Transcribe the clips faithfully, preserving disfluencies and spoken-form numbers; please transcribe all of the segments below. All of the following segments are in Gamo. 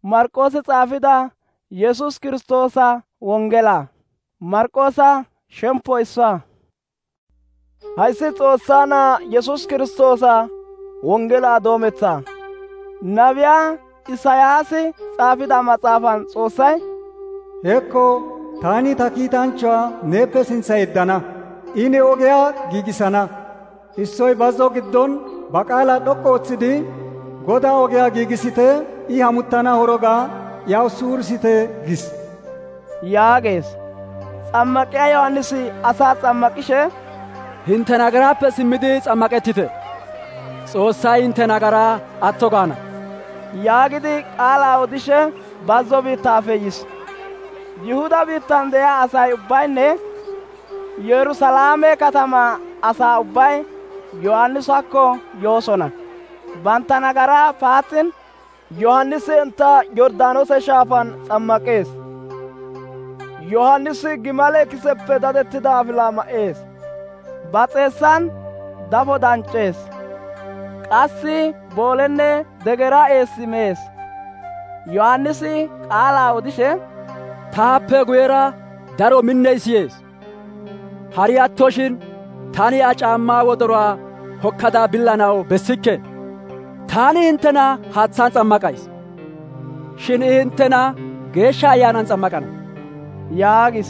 Marqoosi xaafida Yesus Kiristoosa wongela Marqoosa shemppo issuwa. Hayssi Xoossaa Na'aa Yesus Kiristoosa wongela doometha. Nabiya Isayaasi xaafida maxaafan Xoossay, «Hekko taani ta kiitanchchaa neeppe sintha yeddana; I ne ogiyaa giigisana. Issoy bazzo giddon ba qaalaa dhoqqu ooththidi, Godaa ogiyaa giigisite, I hamuttana horogaa yaw suurisite» gis yaagees. Xammaqiyaa Yohannisi asaa xammaqishe, «Hintte nagaraappe simmidi xammaqettite; Xoossay hintte nagaraa atto gaana» yaagidi qaalaa odishe bazzo biittaafe yis. Yihuda biittan de'iyaa asay ubbaynne Yerusalaame katamaa asaa ubbay Yohannisakko yoosona. Bantta nagaraa paatsin Yohannisi entta Yorddaanoose shaafan xammaqees. Yohannisi gimale kiseppe dadettida afilaa ma'ees. Ba xeessan dafo danccees. Qassi boolenne degeraa eessi mees. Yohannisi qaalaa odishe, «Taappe guyera daro minneys yees. Hari attoshin tani a caammaa wodoruwaa hokkada billanaw bessikke. Taani hinttena haatsan xammaqays; shin I hinttena Geeshsha Ayyaanan xammaqana» yaagis.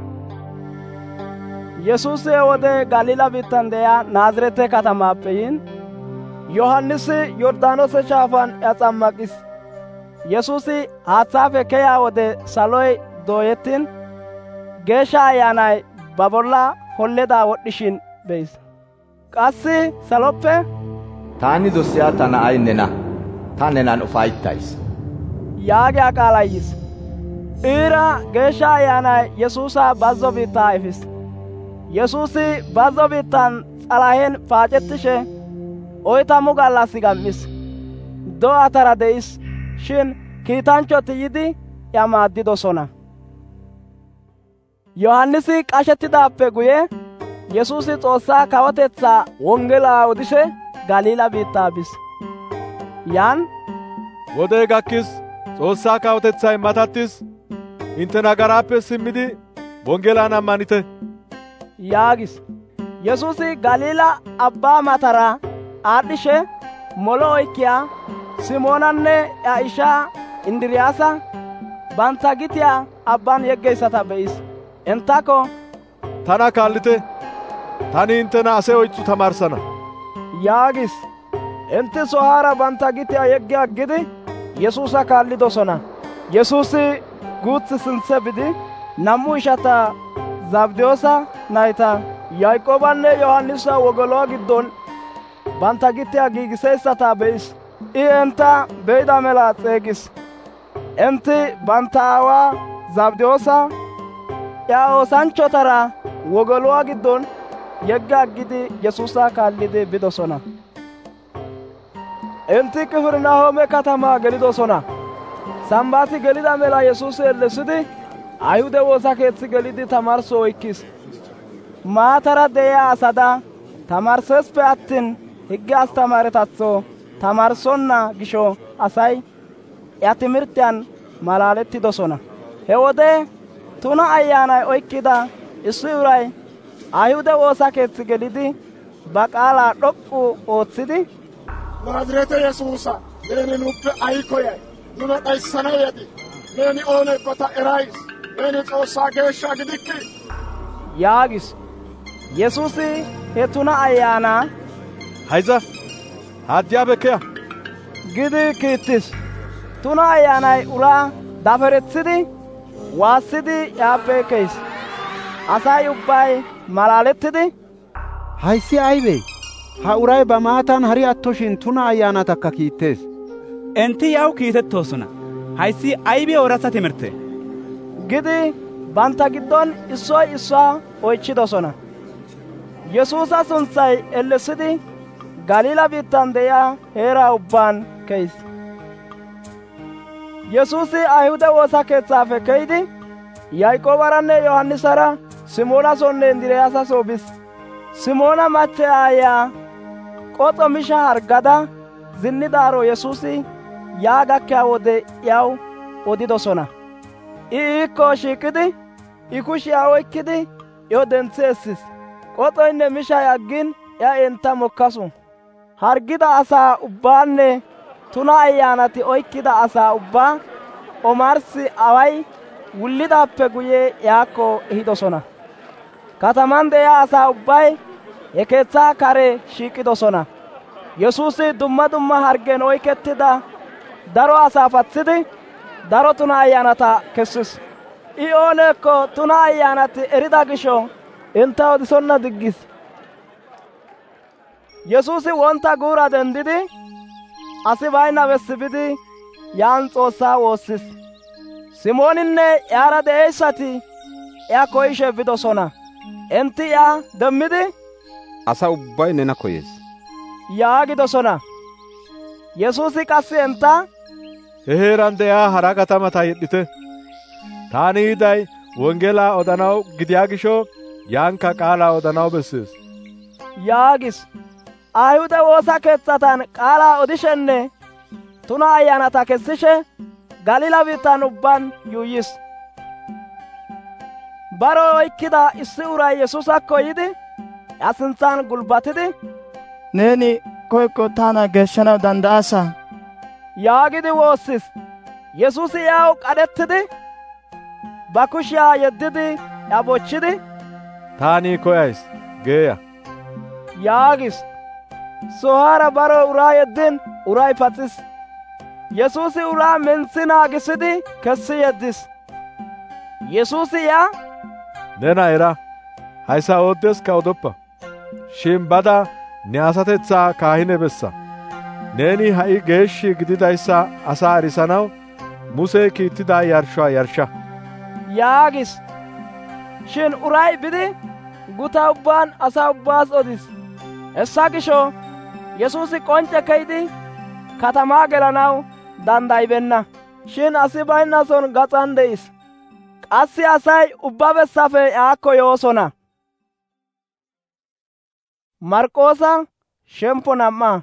Yesuusi he wode Galiilaa biittan de'iyaa Naazirete katamaappe yin, Yohannisi Yorddaanoose shaafan iya xammaqis. Yesuusi haatsaafe keyaa wode saloy dooyettin, Geeshsha Ayyaanay ba bolla holleda wodhdhishin be'is. Qassi saloppe, «Taani dosiyaa ta na'ay nena; ta nenan ufayttays» yaagiyaa qaalay yis. Iira Geeshsha Ayyaanay Yesuusa bazzo biittaa efis. Yesuusi bazzo biittan s'alahen paacettishe oytamu gallassi gam"is. Do'atara de'is, shin kiitanchchoti yidi iya maaddidosona. Yohannisi qashettidaappe guye Yesuusi Xoossaa kawotetsaa wongelaa odishe Galiilaa biittaa bis. Yan, «Wodey gakkis; Xoossaa kawotetsay matattis. Hintte nagaraappe simmidi wongelaan ammanite» yaagis. Yesuusi Galiilaa abbaa matara aadhdhishe molo oykkiyaa Simoonanne iya ishaa Indiriyaasa bantta gitiyaa abban yeggeyssata be'is. Enttakko, «Tana kaallite; tani hinttena ase oytsu tamaarsana» yaagis. Enti sohaara bantta gitiyaa yeggi aggidi Yesuusa kaallidosona. Yesuusi guutsi sintse bidi nam'u ishata Zabdiyoosa nayta Yaaqoobanne Yohannisa wogoluwaa giddon bantta gitiyaa giigiseyssata be'is. I entta be'ida mela xeegis. Enti bantta aawaa Zabdiyoosa iya oosanchchotara wogoluwaa giddon yeggi aggidi Yesuusa kaallidi bidosona. Enti Qifirnahoome katamaa gelidosona. Sambaati gelida mela Yesuusi ellesidi Ayhude woosa keetsi gelidi tamarsso oykkis. Maatara de'iyaa asada tamarseesippe attin higge astamaaretatho tamarssonna gisho asay iya timirttiyan malaalettidosona. He wode tuna ayyaanay oykkida issi uray Ayhude woosa keetsi gelidi ba qaalaa dhoqqu ootsidi, «Naazirete Yesuusa, neeni nuuppe ay koyay? Nuna d'ayssana yedii? Neeni oonekko ta erays. Neeni Xoossaa geeshsha gidikki» yaagis. Yesuusi he tuna ayyaanaa, «Hayza, haaddiyaappe keya» gidi kiittis. Tuna ayyaanay uraa daferetsidi waassidi yaappe keyis. Asay ubbay malaalettidi, «Hayssi aybee? Ha uray ba maatan hari attoshin tuna ayyaanatakka kiittees. Enti yaw kiitettoosona. Hayssi aybee ooratsa timirtte?» gidi bantta giddon issoy issuwaa oychchidosona. Yesuusa suntsay ellesidi Galiilaa biittan de'iyaa heeraa ubbaan keyis. Yesuusi Ayhude woosa keetsaafe keyidi Yaaqoobaranne Yohannisara Simoona sonne Indiriyaasa soo bis. Simoona mache aayaa qoxo misha hargada zinnidaaro Yesuusi yaa gakkiyaa wode iyaw odidosona. I iikko shiiqidi I kushiyaa oykkidi iyo dentseessis. Qoxoynne mishay aggin iya entta mokkasu. Hargida asaa ubbaanne tuna ayyaanati oykkida asaa ubbaa omarssi away wullidaappe guye yaakko ehidosona. Kataman de'iyaa asaa ubbay he keetsaa kare shiiqidosona. Yesuusi dumma dumma hargen oykettida daro asaa patsidi daro tuna ayyaanata kessis. I oonekko tuna ayyaanati erida gisho entta odisonna diggis. Yesuusi wonta guura dendidi asi baynna bessi bidi yaan Xoossaa woossis. Simooninne yaara de'eyssati iya koyishe bidosona. Enti iya demmidi, asa ubbay nena koyees yaagidosona. Yesuusi qassi entta, he heeran de'iyaa hara katamata yedhite. Taani yiday wongelaa odanaw gidiyaa gisho yaanka qaalaa odanaw bessees yaagis. Ayhuda woosa keeththatan qaalaa odishenne tuna ayyaanata kessishe Galila biittan ubban yuuyis. Baro oykkida issi uray Yesuusakko yidi ya sintsan gulbatidi, neeni koykko taana geeshshanaw danda'asa yaagidi woossis. Yesuusi iyaw qadhettidi ba kushiyaa yeddidi ya bochchidi, taani koyays geeya yaagis. Sohaara baro uraa yeddin uray patsis. Yesuusi uraa mentsi naagisidi kessi yeddis. Yesuusi yaa, nena era, hayssa ooddeska odoppa, shin bada ne asatetsaa kaahine bessa. Neeni ha'i geeshshi gididayssa asaa erisanaw Musee kiittida yarshuwaa yarsha yaagis. Shin uray bidi guta ubbaan asaa ubbaas odis. Hessa gisho Yesuusi qoncce keyidi katamaa gelanaw danddayibenna. Shin asi baynnason gaxan de'is. Qassi asay ubba bessafe yaakko yoosona. Marqoosa shemppo nam'aa.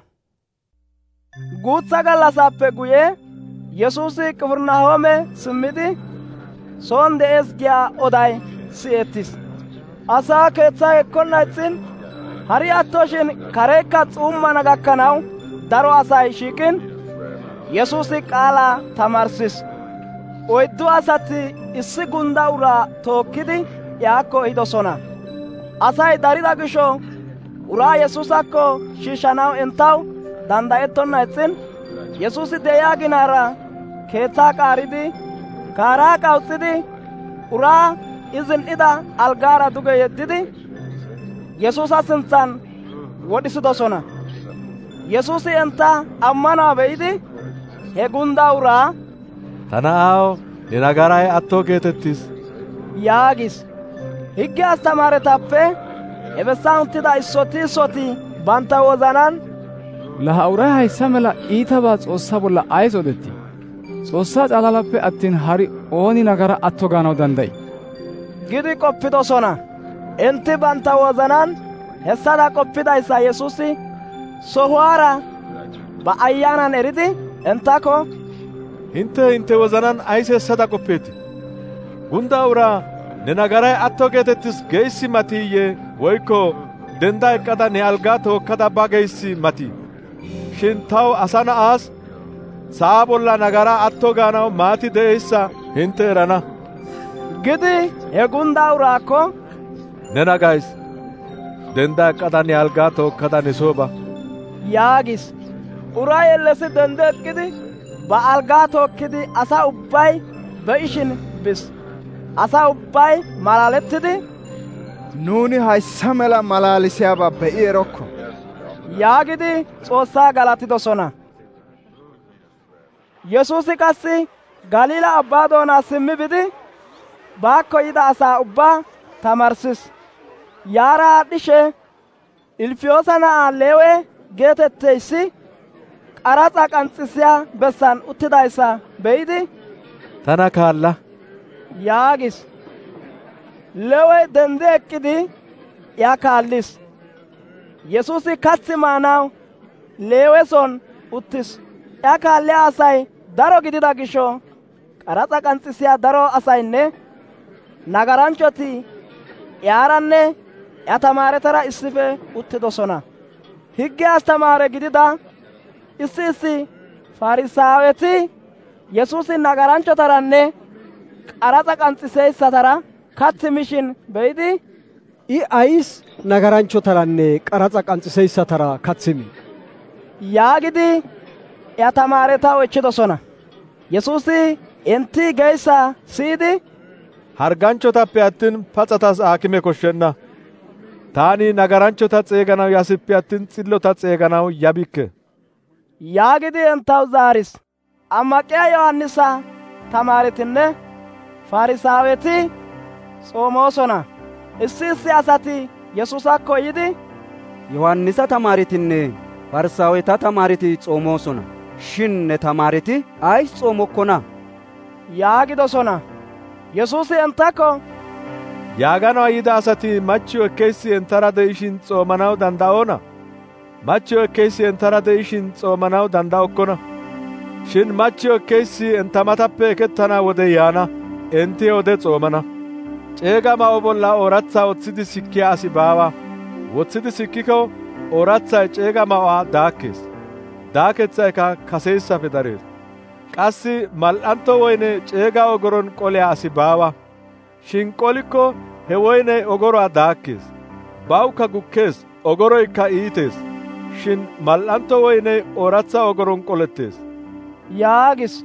Guutsa gallasaappe guye Yesuusi Qifirnahoome simmidi son de'ees giyaa oday si'ettis. Asaa keetsaa ekkonna ixxin hari attoshin kareekka xuummana gakkanaw daro asay shiiqin Yesuusi qaalaa tamarssis. Oyddu asati issi gunda uraa tookkidi yaakko ehidosona. Asay darida gisho uraa Yesuusakko shiishanaw entaw dandayettonna ixxin Yesuusi de'iyaa ginaara keetsaa qaaridi kaaraa qawutsidi uraa izin'ida algaara duge yeddidi Yesuusa sintsan wodhisidosona. Yesuusi entta ammanuwaa be'idi he gunda uraa, ta na'aw ne nagaray atto geetettis yaagis. Higge astamaaretappe he bessan uttida issoti issoti bantta wozanan, la ha uray hayssa mela iitabaa Xoossaa bolla ays odettii? Xoossaa xalalappe attin hari ooni nagara atto gaanaw danddayi? gidi qoppidosona. Enti bantta wozanan hessada qoppidayssa Yesuusi sohuwaara ba ayyaanan eridi enttako, hintte hintte wozanan ays hessada qoppeetii? Gunda uraa ne nagaray atto geetettis geyssi matiiyye woykko denda eqqada ne algaa tookkada ba geyssi matii? Shin taw asa na'aas sa'a bolla nagaraa atto gaanaw maati de'eyssa hintte erana gidi he gunda uraakko, nena gays, denda eqqada ne algaa tookkada ne soo ba yaagis. Uray ellesi dendi eqqidi ba algaa tookkidi asa ubbay be'ishin bis. Asa ubbay malaalettidi, nuuni hayssa mela malaalisiyaabaa be'i erokko yaagidi Xoossaa galatidosona. Yesuusi qassi Galiila abbaa doonaa simmi bidi baakko yida asaa ubbaa tamarssis. Yaara aadhdhishe Ilfiyoosa na'aa Leewe geetetteyssi qaraxa qanxxisiyaa bessan uttidayssa be'idi, tana kaalla yaagis. Lewe dendi eqqidi iya kaallis. Yesuusi katsi maanaw Leewe son uttis. Iya kaalliyaa asay daro gidida gisho qaraxa qanxisiyaa daro asaynne nagaranchoti yaaranne ya tamaaretara issife uttidosona. Higge astamaare gidida issi issi Farisaaweti Yesuusi nagaranchotaranne qaraxa qanxiseyssatara kathi mishin be'idi, I ayis nagaranchotaranne qaraxa qanxiseyssatara kathi mi? yaagidi ya tamaareta oychidosona. Yesuusi inti geyssa siyidi, harganchotappe attin paxatas aakime koshshenna. Taani nagaranchota xeeganaw yasippe attin xillota xeeganaw yabikke. yaagidi entaw zaaris. Ammaqiyaa Yohannisa tamaaretinne Farisaaweti xoomoosona. Issi issi asati Yesuusakko yidi, Yohannisa tamaaretinne Farisaaweta tamaareti xoomoosona. Shin ne tamaareti ayis xoomokkona? yaagidosona. Yesuusi entakko, yaaganaw yida asati machiyo ekkeyssi entara de'ishin xoomanaw danda'oona? Machiyo ekkeyssi entara de'ishin xoomanaw danda'okkona. Shin machiyo ekkeyssi enta matappe ekettana wode yaana, enti wode xoomana. Ceega ma'o bolla ooratha woththidi sikkiyaa asi baawa. Woththidi sikkiko oorathay ceega ma'uwaa daakkees. Daaketsayka kaseyssafe darees. Qassi mal"antto woyne ceega ogoron qoliyaa asi baawa. Shin qolikko he woyney ogoruwaa daakkees. Bawukka gukkees, ogoroykka iitees. Shin mal"antto woyney ooratha ogoron qolettees. yaagis.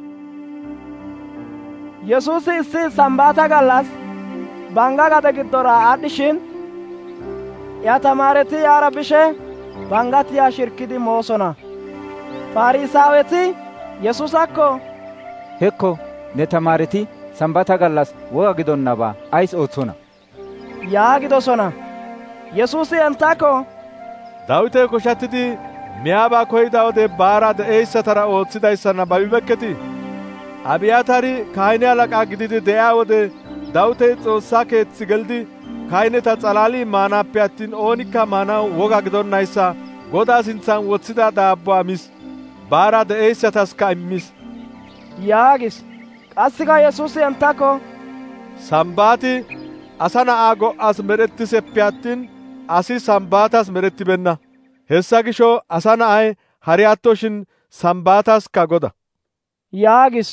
Yesuusi issi Sambaata gallas bangga gade giddora aadhdhishin, ya tamaareti yaara bishe banggatiyaa shirkkidi moosona. Farisaaweti Yesuusakko, hekko ne tamaareti Sambaata gallas woga gidonnabaa ayis ootsona? yaagidosona. Yesuusi entakko, Dawite koshattidi miyaabaa koyida wode baara de'eyssatara ooththidayssa nababibekketii? Abiyaataari kahine halaqaa gididi de'iyaa wode Dawite Xoossaa keetsi gelidi kahineta xalaalii maanaappe attin oonikka maanaw woga gidonnayssa Godaa sintsan woththida daabbuwaa mis, baara de'eyssataskka immis. yaagis. Qassika Yesuusi entakko, Sambaati asa na'aa go'as medhettiseppe attin asi Sambaatas medhettibenna. Hessa gisho asa na'ay hari attoshin Sambaataskka Goda. yaagis.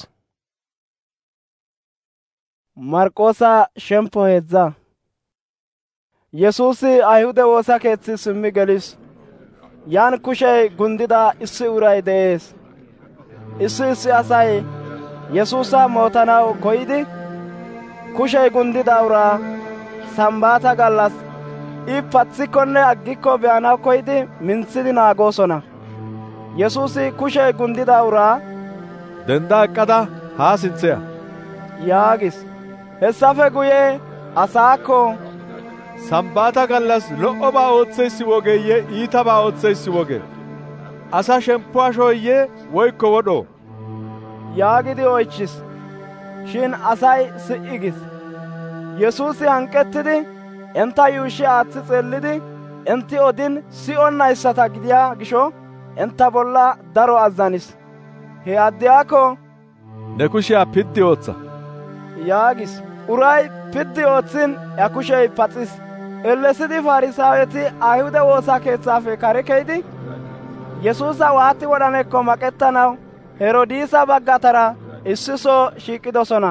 Marqoosa shemppo heedza. Yesuusi Ayhude woosa keetsi simmi gelis. Yan kushey gundida issi uray de'ees. Issi issi asay Yesuusa mootanaw koyidi, kushey gundida uraa Sambaata gallas I patsikkonne aggikko be'anaw koyidi mintsidi naagoosona. Yesuusi kushey gundida uraa, dendda eqqada haa sintseya yaagis. Hessafe guye asaakko, Sambaata gallas lo'obaa ooththeyssi wogeeyye iitabaa ooththeyssi woge? Asa shemppuwaa shooyye woykko wodho? yaagidi oychis. Shin asay si'i gis. Yesuusi hanqettidi enta yuushshi aaththi xeellidi, enti odin si'onnayssata gidiyaa gisho enta bolla daro azzanis. He addiyaakko, ne kushiyaa piddi ootha yaagis. Uray piddi oothin ya kushey paxis. Ellesidi Farisaaweti Ayhude woosa keetsaafe kare keyidi, Yesuusa waatti wodhanekko maqettanaw Herodiisa baggatara issi soo shiiqidosona.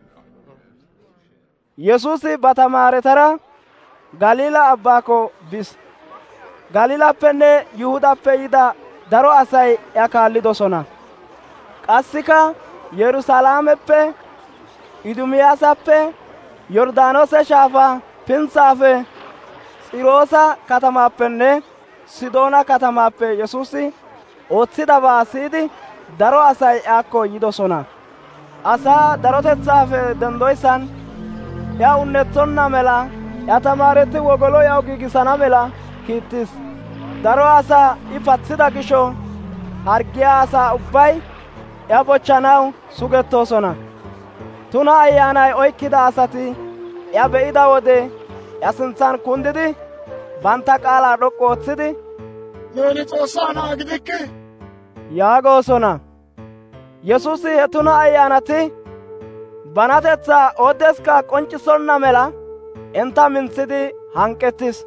Yesuusi ba tamaaretara Galiila abbaakko bis. Galiilappenne Yihudappe yida daro asay ya kaallidosona. Qassika Yerusalaameppe, Idumiyaasappe, Yordaanoose shaafaa pintsaafe, S'iiroosa katamaappenne Sidoona katamaappe Yesuusi ooththidabaa siyidi daro asay yaakko yidosona. Asaa darotetsaafe dendoyssan ya unnetsonna mela ya tamaareti wogolo yaw giigisana mela kiittis. Daro asaa I patsida gisho hargiyaa asaa ubbay ya bochchanaw sugettoosona. Tuna ayyaanay oykkida asati ya be'ida wode ya sintsan kundidi bantta qaalaa d'ok'k'u ootsidi, neeni Xoossaa na'aa gidikkii? yaagoosona. Yesuusi he tuna ayyaanati banatetsaa oodeska qonccisonna mela entta mintsidi hanqettis.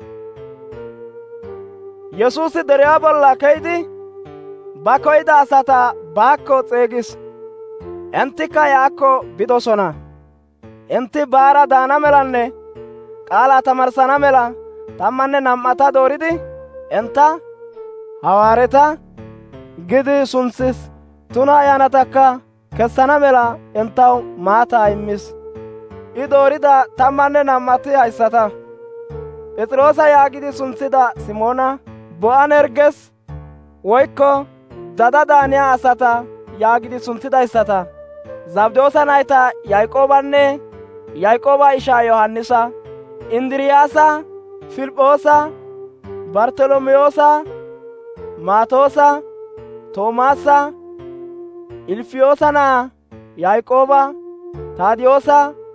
Yesuusi deriyaa bolla keyidi ba koyda asata baakko xeegis. Enttika yaakko bidosona. Enti baara daana melanne qaalaa tamarsana mela tammanne nam"ata dooridi enta hawaareta gidi suntsis. Tuna ayyaanatakka kessana mela entaw maataa immis. I doorida tammanne nam"ati hayssata: Phexroosa yaagidi suntsida Simoona, Bo'anerges woykko dada daaniyaa asata yaagidi suntsidayssata, Zabdiyoosa nayta Yaaqoobanne Yaaqooba ishaa Yohannisa, Indiriyaasa, Filphoosa, Bartolomeyoosa, Maatoosa, Toomaasa, Ilfiyoosa na'aa Yaaqooba, Taadiyoosa,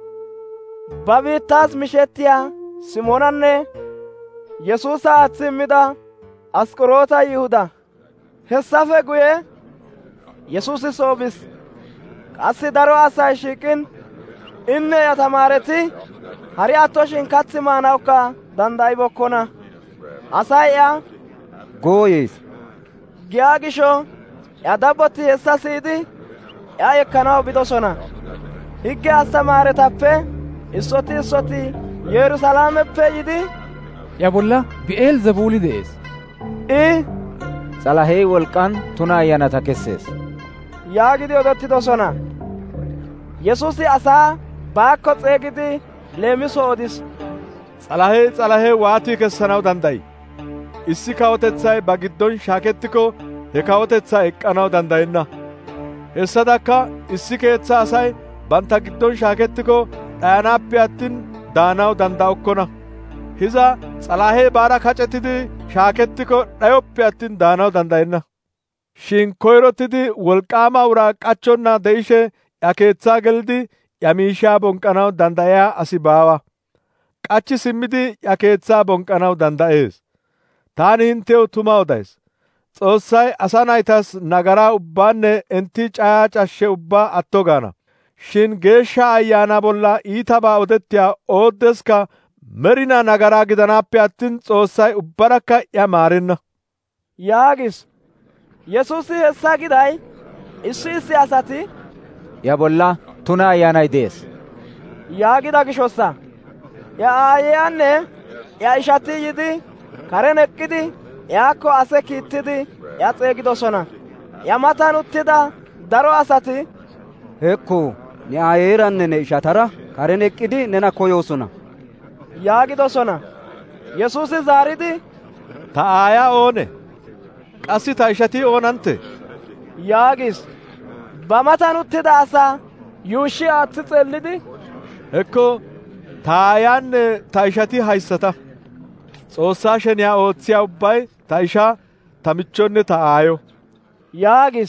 ba biittaas mishettiyaa Simoonanne Yesuusa aaththi immida Asqoroota Yihuda. Hessafe guye Yesuusi soo bis. Qassi daro asay shiiqin inne iya tamaareti hari attoshin kathi maanawukka dandayibokkona. Asay iya gooyees giyaa gisho iya dabboti hessa siyidi iya yekkanaw bidosona. Higge astamaaretappe issoti issoti Yerusalaameppe yidi ya bolla bi'eelzebuuli de'ees. I S'alahey wolqqan tuna ayyaanata kessees yaagidi odettidosona. Yesuusi asaa baakko xeegidi leemiso odis. S'alahey S'alahey waatii kessanaw dandayi? Issi kawotetsay ba giddon shaakettiko he kawotetsaa eqqanaw dandayenna. Hessadakka issi keetsaa asay bantta giddon shaakettiko dhayanaappe attin daanaw danda'okkona. Hiza S'alahey baara kacettidi shaakettiko dhayoppe attin daanaw dandayenna. Shin koyrottidi wolqqaama uraa qachchonna de'ishe ya keetsaa gelidi ya miishshaa bonqqanaw dandayiyaa asi baawa. Qachchi simmidi ya keetsaa bonqqanaw danda'ees. Taani hinttew tuma odays. S'oossay asa naytas nagaraa ubbaanne enti cayaa cashshe ubbaa atto gaana. Shin Geeshsha Ayyaana bolla iitabaa odettiyaa oodeska merinaa nagaraa gidanaappe attin Xoossay ubbarakka iya maarenna yaagis. Yesuusi hessa giday issi issi asati ya bolla tuna ayyaanay dees yaagida gishossa. Ya aayeyanne ya ishati yidi karen eqqidi yaakko ase kiittidi ya xeegidosona. Ya matan uttida daro asati hekko ne aayeeranne ne ishatara karen eqqidi nena koyoosona yaagidosona. Yesuusi zaaridi ta aaya oone? Qassi ta ishati oonante? yaagis. Ba matan uttida asaa yuushshi aaththi xeellidi hekko ta aayaanne ta ishati hayssata. Xoossaa sheniyaa ootsiyaa ubbay ta ishaa, ta michchonne ta aayo yaagis.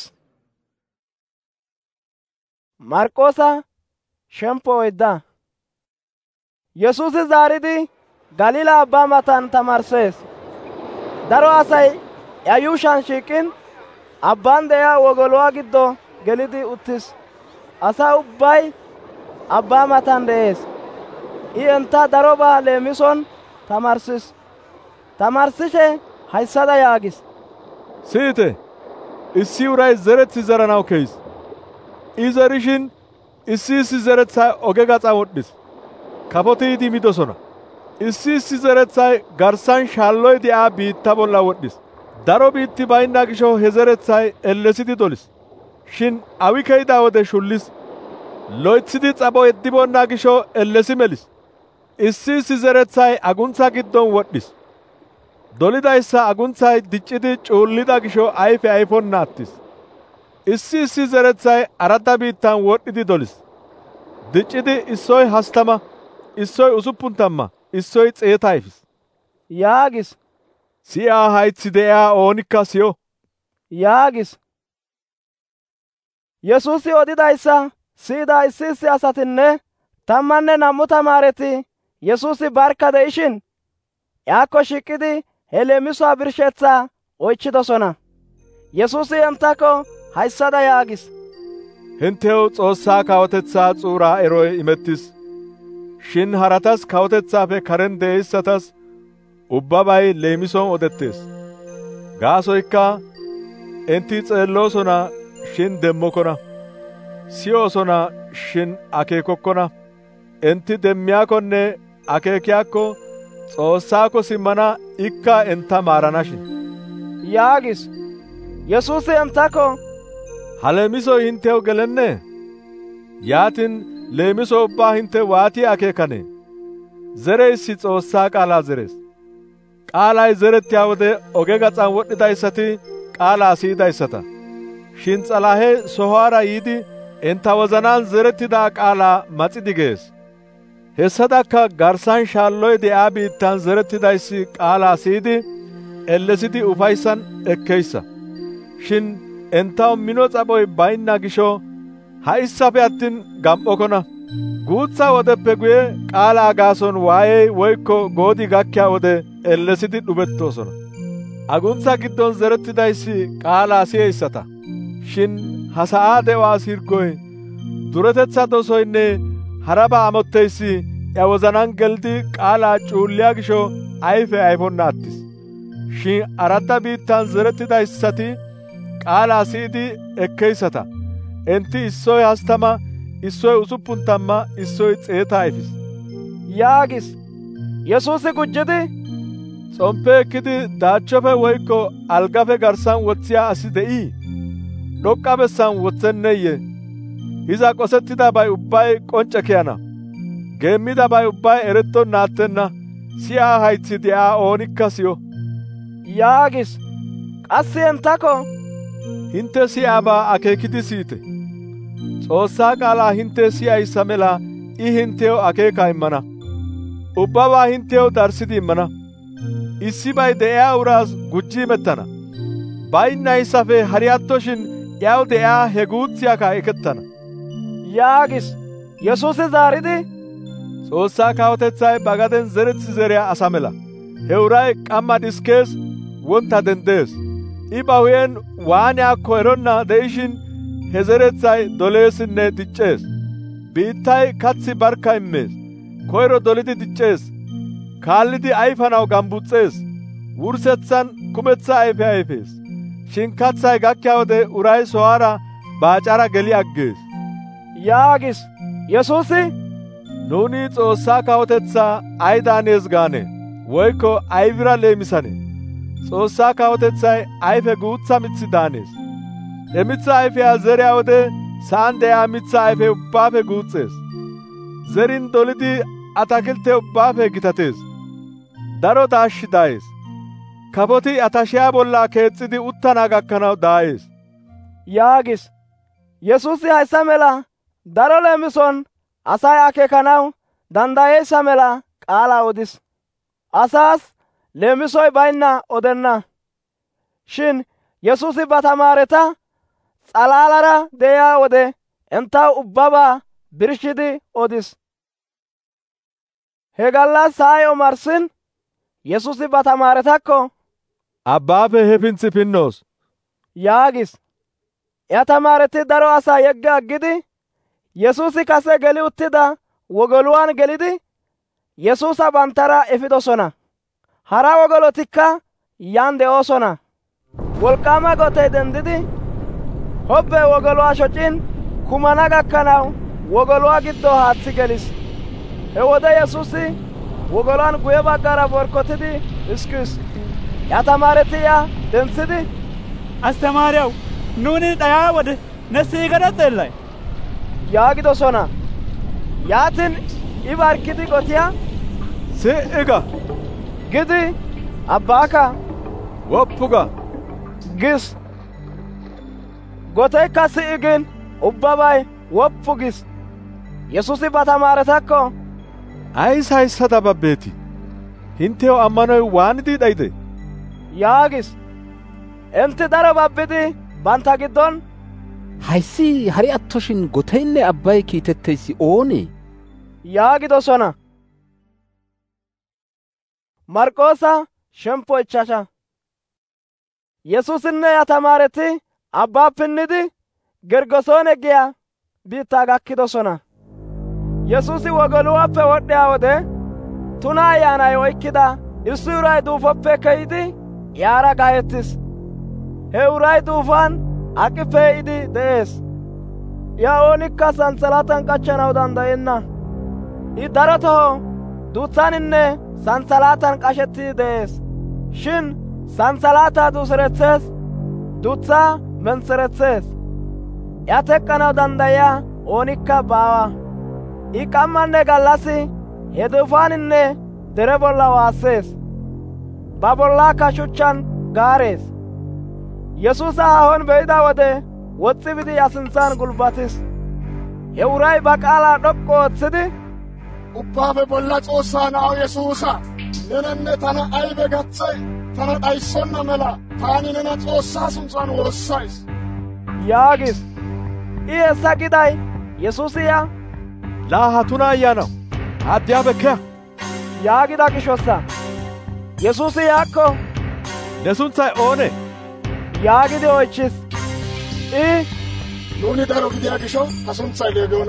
Marqoosa shemppo oydda. Yesuusi zaaridi Galiila abbaa matan tamarssees. Daro asay ya yuushan shiiqin abbaan de'iyaa wogoluwaa giddo gelidi uttis. Asa ubbay abbaa matan de'ees. I entta darobaa leemison tamarssis. Tamarsishe hayssada yaagis. Siyite, issi uray zerethi zeranaw keyis. I zerishin issi issi zerethay oge gaxan wodhdhis. Kafoti yiidi midosona. Issi issi zerethay garssan shaalloy de'iyaa biitta bolla wodhdhis. Daro biitti baynna gisho he zerethay ellesidi dolis. Shin awi keyida wode shullis. Loytsidi xapho yeddiboonna gisho ellesi melis. Issi issi zerethay aguntsa giddon wodhdhis. Dolidayssa agunthay diccidi cuullida gisho ayfe ayfonna attis. Issi issi zerethay aradda biittan wodhdhidi dolis. Diccidi issoy hastama, issoy usuppuntamma, issoy xeeta ayfis yaagis. Siyaa haytsi de'iyaa oonikka siyo yaagis. Yesuusi odidayssa siyida issi issi asatinne tammanne nam'u tamaareti Yesuusi barkka de'ishin yaakko shiiqidi he leemisuwaa birshetsaa oychchidosona. Yesuusi enttako hayssada yaagis. hintew Xoossaa kawotetsaa xuuraa eroy imettis. Shin haratas kawotetsaafe karen de'eyssatas ubbabay leemison odettees. Gaasoykka enti xeelloosona shin demmokona, siyoosona shin akeekokkona. Enti demmiyaakonne akeekiyaakko Xoossaako simmana ikka enta maaranashin. yaagis. Yesuusi entako, ha leemisoy hintew gelennee? Yaatin leemiso ubbaa hinte waati akeekane? Zereyssi Xoossaa qaalaa zerees. Qaalay zerettiyaa wode oge gaxan wodhdhidayssati qaalaa siyidayssata. Shin S'alahee sohuwaara yiidi entta wozanaan zerettida qaalaa maxi digees. Hessadakka garssan shaalloy de'iyaa biittan zerettidayssi qaalaa siyidi ellesidi ufayssan ekkeyssa. Shin entaw mino xaphoy baynna gisho ha"issafe attin gam"okona. Guutsa wodeppe guye qaalaa gaason waayey woykko goodi gakkiyaa wode ellesidi dhubettoosona. Aguntsa giddon zerettidayssi qaalaa siyeyssata. Shin ha sa'aa de'uwaas hirgoy, duretetsa dosoynne haraba amotteyssi ya wozanan geldi qaalaa cuulliyaa gisho ayfe ayfonna attis. Shin aradda biittan zerettidayssati qaalaa siyidi ekkeyssata. Enti issoy hastama, issoy usuppuntamma, issoy xeeta ayfis. yaagis. Yesuusi gujjidi, xomppe ekkidi daachchofe woykko algafe garssan wothiyaa asi de'ii? Dhoqqa bessan wothenneyye? Iza qosettidabay ubbay qoncce kiyana. Geemmidabay ubbay erettonnaattenna. Siyaa haythi de'iyaa oonikka siyo. yaagis. Qassi entako, hinte siyaabaa akeekidi siyite. Xoossaa qaalaa hinte siyayssa mela I hintew akeeka immana. Ubbabaa hintew darssidi immana. Issibay de'iyaa uraas gujji imettana. Baynnayssafe hari attoshin yaw de'iyaa he guutsiyaakka ekettana. yaagis. Yesuusi zaaridi, Xoossaa kawotetsay ba gaden zerethi zeriyaa asa mela. He uray qamma dhiskees, wontta dendees. I ba huyen waaniyaakko eronna de'ishin he zerethay doleesinne diccees. Biittay kathi barkka immees. Koyro dolidi diccees. Kaallidi ayfanaw gambbuxxees. Wursetsan kumetsa ayfe ayfees. Shin kathay gakkiyaa wode uray sohaara baacara geli aggees. yaagis. Yesuusi, nuuni Xoossaa kawotetsaa ay daanees gaane? Woykko aybira leemisane? Xoossaa kawotetsay ayfe guutsa mithi daanees. He mitha ayfiyaa zeriyaa wode sa'an de'iyaa mitha ayfe ubbaafe guuxxees. Zerin dolidi atakilte ubbaafe gitatees. Daro daashshi daayees. Kafoti atashiyaa bolla keexxidi uttana gakkanaw daayees. yaagis. Yesuusi hayssa mela daro leemison asay akeekanaw dandayeyssa mela qaalaa odis. Asaas leemisoy baynna odenna. Shin Yesuusi ba tamaareta s'alaalara de'iyaa wode entaw ubbabaa birshidi odis. He gallas sa'ay omarssin Yesuusi ba tamaaretakko, abbaafe hefinthi pinnoos yaagis. Ya tamaareti daro asaa yeggi aggidi Yesuusi kase geli uttida wogoluwaan gelidi Yesuusa banttara efidosona. Hara wogolotikka yan de'oosona. Wolqaama gotey dendidi hobbe wogoluwaa shocin kumana gakkanaw wogoluwaa giddo haaththi gelis. He wode Yesuusi wogoluwaan guye baggara borkotidi iskis. Ya tamaareti ya dentsidi, astamaariyaw, nuuni dhayaa wode ne siigada xeellay yaagidosona. Yaatin I barkkidi gotiyaa, si'i ga gidi abbaaka woppu ga gis. Goteykka si'i gin ubbabay woppu gis. Yesuusi ba tamaaretakko, ays hayssada babbeetii? Hintew ammanoy waanidi dhayde? yaagis. Enti daro babbidi bantta giddon, hayssi hari attoshin goteynne abbay kiitetteyssi oonee? yaagidosona. Marqoosa shemppo ichchasha. Yesuusinne ya tamaareti abbaa pinnidi Gergesoone giyaa biittaa gakkidosona. Yesuusi wogoluwaappe wodhdhiyaa wode tuna ayyaanay oykkida issi uray duufoppe keyidi yaara gayettis. He uray duufan aqi pee'idi de'ees. Yaa oonikka sansalatan qachchanaw danddayenna. I daro toho duutsaninne sansalatan qashettidi de'ees. Shin sansalaataa duuseretsees, duutsaa mentseretsees. Iya teqqanaw danddayiyaa oonikka baawa. I qammanne gallassi he duufaaninne dere bolla waassees. Ba bollaakka shuchchan gaarees. Yesuusa haahon be'ida wode wos's'i biidi iya sintsan gulbatis. He uray ba qaalaa d'ok'k'u ootsidi, Ubbaafe bolla S'oossaa Na'aw Yesuusa, nenanne tana aybe gatsay? Tana d'ayssonna mela taani nena S'oossaa suntsan woossays yaagis. I hessa giday Yesuusiya, laa ha tuna ayyaanaw addiyaabe keya yaagida gishossa. Yesuusi yaakko, ne suntsay oonee? yaagidi oychchis. I, nuuni daro gidiyaa gisho ta suntsay Leegiyoona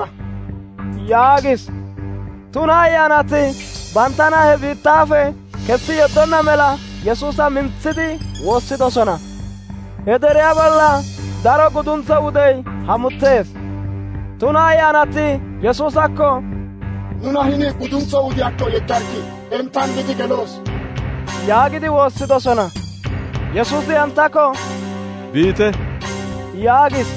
yaagis. Tuna ayyaanati banttana he biittaafe kessi yeddonna mela Yesuusa mintsidi woossidosona. He deriyaa bolla daro guduntsa wudey hamuttees. Tuna ayyaanati Yesuusakko, nuna hini guduntsa wudiyaakko yeddarkki, enttan gidi geloos yaagidi woossidosona. Yesuusi enttakko, biite yaagis.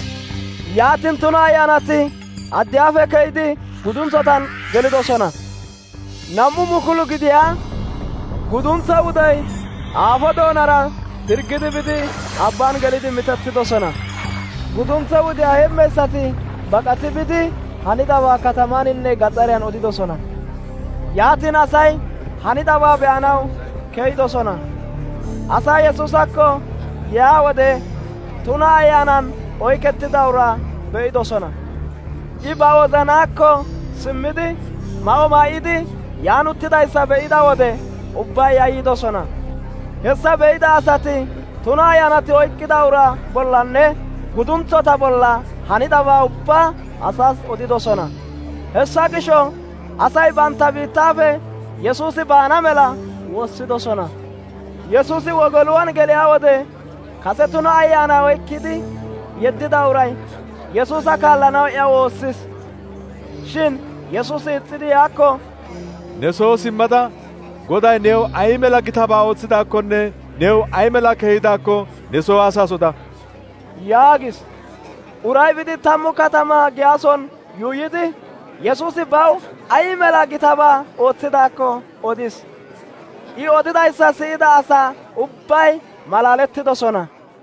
Yaatin tuna ayyaanati addiyaafe keyidi guduntsotan gelidosona. Nam'u mukulu gidiyaa guduntsa wudey aafo doonara dirgidi bidi abban gelidi mitettidosona. Guduntsa wudiyaa heemmeyssati baqati bidi hanidabaa katamaaninne gaxariyaan odidosona. Yaatin asay hanidabaa be'anaw keyidosona. Asay Yesuusakko yaa wode tuna ayyaanan oykettida uraa be'idosona. I ba wozanaakko simmidi ma'o maa'idi yaan uttidayssa be'ida wode ubbay yayyidosona. Hessa be'ida asati tuna ayyaanati oykkida uraa bollanne guduntsota bolla hanidabaa ubbaa asas odidosona. Hessa gisho asay bantta biittaafe Yesuusi baana mela woossidosona. Yesuusi wogoluwaan geliyaa wode kase tuna ayyaana oykkidi yeddida uray Yesuusa kaallanaw iya woossis. Shin Yesuusi ixxidi yaakko, ne soo simmada Goday new ay mela gitabaa oothidaakkonne new ay mela kehidaakko ne soo asaas oda yaagis. Uray bidi tammu katamaa giyaason yuuyidi Yesuusi baw ay mela gitabaa oothidaakko odis. I odidayssa siyida asaa ubbay malaalettidosona.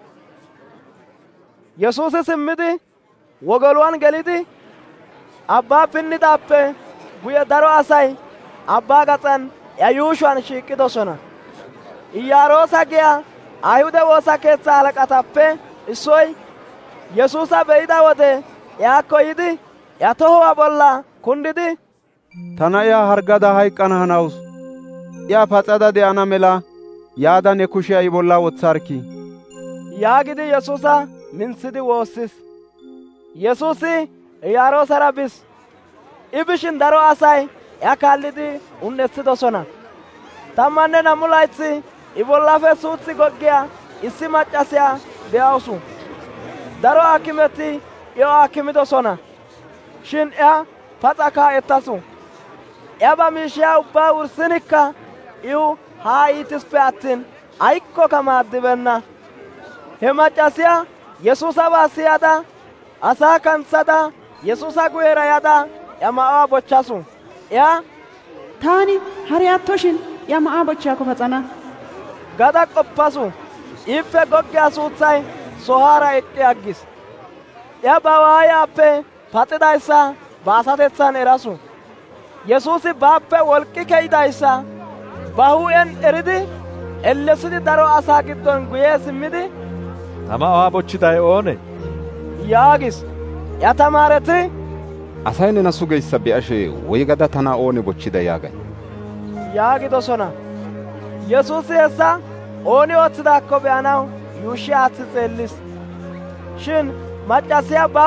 Yesuusi simmidi wogoluwaan gelidi abbaa pinnidaappe guye daro asay abbaa gaxan iya yuushuwaan shiiqidosona. Iyaaroosa giyaa Ayhude woosa keetsaa halaqatappe issoy Yesuusa be'ida wode yaakko yidi iya tohuwaa bolla kundidi, ta na'iya hargada hayqqana hanawus. Iya paxada de'ana mela yaada ne kushiyaa I bolla wotsaarkkii yaagidi Yesuusa mintsidi woossis. Yesuusi Iyaaroosara bis. I bishin daro asay iya kaallidi un"etsidosona. Tammanne nam'u laytsi I bollafe suutsi goggiyaa issi maccasiyaa de'awusu. Daro aakimeti iyo aakimidosona. Shin iya paxa kaa'ettasu. Iya ba miishshiyaa ubbaa wurssinikka iwu haa iitispe attin aykkoka maaddibenna. He maccasiyaa Yesuusabaa siyada asaa kantsada Yesuusa guyera yada iya ma'uwaa bochchasu. Iya, taani hari attoshin iya ma'aa bochchaakko paxana gada qoppasu. Ippe goggiyaa suutsay sohaara eqqi aggis. Iya ba waayaappe paxidayssa baasatetsan erasu. Yesuusi baappe wolqqi keyidayssa ba hu'en eridi ellesidi daro asaa giddon guye simmidi, ta ma'uwaa bochchiday oonee? yaagis. Iya tamaareti, asay nena sugeyssa be'ashe woygada tana oone bochchida yaagay yaagidosona. Yesuusi hessa ooni oothidaakko be'anaw yuushshi aathi xeellis. Shin maccasiyaa baw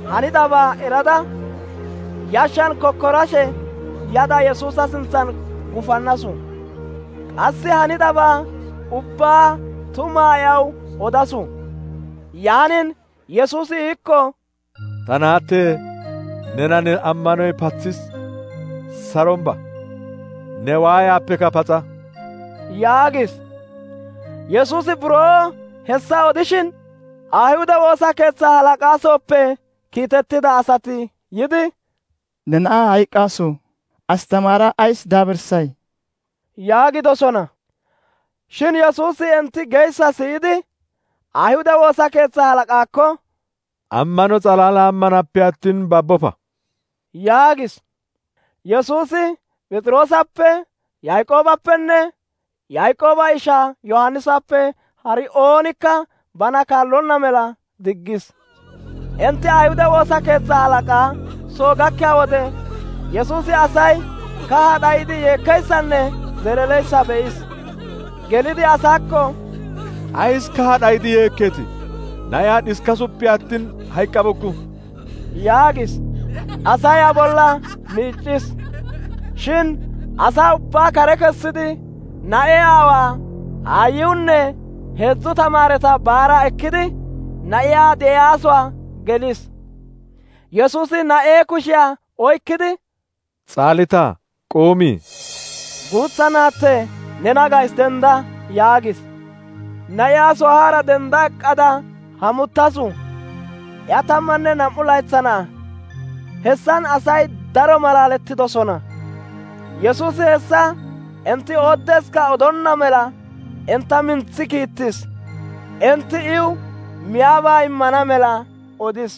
hanidabaa erada yashshan kokkorashe yada Yesuusa sintsan gufannasu. Qassi hanidabaa ubbaa tumaa yaw odasu. Yaanin Yesuusi ikko, ta naattee, nena ne ammanoy patsis, saron ba, ne waayaappekka paxa yaagis. Yesuusi buroo hessa odishin Ayhuda woosa keetsaa halaqaasooppe kiitettida asati yidi, ne na'aa hayqqaasu, astamaara ays daabirssay yaagidosona. Shin Yesuusi enti geyssa siyidi Ayhuda woosa keetsaa halaqaakko, ammano xalaala ammanappe attin babbofa yaagis. Yesuusi Phexroosappe, Yaaqoobappenne Yaaqooba ishaa Yohannisappe hari oonikka bana kaallonna mela diggis. Enti Ayhuda woosa keetsaa halaqaa soo gakkiya wode Yesuusi asay kaha dhayidi yeekkayssanne zeleleyssa be'is. Gelidi asaakko, ays kaha dhayidi yeekkeeti? Nayaa dhiskasuppe attin hayqqabukku yaagis. Asay a bolla miiccis. Shin asaa ubbaa kare kessidi na'ee aawaa, aayiwunne heezzu tamaareta baara ekkidi na'iyaa de'iyaasuwaa gelis. Yesuusi na'ee kushiyaa oykkidi, Xaalita qoomi, guutsa naattee, nena gays dendda yaagis. Na'iyaa sohaara dendda eqqada hamuttasu. Ya tammanne nam"u laytsa na'a. Hessan asay daro malaalettidosona. Yesuusi hessa enti ooddeska odonna mela enta mintsi kiittis. Enti iw miyaabaa immana mela odis.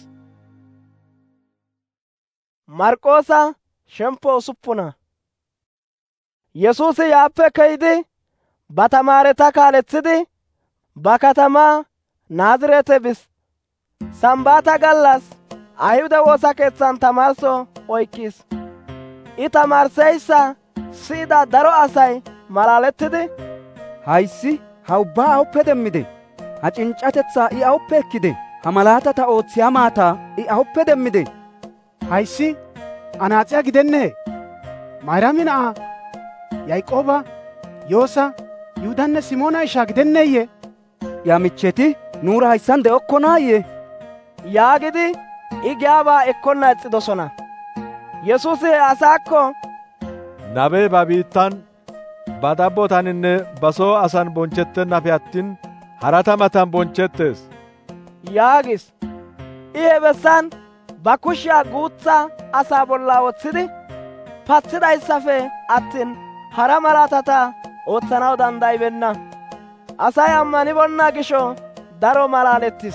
Marqoosa shemppo usuppuna. Yesuusi yaappe keyidi ba tamaareta kaaletsidi ba katamaa Naazireete bis. Sambaata gallas Ayhuda woosa keetsan tamaarso oykkis. I tamaarseyssa siyida daro asay malaalettidi, hayssi ha ubbaa awuppe demmide? Ha cinccatetsaa I awuppe ekkide? Ha malaatata ootsiyaa maataa I awuppe demmide? Hayssi anaaxiyaa gidennee? Mayraami na'aa, Yaaqooba, Yoosa, Yihudanne Simoona ishaa gidenneeyye? Ya michcheti nuura hayssan de'okkonaayye? yaagidi I giyaabaa ekkonna ixxidosona. Yesuusi he asaakko, nabee ba biittan, ba dabbotaninne ba soo asan bonchchettennafe attin harata matan bonchchettees yaagis. I he bessan ba kushiyaa guutsa asaa bolla wotsidi pathidayssafe attin hara malaatata ootsanaw danddayibeenna. Asay ammanibonna gisho daro malaalettis.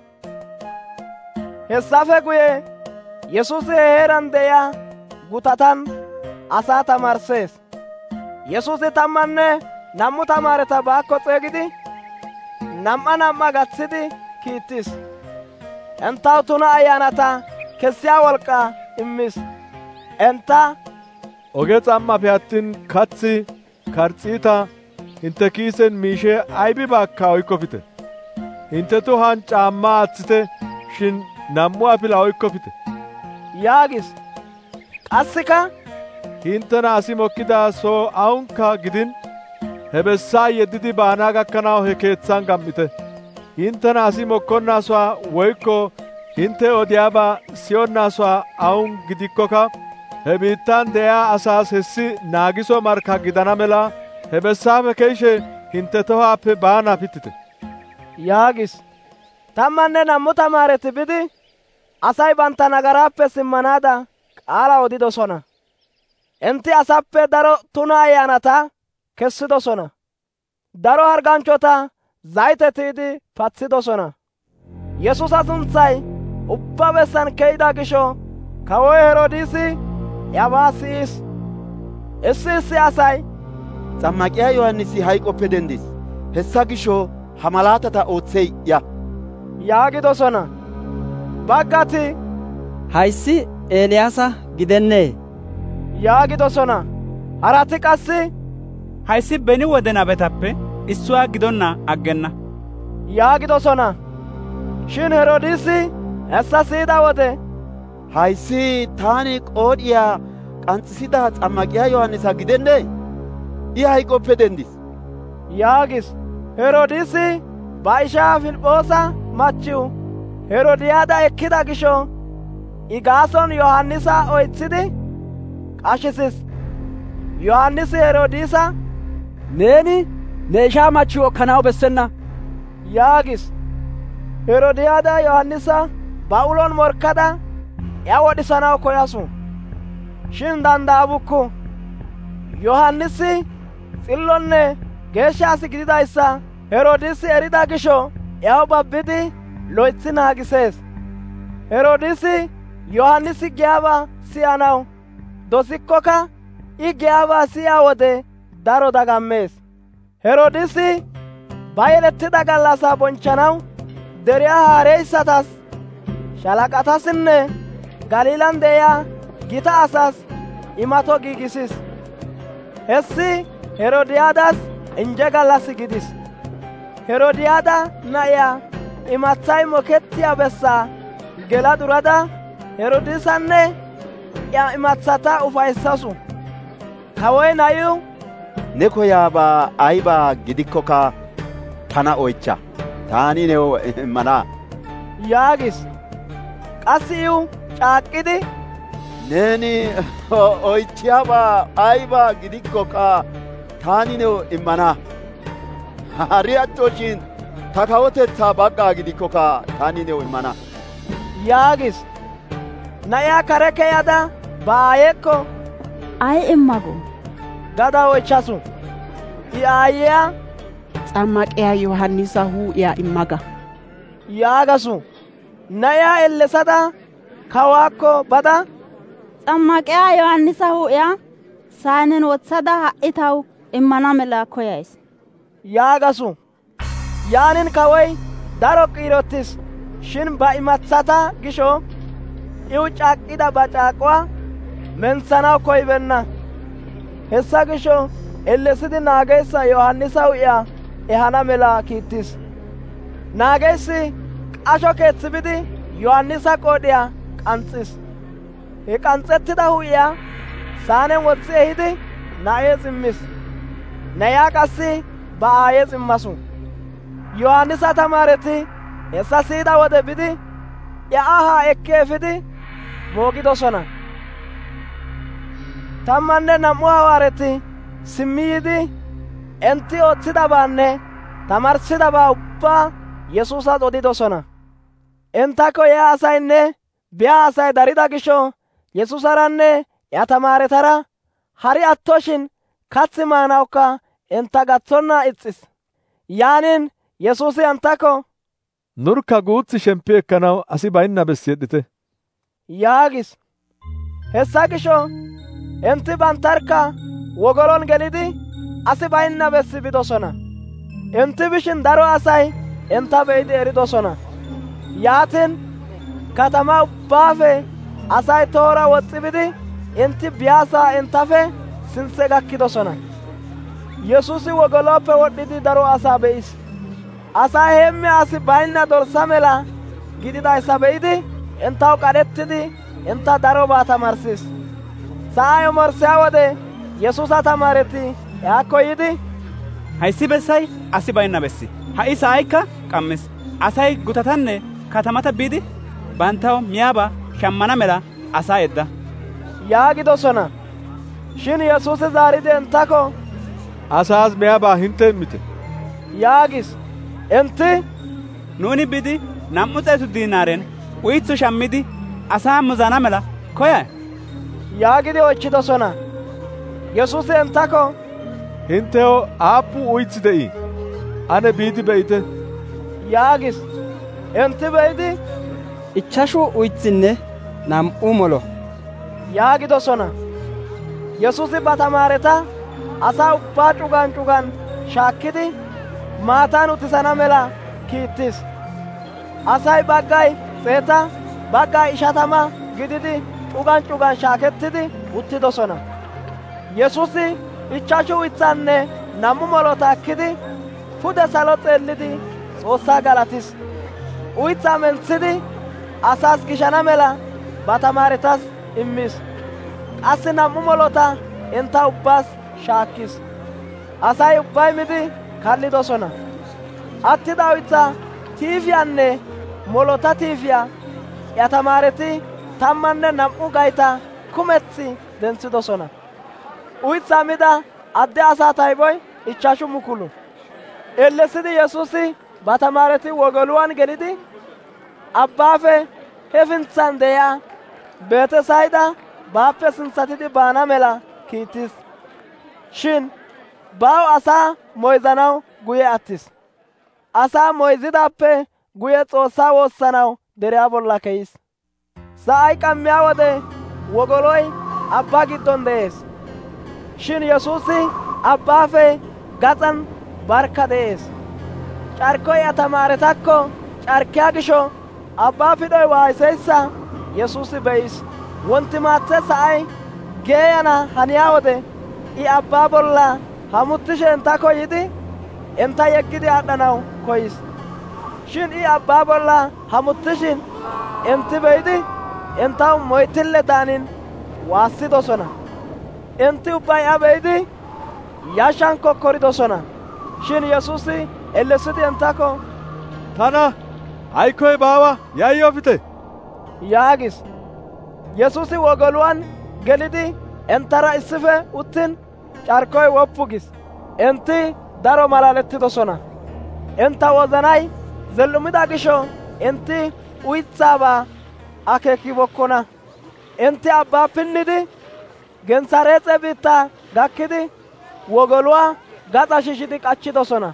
Hessafe guye Yesuusi he heeran de'iyaa gutatan asaa tamaarsees. Yesuusi tammanne nam'u tamaareta baakko xeegidi nam'a nam'a gatsidi kiittis. Entaw tuna ayyaanata kessiyaa wolk'k'aa immis. Enta, oge s'ammafe attin katsi, karc'iita, hintte kiisen miishee aybibaakka oykkofite. Hintte tohan caammaa aatsite, shin nam'u afila oykkofite yaagis. Qassika, hinttena asi mokkida soo awunkka gidin he bessaa yeddidi baanaa gakkanaw he keetsan gam"ite. Hinttena asi mokkonnasuwaa woykko hintte odiyaabaa siyonnasuwaa awun gidikkokka he biittan de'iyaa asaas hessi naagiso markka gidana mela he bessaafe ke'ishe hintte tohaappe baanaa pittite yaagis. Tammanne nam'u tamaareti bidi asay bantta nagaraappe simmanaada qaalaa odidosona. Enti asappe daro tuna ayyaanata kessidosona. Daro harganchchota zayite tiyidi pathidosona. Yesuusa suntsay ubba bessan keyida gisho kawoy Heroodisi yabaa siyis. Issi issi asay, Xammaqiyaa Yohannisi hayqoppe dendis. Hessa gisho ha malaatata ootsey ya yaagidosona. Baggati, hayssi Eeliyaasa gidennee yaagidosona. Harati qassi, hayssi beni wode nabetappe issuwaa gidonna aggenna yaagidosona. Shin Heroodisi hessa siyida wode, hayssi taani qoodhiya qanxisida xammaqiya yohannisa gidennee? I hayqoppe dendis yaagis. Heroodisi ba ishaa Filphoosa machiw Heroodiyaada ekkida gisho I gaason Yohannisa oytsidi qashisis. Yohannisi Heroodisa, neeni ne ishaa machiw ekkanaw bessenna yaagis. Heroodiyaada Yohannisa ba ulon morkkada iya wodhisanaw koyasu, shin danda'abukku. Yohannisi xillonne geeshsha asi gididayssa Heroodisi erida gisho iyaw babbidi loytsi naagisees. Heroodisi Yohannisi giyaaba siyanaw dosikkoka I giyaaba siya wode daro dagammees. Heroodisi ba yelettida gallassaa bonchchanaw deriyaa haareyssatas, shalaqatassinne Galiilan de'iyaa gita asas imato giigisis. Hessi Heroodiyaadas inje gallassi gidis. Heroodiyaada na'iyaa imathay mokettiyaa bessaa gela durada Heroodisanne iya imathata ufayissasu. Kawoy na'iyu, ne koyaabaa aybaa gidikkoka tana oychcha, taani new immana yaagis. Qassi iyu caaqqidi, neeni oychchiyaabaa aybaa gidikkoka taani new immana. Hari attoshin ta kawotetsaa baggaa gidikkoka taani new immana yaagis. Na'iyaa kare keyada ba aayekko, ay immago gada oychchasu. I aayiyaa, xammaqiyaa Yohannisa huuphiyaa immaga yaagasu. Na'iyaa ellesada kawaakko bada, xammaqiyaa Yohannisa huuphiyaa saanen wotsada ha'i taw immana mela koyays yaagasu. Yaanin kawoy daro qiirottis, shin ba imathata gisho iwu caaqqida ba caaqquwaa mentsanaw koyibenna. Hessa gisho ellesidi naageyssa Yohannisa huuphiyaa ehana mela kiittis. Naageyssi qasho keetsi bidi Yohannisa qoodhiyaa qanxxis. He qanxettida huuphiyaa saanen wotsi ehidi na'ees immis. Na'iyaa qassi ba aayees immasu. Yohannisa tamaareti hessa siyida wode bidi iya ahaa ekki efidi moogidosona. Tammanne nam"u hawaareti simmi yiidi enti oothidabaanne tamarssidabaa ubbaa Yesuusas odidosona. Entakko yiyaa asaynne biyaa asay darida gisho Yesuusaranne iya tamaaretara hari attoshin katsi maanawukka enta gatsonna ixxis. Yaanin Yesuusi entakko, nurkka guutsi shemppi ekkanaw asi baynna bessi yed'ite yaagis. Hessa gisho enti banttarkka wogolon gelidi asi baynna bessi bidosona. Enti bishin daro asay enta be'idi eridosona. Yaatin katamaa ubbaafe asay toora woxxi bidi enti biyaasaa entafe sintse gakkidosona. Yesuusi wogolooppe wodhdhidi daro asaa be'is. Asaa heemmiyaa asi baynna dorsa mela gididayssa be'idi entaw qadhettidi enta darobaa tamarssis. Sa'ay omorssiyaa wode Yesuusa tamaareti yaakko yiidi, hayssi bessay asi baynna bessi, ha'i sa'aykka qammis. Asay gutatanne katamata biidi banttaw miyaabaa shammana mela asaa yedda yaagidosona. Shin Yesuusi zaaridi entakko, asaas miyaabaa hintte immite yaagis. Enti, nuuni biidi nam"u xeetu diinaaren uythu shammidi asaa muzana mela koyay yaagidi oychchidosona. Yesuusi entakko, hinttew aappun uythi de'ii? Ane biidi be'ite yaagis. Enti be'idi, ichchashu uythinne nam"u molo yaagidosona. Yesuusi ba tamaareta asaa ubbaa cugan cugan shaakkidi maataan utisana mela kiittis. Asay baggay xeeta, baggay ishatama gididi cugan cugan shaakettidi uttidosona. Yesuusi ichchashu uythanne nam"u molota ekkidi pude salo xeellidi Xoossaa galatis. Uythaa mentsidi asaas gishana mela ba tamaaretas immis. Qassi nam"u molota entta ubbaas shaakkis. Asay ubbay midi kallidosona. Attida uythaa tiifiyaanne molota tiifiyaa ya tamaareti tammanne nam"u gayta kumeththi denththidosona. Uythaa mida adde asaa tayboy ichchashu mukulu. Ellessidi Yesuusi ba tamaareti wogoluwaan gelidi abbaafe hefintsan de'iyaa Beetesayda baappe sintsatidi baana mela kiittis. Shin baw asaa moyzanaw guye attis. Asaa moyzidaappe guye Xoossaa woossanaw deriyaa bolla ke'is. Sa'ay qammiyaa wode wogoloy abbaa giddon de'ees. Shin Yesuusi abbaafe gaxan barkka de'ees. Carkkoy ya tamaaretakko carkkiyaa gisho abbaa pidhoy waayiseyssa Yesuusi be'is. Wonttimaathe sa'ay geeyana haniyaa wode I abbaa bolla hamuttishe enttako yiidi entta yeggidi aadhdhanaw koyis. Shin I abbaa bolla hamuttishin entti be'idi enttaw moytille daanin waassidosona. Entti ubbay a be'idi yashshan kokkoridosona. Shin Yesuusi ellessidi enttako, «Tana aykkoy baawa yayyofite» yaagis. Yesuusi wogoluwaan gelidi enttara issife uttin carkkoy woppu gis. Entti daro malalettidosona. Entta wozanay zellumida gisho entti uytsaabaa akeekibokkona. Entti abbaa pinnidi Gensaareexe biittaa gakkidi wogoluwaa gaxa shishidi k'achchidosona.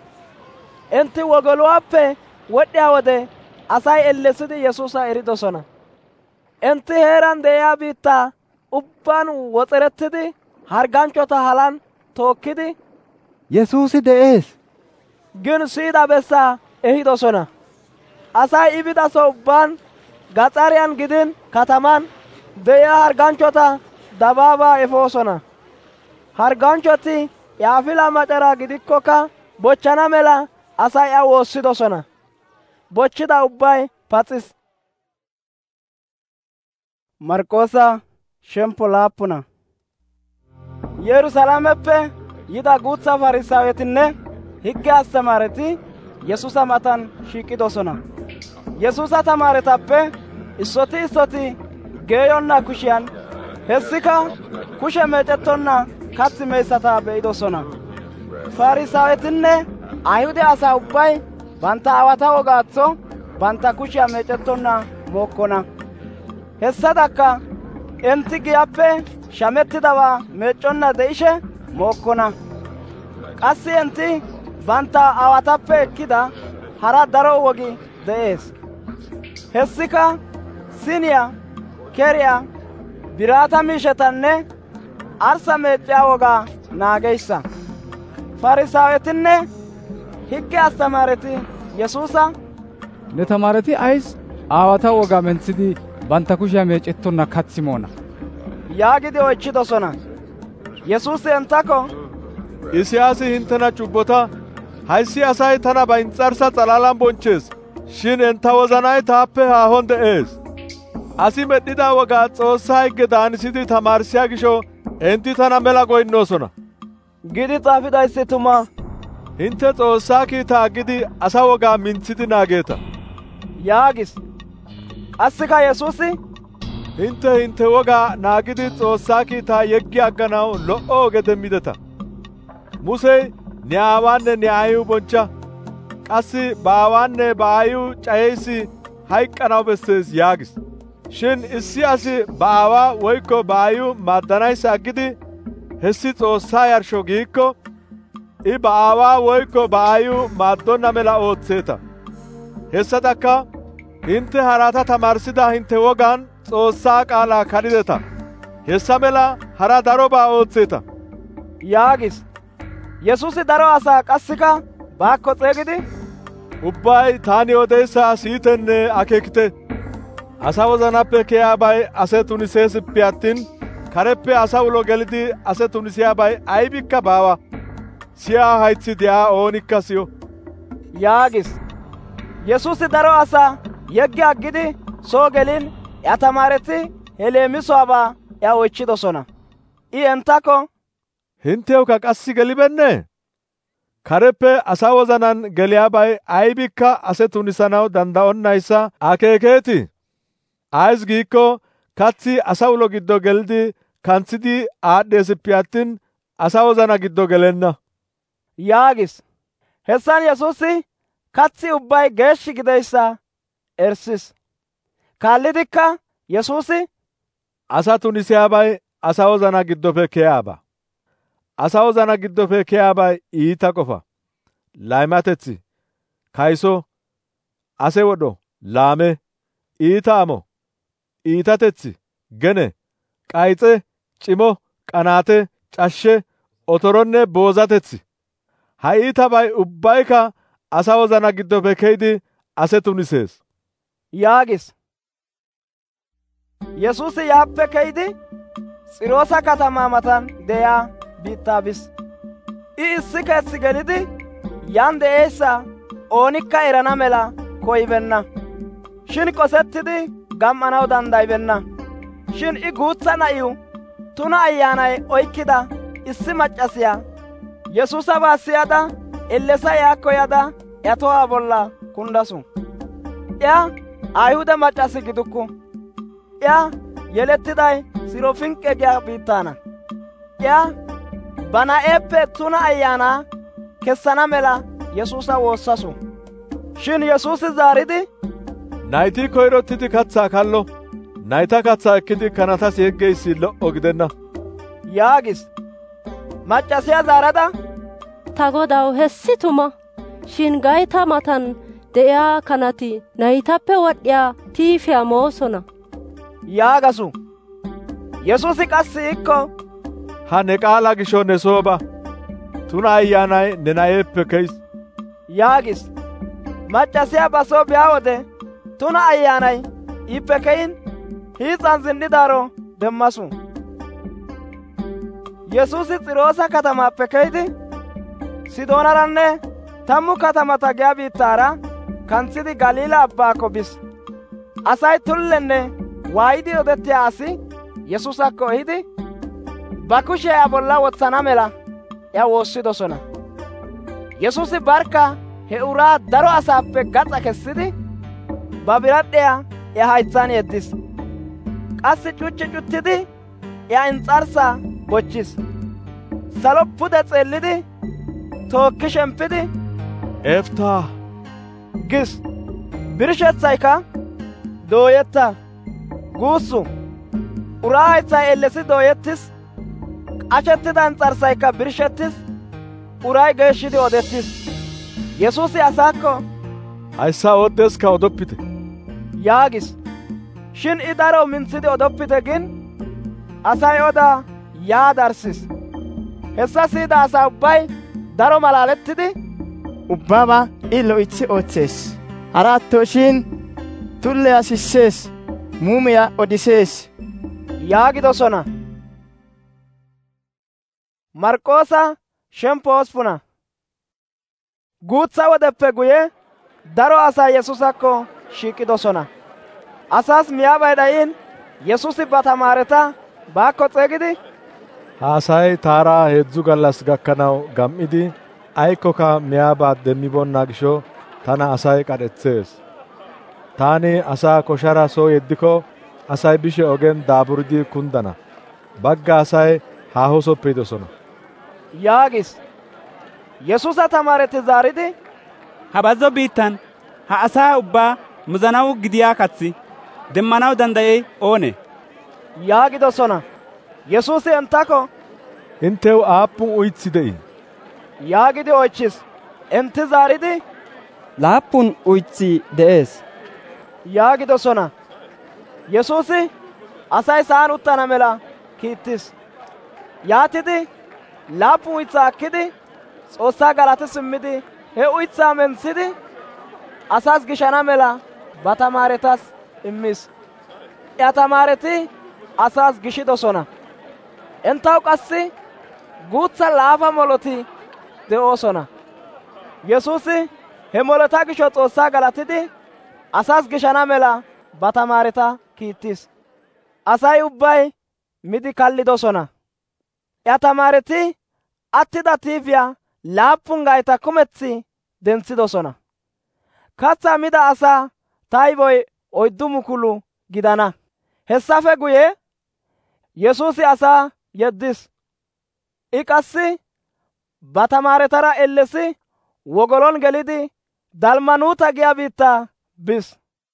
Entti wogoluwaappe wodhdhiyaa wode asay ellessidi Yesuusa eridosona. Entti heeran de'iyaa biittaa ubbaan wos'erettidi hargganchchota halan tookkidi Yesuusi de'ees gin siyida bessaa ehidosona. Asay I bidaso ubbaan gaxariyaan gidin kataman de'iyaa hargganchchota dabaabaa efoosona. Hargganchchoti yaafila macaraa gidikkokka bochchana mela asay a woossidosona. Bochchida ubbay paxis. Marqoosa shemppo laappuna. Yerusaalameppe yida guutsa Farisaawetinne higge astamaareti Yesuusa matan shiiqidosona. Yesuusa tamaaretappe issoti issoti geeyonna kushiyaan hessika kushe meecettonna kathi meessata be'idosona. Farisaawetinne Ayhude asaa ubbay bantta aawata wogaatho bantta kushiyaa meecettonna mookkona. Hessadakka entti giyaappe shamettidabaa meecconna de'ishe mookkona. Qassi entti bantta aawatappe ekkida hara daro wogi de'ees. Hessika siniyaa, keriyaa, biraata miishetanne arssa meecciyaa wogaa naageyssa. Farisaawetinne higge astamaareti Yesuusa, «Ne tamaareti ays aawata wogaa mentsidi bantta kushiyaa meecettonna katsi moona?» yaagidi oychchidosona. Yesuusi enttako, «Isiyaasi hinttena cubbota, hayssi asay tana ba ins's'arssa s'alalan bonchchees, shin entta wozanay taappe haahon de'ees. Asi med'dhida wogaa S'oossaa higge daanissidi tamaarissiyaa gisho enti tana mela goynnoosona» gidi xaafidayssi tuma. «Hintte Xoossaa kiitaa aggidi asa wogaa mintsidi naageeta» yaagis. Qassika Yesuusi, «Hintte hintte wogaa naagidi Xoossaa kiitaa yeggi agganaw lo"o oge demmideta. Musey ne aawaanne ne aayiw bonchcha, qassi ba aawaanne ba aayiw cayeyssi hayk'k'anaw bessees yaagis. Shin issi asi ba aawaa woykko ba aayiw maaddanayssa aggidi hessi Xoossaa yarshsho giikko I ba aawaa woykko ba aayiw maaddonna mela ootseeta. Hessadakka hintte harata tamarssida hintte wogaan Xoossaa qaalaa kadhideta. Hessa mela hara darobaa ootseeta» yaagis. Yesuusi daro asaa qassika baakko xeegidi, «Ubbay taani odeyssa siyitenne akeekite. Asa wozanappe kiyaabay ase tuniseesippe attin, kareppe asa ulo gelidi ase tunisiyaabay aybikka baawa. Siyaa haytsi de'iyaa oonikka siyo» yaagis. Yesuusi daro asaa yeggi aggidi soo gelin iya tamaareti he leemisuwaabaa iya oychchidosona. I enttako, hinttewukka qassi gelibennee? Kareppe asa wozanan geliyaabay aybikka ase tunisanaw danda'onnayssa akeekeetii? Ays giikko kaththi asa ulo giddo gelidi kanththidi aadhdheesippe attin asa wozana giddo gelenna. yaagis. Hessan Yesuusi kaththi ubbay geeshshi gideyssa erisis. Kaallidikka Yesuusi, asa tunisiyaabay asa wozana giddofe keyaaba. Asa wozana giddofe keyaabay iita qofa, laymatetsi, kayso, ase wodho, laame, iita amo, iitatetsi, gene, qayxe, cimo, qanaate, cashshe, otoronne boozatetsi. Ha iitabay ubbaykka asa wozana giddofe keyidi ase tunisees. yaagis. Yesuusi yaappe keyidi Xiroosa katamaa matan de'iyaa biittaa bis. I issi keetsi gelidi yan de'eessa oonikka erana mela koyibenna. Shin qosettidi gam"anaw danddayibenna. Shin I guutsa na'iyu tuna ayyaanay oykkida issi maccasiya Yesuusabaa siyada ellesa yaakko yada iya tohaa bolla kundasu. Iya Ayhuda maccasi gidukku. Iya yelettiday Sirofinqe giyaa biittaana. Iya ba na'eeppe tuna ayyaanaa kessana mela Yesuusa woossasu. Shin Yesuusi zaaridi, nayti koyrottidi kathaa kallo, nayta kathaa ekkidi kanatas yeggeyssi lo"o gidenna yaagis. Maccasiya zaarada, ta Godaw, hessi tuma. Shin gayta matan de'iyaa kanati naytappe wodhiyaa tiifiyaa moosona yaagasu. Yesuusi qassi ikko, ha ne qaala gisho ne soo ba, tuna ayyaanay ne na'eeppe keyis yaagis. Maccasiya ba soo biyaa wode tuna ayyaanay ippe keyin hiis'an zin"idaaro demmasu. Yesuusi Xiroosa katamaappe keyidi Sidoonaranne tammu katamata giyaa biittaara kanththidi Galiilaa abbaakko bis. Asay tullenne waayidi odettiyaa asi Yesuusakko ehidi ba kushiyaa iya bolla wotsana mela iya woossidosona. Yesuusi barkka he uraa daro asaappe gaxa kessidi ba biradhdhiyaa iya haytsaan yeddis. Qassi cuchchi cuttidi iya ins'arssaa bochchis. Salo pude xeellidi tookki shemppidi, eftaa gis. Birshetsayka dooyetta guussu. Uraa haytsay ellesi dooyettis. Qashettida ins'arssayka birshettis. Uray geeshshidi odettis. Yesuusi asaakko, hayssa ooddeska odoppite yaagis. Shin I daro mintsidi odoppite gin asay odaa yaa darssis. Hessa siyida asaa ubbay daro malaalettidi, ubbaaba I lo'iththi ootsees. Hara attoshin tulleya sissees, muumiya odisees yaagidosona. Marqoosa shemppo hosppuna. Guutsa wodeppe guye daro asay Yesuusakko shiiqidosona. Asaas miyaabay dhayin Yesuusi ba tamaareta baakko xeegidi, ha asay taara heedzu gallas gakkanaw gam"idi aykkoka miyaabaa demmibonna gisho tana asay qadhethees. Taani asaa koshara soo yeddiko asay bishe ogen daaburidi kundana. Bagga asay haahosoppe yidosona yaagis. Yesuusa tamaareti zaaridi, ha bazzo biittan ha asaa ubbaa muzanaw gidiyaa kathi demmanaw dandayey oonee? yaagidosona. Yesuusi enttako, inttew aappun uyththi de'ii? yaagidi oychchis. Entti zaaridi, laappun uyththi de'ees yaagidosona. Yesuusi asay sa'an uttana mela kiittis. Yaatidi laappun uythaa akkidi Xoossaa galati simmidi he uythaa mentsidi asaas gishana mela ba tamaaretas immis. Iya tamaareti asaas gishidosona. Enttaw qassi guutsa laafa moloti de'oosona. Yesuusi he molota gisho Xoossaa galatidi asaas gishana mela ba tamaareta kiittis. Asay ubbay midi kallidosona. Ya tamaareti attida tiifiyaa laappun gayta kumethi denthidosona. Katsaa mida asaa tayboy oyddu mukulu gidana. Hessafe guye Yesuusi asaa yeddis. I qassi ba tamaaretara ellesi wogolon gelidi Dalmanuuta giya biittaa bis.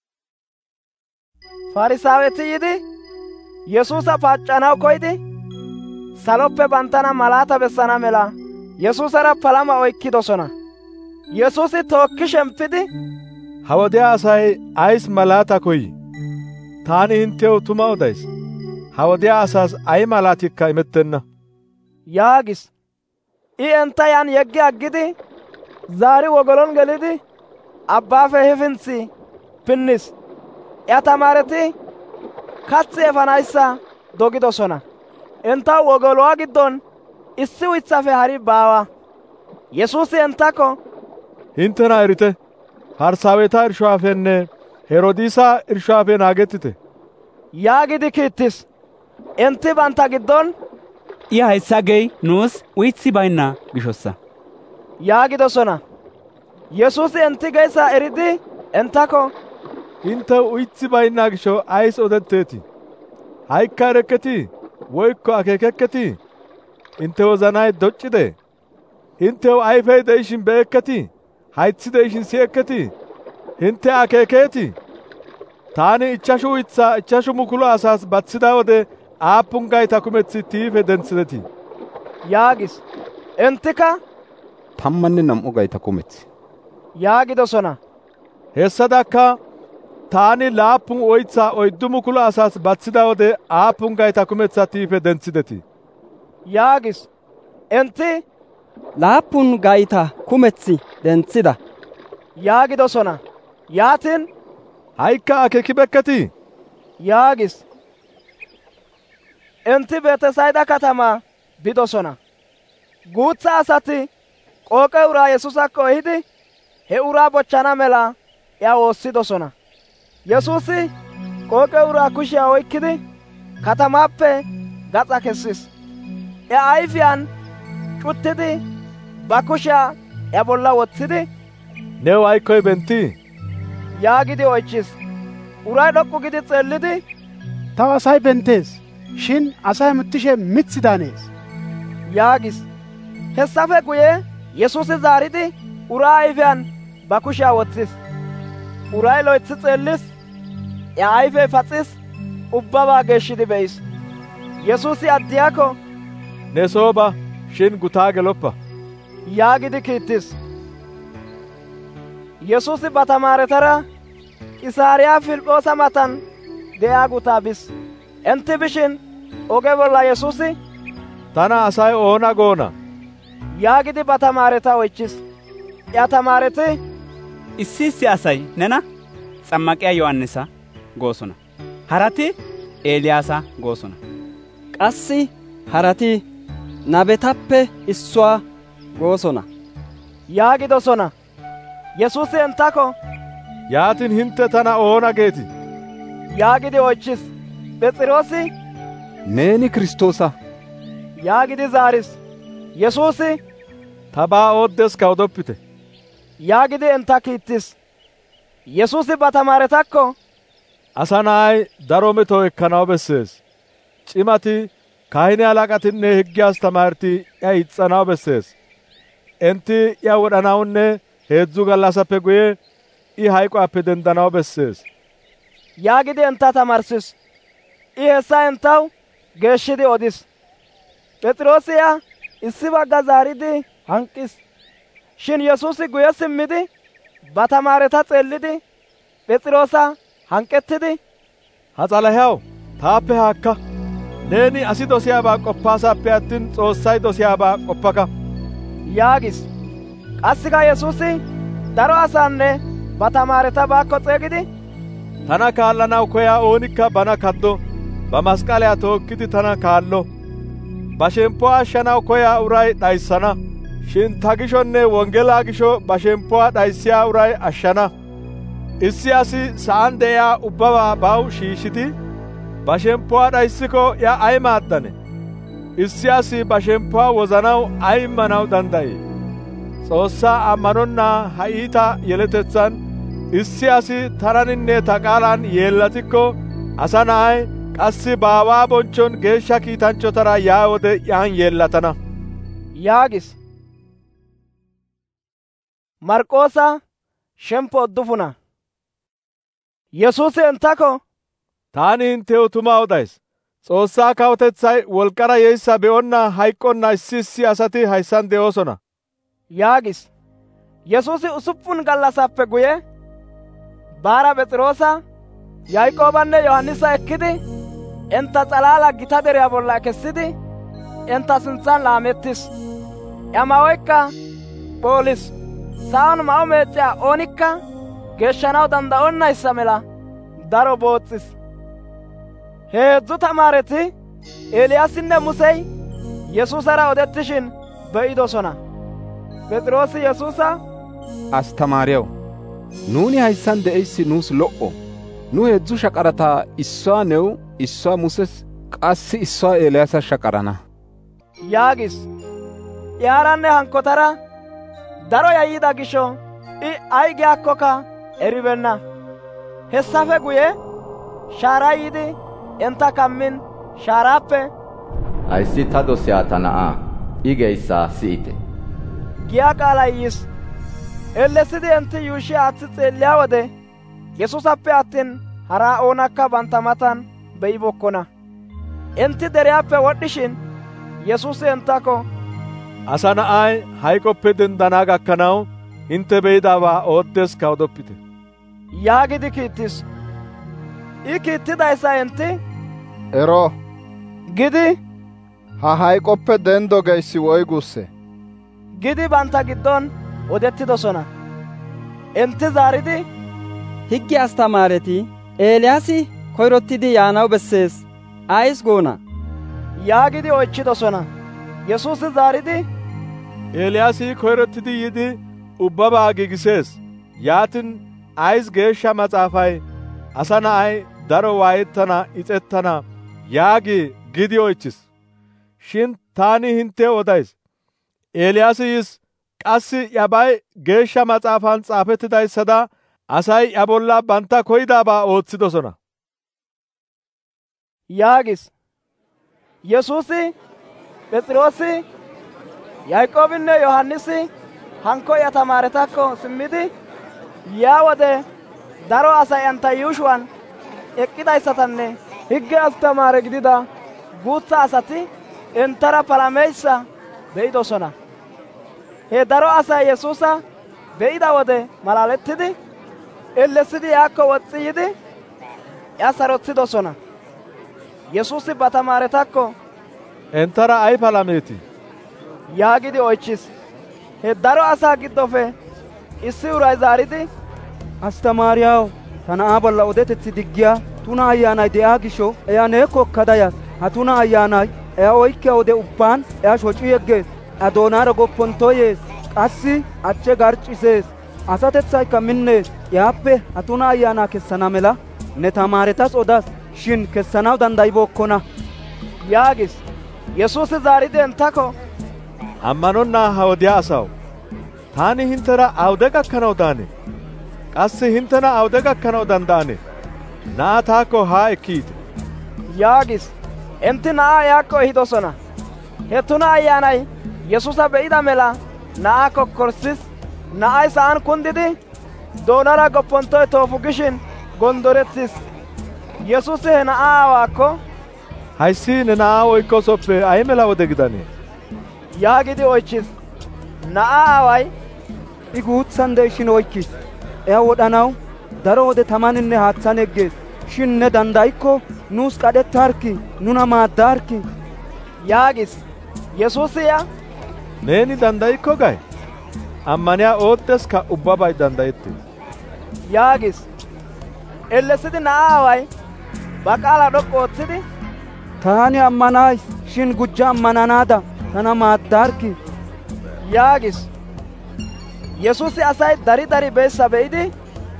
Farisaaweti yidi Yesuusa paaccanaw koyidi saloppe banttana malaata bessana mela Yesuusara palama oykkidosona. Yesuusi tookki shemppidi, ha wodiyaa asay ays malaata koyi? Taani hinttew tuma odays. Ha wodiyaa asaas ay malaatikka imettenna yaagis. I entta yan yeggi aggidi zaari wogolon gelidi abbaafe hefintsi pinnis. Ya tamaareti katsi efanayssa dogidosona. Entaw wogoluwaa giddon issi uythafe hari baawa. Yesuusi enttakko, hinttena erite, Farsaaweta irshuwaafenne Heroodisa irshuwaafe naagettite yaagidi kiittis. Enti bantta giddon, I hayssa gey nuus uythi baynna gishossa yaagidosona. Yesuusi enti geyssa eridi enttakko, hintew uythi baynna gisho ays odetteetii? Haykka erekketii woykko akeekekketii? Inte wozanay doccide? Hintew ayfey de'ishin be'ekketii? Hayththi de'ishin si'ekketii? Hinte akeekeetii? Taani ichchashu uythaa ichchashu mukulu asaas batsida wode aappun gayta kumethi tiife denthidetii? yaagis. Entikka tammanne nam'u gayta kumethi yaagidosona. Hessadakka taani laappun oythaa oyddu mukulu asaas batsida wode aappun gayta kumetha tiife denthidetii? yaagis. Enti laappun gayta kumethi denthida yaagidosona. Yaatin haykka akeekibekketii? yaagis. Enti Beetesayda katamaa bidosona. Guutha asati qooqe uraa Yesuusakko ehidi he uraa bochchana mela ya woossidosona. Yesuusi qooqe uraa kushiyaa oykkidi katamaappe gaxa kessis. Ya ayfiyaan cuttidi ba kushiyaa ya bolla wotsidi, new aykkoy bentii? yaagidi oychchis. Uray dhoqqu gidi xeellidi, taw asay bentees, shin asay muttishe mithi daanees yaagis. Hessafe guye Yesuusi zaaridi uraa ayfiyaan ba kushiyaa wotsis. Uray loytsi xeellis, ya ayfey paxis, ubbabaa geeshshidi be'is. Yesuusi addiyaakko, ne soo ba, shin gutaa geloppa yaagidi kiittis. Yesuusi ba tamaaretara Qisaariyaa Filphoosa matan de'iyaa gutaa bis. Enti bishin oge bolla Yesuusi, tana asay oona goona? yaagidi ba tamaareta oychchis. Ya tamaareti, issi issi asay nena Xammaqiyaa Yohannisa goosona, harati Eeliyaasa goosona, qassi harati nabetappe issuwaa goosona yaagidosona. Yesuusi enttakko, yaatin hinte tana oona geeti? yaagidi oychchis. Phexroosi, neeni Kiristoosa yaagidi zaaris. Yesuusi, tabaa ooddeska odoppite yaagidi entta kiittis. Yesuusi ba tamaaretakko, asa na'ay daro meto ekkanaw bessees. Cimati, kahine halaqatinne higgi astamaareti iya ixxanaw bessees. Enti iya wodhanawunne heedzu gallassappe guye I hayqoappe dendanaw bessees yaagidi entta tamaarsis. I hessa entaw geeshshidi odis. Phexroosi iya issi bagga zaaridi hanqis. Shin Yesuusi guye simmidi ba tamaareta xeellidi Phexroosa hanqettidi, ha s'alahiyaw taappe haakka. Neeni asi dosiyaabaa qoppaasappe attin Xoossay dosiyaabaa qoppaka yaagis. Qassika Yesuusi daro asaanne ba tamaareta baakko xeegidi, tana kaallanaw koyaa oonikka bana kaddo, ba masqaliyaa tookkidi tana kaallo. Ba shemppuwaa ashshanaw koyaa uray d'ayssana, shin ta gishonne wonggelaa gisho ba shemppuwaa d'ayssiyaa uray ashshana. issi asi sa'an de'iyaa ubbabaa baw shiishshidi ba shemppuwaa d'ayssiko iya ay maaddane? issi asi ba shemppuwaa wozanaw ay immanaw danddayii? S'oossaa ammanonna ha iita yeletetsan issi asi tananinne ta qaalan yeellatikko asa na'ay qassi baawaa bonchchon geeshsha kiitanchchotara yaa wode yan yeellatana yaagis. Marqoosa shemppo uddufuna. Yesuusi enttako, taani hinttew tuma odays, S'oossaa kawutetsay wolqqara yeyssa be'onna hayqqonna issi issi asati hayssan de'oosona yaagis. Yesuusi usuppun gallassappe guye baara Phexroosa, Yaaqoobanne Yohannisa ekkidi entta xalaala gita deriyaa bolla kessidi entta sintsan laamettis. Iya ma'oykka phoolis. Sa'aan ma'o meecciyaa oonikka geeshshanaw dandda'onnayssa mela daro booxxis. Heezzu tamaareti Eeliyaasinne Musey Yesuusara odettishin be'idosona. Phexroosi Yesuusa, Astamaariyaw, nuuni hayssan de'eyssi nuus lo"o. Nu heezzu shaqarata issuwaa new, issuwaa Muses, qassi issuwaa Eeliyaasas shaqarana yaagis. Iyaaranne hankkotara daro yayyida gisho I ay giyaakkoka eribeenna. Hessafe guye shaaray yiidi entta kammin shaaraappe, hayssi ta dosiyaa ta na'aa, I geyssaa siyite giyaa qaalay yis. Ellesidi enti yuushshi aathi xeelliyaa wode Yesuusappe attin haraa oonakka bantta matan be'ibokkona. Enti deriyaappe wodhishin Yesuusi enttako, asa na'ay hayqoppe denddana gakkanaw hintte be'idabaa ooddeska odoppite yaagidi kiittis. I kiittidayssa enti, ero gidi, ha hayqoppe denddo geyssi woy guusse gidi bantta giddon odettidosona. Enti zaaridi, higge astamaareti Eeliyaasi koyrottidi yaanaw bessees, ays goona yaagidi oychchidosona. Yesuusi zaaridi, Eeliyaasi koyrottidi yiidi ubbabaa giigisees. Yaatin ays geeshsha matsaafay asa na'ay daro waayettana ixettana yaagi gidi oychchis. Shin taani hinttew odays, Eeliyaasi yis, qassi iyabay geeshsha matsaafan xaafettidayssada asay iya bolla bantta koyidabaa ooththidosona yaagis. Yesuusi Phexroosi, Yaaqoobinne Yohannisi hankko iya tamaaretakko simmidi yaa wode daro asay entta yuushuwan eqqidayssatanne higge astamaare gidida guutsa asati enttara palameyssa be'idosona. He daro asay Yesuusa be'ida wode malaalettidi ellesidi yaakko woxxi yiidi iya saroththidosona. Yesuusi ba tamaaretakko, enttara ay palameetii yaagidi oychchis. He daro asaa giddofe issi uray zaaridi, Astamaariyaw, ta na'aa bolla odetetsi diggiyaa tuna ayyaanay de'iyaa gisho eya neekko ekkada yas. Ha tuna ayyaanay eya oykkiyaa wode ubbaan eya shoci yeggees, eya doonaara goppontto yees, qassi achche garccisees, asatetsaykka minnees. Yaappe ha tuna ayyaanaa kessana mela ne tamaaretas odas, shin kessanaw danddayibookkona yaagis. Yesuusi zaaridi enttako, ammanonna ha wodiyaa asaw, taani hinttera awude gakkanaw daane? Qassi hinttena awude gakkanaw dandda'ane? Na'aa taakko haa ekkiite yaagis. Enti na'aa yaakko ehidosona. He tuna ayyaanay Yesuusa be'ida mela na'aa kokkorsis. Na'ay sa'aan kunddidi doonara gopponttoy toofu gishin gonddorettis. Yesuusi he na'aa aawaakko, hayssi ne na'aa oykkoosoppe ay mela wode gidanee yaagidi oychchis. Na'aa aaway, I guutsan de'ishin oykkis. Eya wodhanaw daro wode tamaninne haatsan yeggees, shin ne danddayikko nuus qadhettaarki, nuna maaddaarki yaagis. Yesuusi iya, neeni danddayikko gay? Ammaniyaa ooddeska ubbabay danddayettees yaagis. Ellesidi na'aa aaway ba qaalaa d'ok'k'u ootsidi, taani ammanays, shin gujja ammananaada tana maaddaarki yaagis. Yesuusi asay dari dari beessa be'idi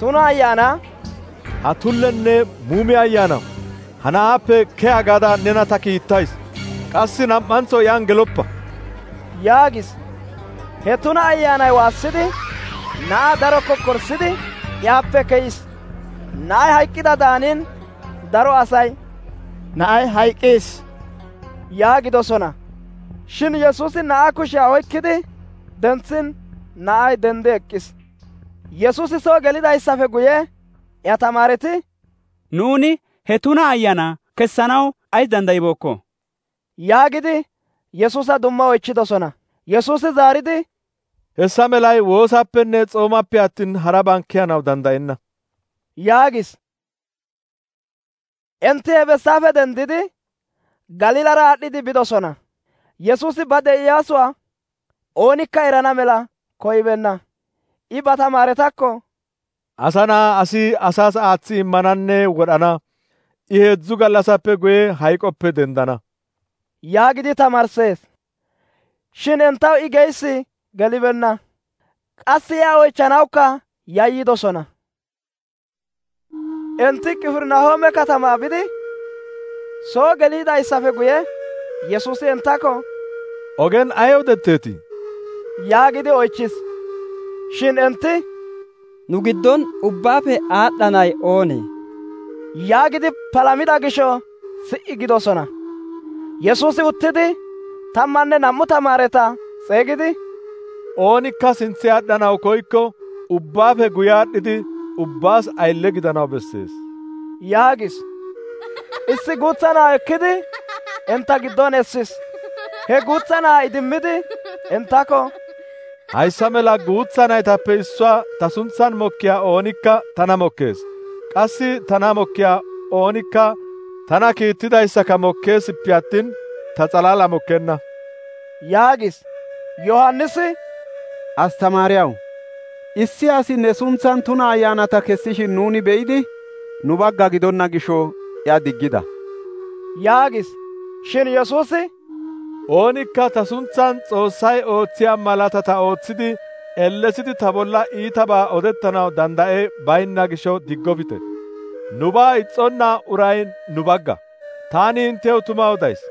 tuna ayyaana ha tullenne muume ayyaanaw ha na'aappe ke'a gaada nena ta kiittays qassi nam"antso yan geloppa yaagis. He tuna ayyaanay waassidi na'aa daro kokkorssidi yaappe ke'is. Na'ay hayk'k'ida daanin daro asay na'ay hayk'k'is yaagidosona. Shin Yesuusi na'aa kushiyaa oykkidi dentsin na'ay denddi eqqis. Yesuusi soo gelidayssafe guye iya tamaareti nuuni he tuna ayyaana kessanaw ays danddayibookko yaagidi Yesuusa dumma oychchidosona. Yesuusi zaaridi hessa melay woosappenne s'oomappe attin haraban kiyanaw dandda'enna yaagis. Enti he bessaafe denddidi Galiilara aad'd'idi bidosona. Yesuusi ba de'iyaasuwaa oonikka erana mela koyibeenna. I ba tamaaretakko asa na'aa asi asaas aatsi immananne wodhana I heezzu gallassappe guye hayqoppe denddana yaagidi tamarssees. Shin entaw I geyssi gelibeenna. Qassi yaa oychchanawukka yayyidosona. Enti Qifirnahoome katamaa bidi soo gelidayssafe guye Yesuusi entako ogen ay odetteetii yaagidi oychchis. Shin enti nu giddon ubbaappe aad'dhanay oonee yaagidi palamida gisho si'i gidosona. Yesuusi uttidi tammanne nam'u tamaareta xeegidi oonikka sinthe aad'dhanaw koykko ubbaappe guye aad'dhidi ubbaas aylle gidanaw bessees yaagis. Issi guutsa na'aa ekkidi enta giddon essis. He guutsa na'aa idimmidi entako hayssa mela guutsa naytappe issuwaa ta suntsan mokkiyaa oonikka tana mokkees qassi tana mokkiyaa oonikka tana kiittidayssaka mokkeesippe attin ta xalaala mokkenna yaagis. Yohannisi astamaariyaw issi asi ne suntsan tuna ayyaanata kessishin nuuni be'idi nu bagga gidonna gisho iya diggida yaagis. Shin Yesuusi oonikka ta suntsan Xoossay ootsiyaa malaatata ootsidi ellesidi ta bolla iitabaa odettanaw dandda'e baynna gisho diggofite. Nubaa ixxonna uray nu bagga. Taani hinttew tuma odays.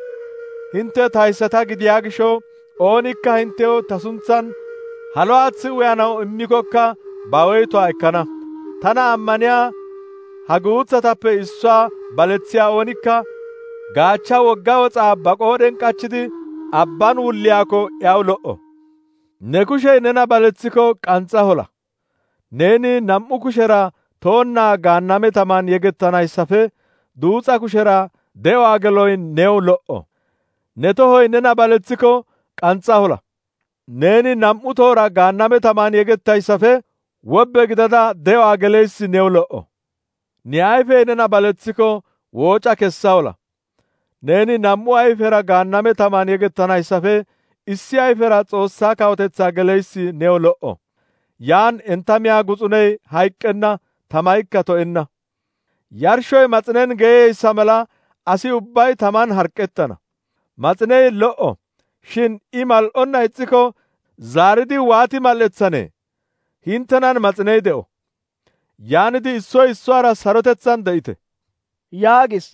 Hintte tayssata gidiyaa gisho oonikka hinttew ta suntsan halo haaththi uyanaw immikokka ba woytuwaa ekkana. Tana ammaniyaa ha guutsatappe issuwaa baletsiyaa oonikka gaachcha wogga woxaa ba qoodhen k'achchidi abban wulliyaakko iyaw lo"o. Ne kushey nena baletsiko qanxxa hola. Neeni nam"u kushera toonnaa gaanname taman yegettanayssafe duuxa kushera de'uwaa geloy new lo"o. Ne tohoy nena baletsiko qanxxa hola. Neeni nam"u tohora gaanname taman yegettayssafe wobbe gidada de'uwaa geleyssi new lo"o. Ne ayfey nena baletsiko wooca kessa hola. Neeni nam"u ayfera gaanname taman yegettanayssafe issi ayfera Xoossaa kawotetsaa geleyssi new lo"o. Yaan entta miyaa guxuney hayqqenna tamaykka to'enna. Yarshoy maxinen geeyeyssa mala asi ubbay taman harqqettana. Maxiney lo"o, shin I mal"onna ixxiko zaaridi waati mal"etsanee? Hinttenan maxiney de'o. Yaanidi issoy issuwaara sarotetsan de'ite yaagis.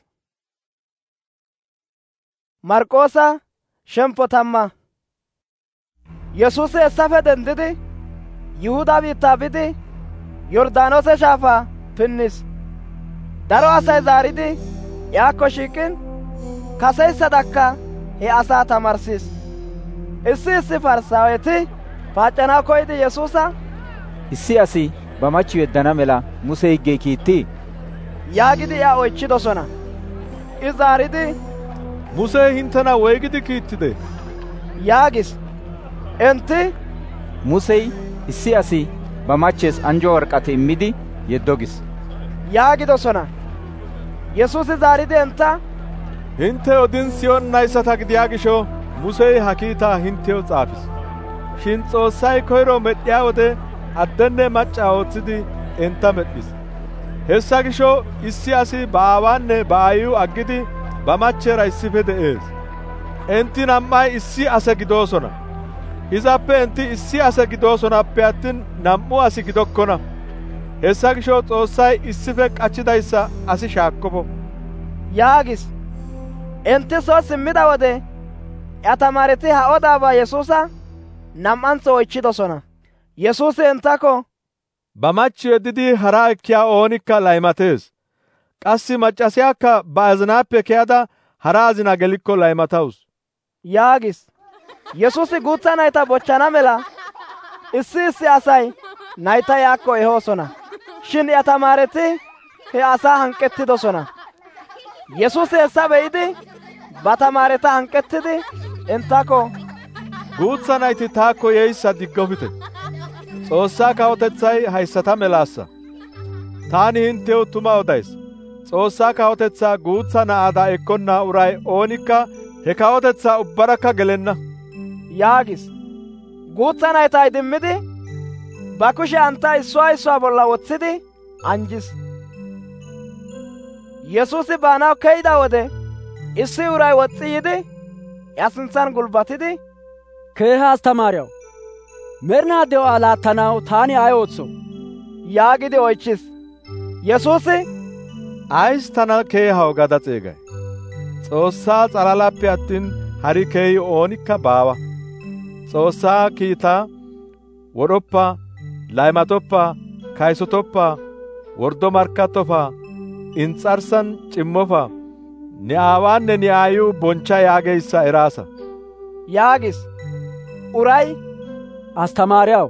Marqoosa shemppo tamma. Yesuusi hessafe denddidi Yihudaa biittaa bidi Yorddaanoose shaafaa pinnis. Daro asay zaaridi yaakko shiiqin kaseysadakka he asaa tamarsis. Issi issi Farsaaweti paac'c'anaw koyidi Yesuusa issi asi ba machiyo yeddana mela Muse higgey kiittii yaagidi iya oychchidosona. I zaaridi Musee hinttena woygidi kiittide yaagis. Enti Musey issi asi ba machees anjo warqate immidi yeddo gis yaagidosona. Yesuusi zaaridi entta hintte odin siyonnayssata gidiyaa gisho Musey ha kiitaa hinttew xaafis. Shin Xoossay koyro medhdhiyaa wode addenne macca ootsidi entta medhdhis. Hessa gisho issi asi ba aawaanne ba aayiw aggidi ba machcheera issife de'ees. Enti nam"ay issi ase gidoosona. Izappe enti issi ase gidoosonappe attin nam"u asi gidokkona. hessa gisho Xoossay issife qachchidayssa asi shaakkofo yaagis. Enti soo simmida wode ya tamaareti ha odaabaa Yesuusa nam"antso oychchidosona. Yesuusi enttako, ba machchiyo yeddidi hara ekkiyaa oonikka laymatees. Qassi maccasiyakka ba azinaappe kiyada hara azina gelikko laymatawus yaagis. Yesuusi guutha nayta bochchana mela issi issi asay nayta yaakko ehoosona. Shin ya tamaareti he asaa hanqettidosona. Yesuusi hessa be'idi ba tamaareta hanqettidi enttako, guutha nayti taakko yeeyssa diggofite. Xoossaa kawotetsay hayssata melaassa. Taani hinttew tuma odays. Xoossaa kawotetsaa guutha na'aada ekkonna uray oonikka he kawotetsaa ubbarakka gelenna yaagis. Guutha nayta idimmidi ba kushiyantta issuwaa issuwaa bolla wotsidi anjis. Yesuusi baanaw keyida wode issi uray woxxi yiidi ya sintsan gulbatidi, keeha astamaariyaw, merinaa de'uwaa laattanaw taani ay ootsoo? yaagidi oychchis. Yesuusi, ays tana keehaw gada xeegay? Xoossaa xalalappe attin hari keehi oonikka baawa. Xoossaa kiitaa wodhoppa, laymatoppa, kaysotoppa, wordo markkattofa, ins'arssan cimmofa, ne aawaanne ne aayiw bonchcha yaageyssa eraasa yaagis. Uray, astamaariyaw,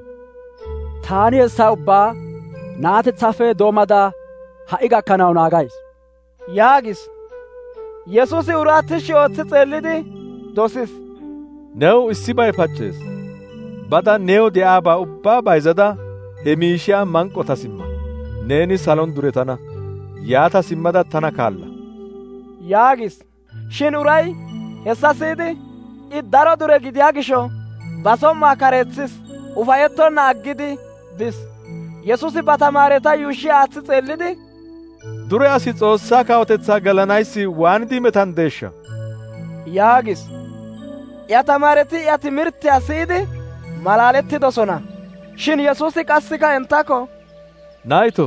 taani hessa ubbaa na'atetsaafe doomada ha'i gakkanaw naagays yaagis. Yesuusi uraa tishshi ooththi xeellidi dosis. New issibay paccees. Bada new de'aabaa ubbaa bayzada he miishiyaa manqotas imma. Neeni salon duretana. Yaata simmada tana kaalla yaagis. Shin uray hessa siyidi I daro dure gidiyaa gisho ba sommaa kareetsis ufayettonna aggidi bis. Yesuusi ba tamaareta yuushshi aaththi xeellidi, dure asi Xoossaa kawotetsaa gelanayssi waanidi metandeeshsha yaagis. Ya tamaareti ya timirttiyaa siyidi malaalettidosona. Shin Yesuusi qassika enttako, nayto,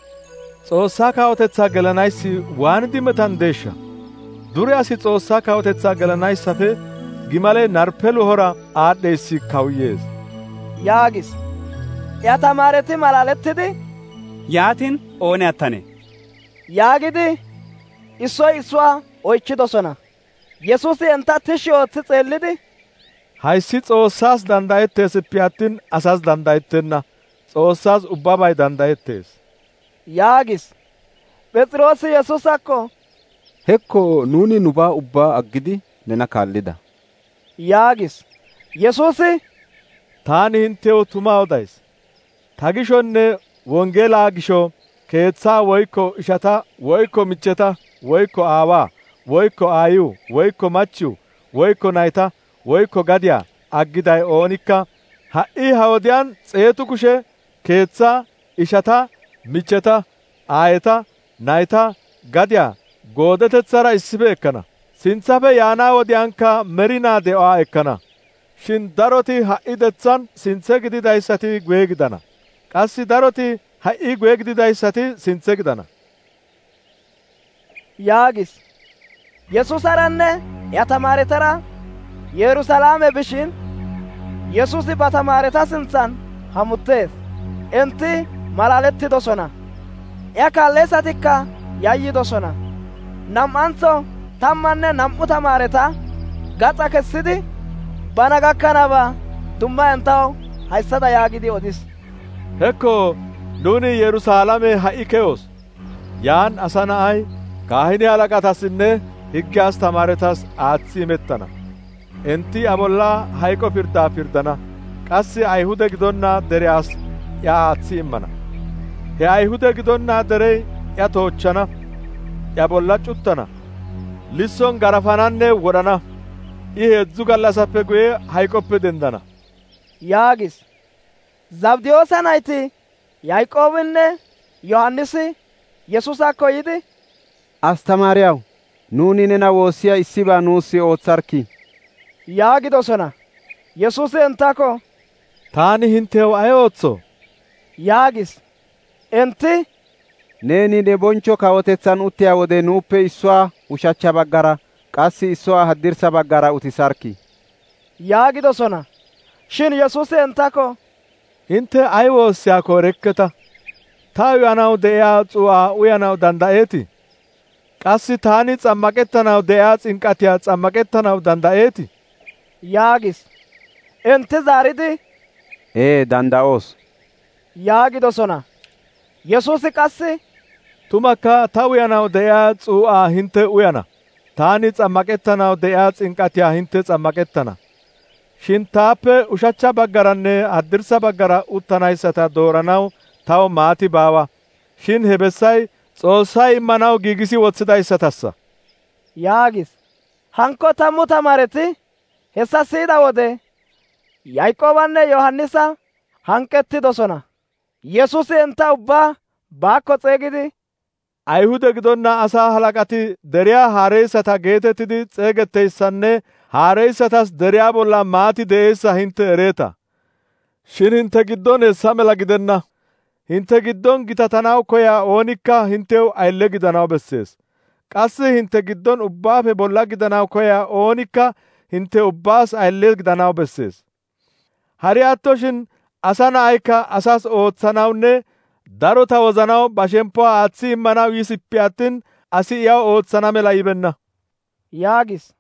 Xoossaa kawotetsaa gelanayssi waanidi metandeeshsha? Dure asi Xoossaa kawotetsaa gelanayssafe gimale narpe luhora aadhdheyssi kawuyees yaagis. Ya tamaareti malaalettidi, yaatin oone attane yaagidi issoy issuwaa oychchidosona. Yesuusi entta tishshi ooththi xeellidi, hayssi Xoossaas danddayetteesippe attin asas danddayettenna. Xoossaas ubbabay danddayettees yaagis. Phes'iroosi Yesuusakko, hekko nuuni nubaa ubbaa aggidi nena kaallida yaagis. Yesuusi, taani hinttew tuma odays. Ta gishonne wonggeelaa gisho keetsaa woykko ishata woykko michcheta woykko aawaa woykko aayiw woykko machchiw woykko nayta woykko gadiyaa aggiday oonikka ha'i ha wodiyaan xeetu kushe keetsaa, ishata, michcheta, aayeta, nayta, gadiyaa goodetetsara issife ekkana. Sinthafe yaanaa wodiyaankka merinaa de'uwaa ekkana. Shin daroti ha'i detsan sinthe gididayssati guye gidana. Qassi daroti ha'i guye gididayssati sinthe gidana yaagis. Yesuusaranne ya tamaaretara Yerusalaame bishin Yesuusi ba tamaareta sintsan hamuttees. Enti malaalettidosona. Ya kaalleessatikka yayyidosona. Nam"antso tammanne nam"u tamaareta gaxa kessidi bana gakkanabaa dumma entaw hayssada yaagidi odis. Hekko nuuni Yerusaalame ha'i ke'oos. Yaan asa na'ay kaahine halaqatassinne higge astamaaretas aaththi imettana. Enti a bolla hayqo pirdaa pirdana. Qassi Ayhude gidonna dereas ya aaththi immana. He Ayhude gidonna derey ya toochchana, ya bolla cuttana, lisson garafananne wodhana. I heedzu gallassappe guye hayqoppe dendana yaagis. Zabdiyoosa nayti Yaaqoobinne Yohannisi Yesuusakko yiidi, astamaariyaw, nuuni nena woossiya issibaa nuussi ootsarkkii yaagidosona. Yesuusi enttako, taani hinttew ay ootsoo? yaagis. Enti, neeni ne boncho kawotethan uttiya wode nuuppe issuwa ushachcha baggara qassi issuwa haddirsa baggara utisarki yaagidosona. Shin Yesuusi entako, Intte ay woossiyaakko erekketa. Ta uyanaw de'iyaa s'u'aa uyanaw dandda'eetii? Qassi taani xammaqettanaw de'iyaa s'inqatiyaa xammaqettanaw dandda'eetii? yaagis. Enti zaaridi, ee dandda'oos yaagidosona. Yesuusi qassi, tumakka ta uyanaw de'iyaa s'uu'aa hintte uyana. Taani xammaqettanaw de'iyaa s'inqatiyaa hintte xammaqettana. Shin taappe ushachcha baggaranne haddirsa baggara uttanayssata dooranaw taw maati baawa. Shin he bessay Xoossay immanaw giigisi woththidayssatassa. yaagis. Hankko tammu tamaareti hessa siyida wode Yaaqoobanne Yohannisa hanqettidosona. Yesuusi entta ubbaa baakko xeegidi, Ayhude gidonna asaa halaqati deriyaa haareyssata geetettidi xeegetteyssanne haareyssatas deriyaa bolla maati de'eessa hintte ereeta. Shin hintte giddon hessa mela gidenna. Hintte giddon gitatanaw koyaa oonikka hintew aylle gidanaw bessees. Qassi hintte giddon ubbaafe bolla gidanaw koyaa oonikka hintte ubbaas aylle gidanaw bessees. Hari attoshin asa na'aykka asas ootsanawunne darota wozanaw ba shemppuwaa aaththi immanaw yisippe attin asi iyaw ootsana mela yibenna yaagis.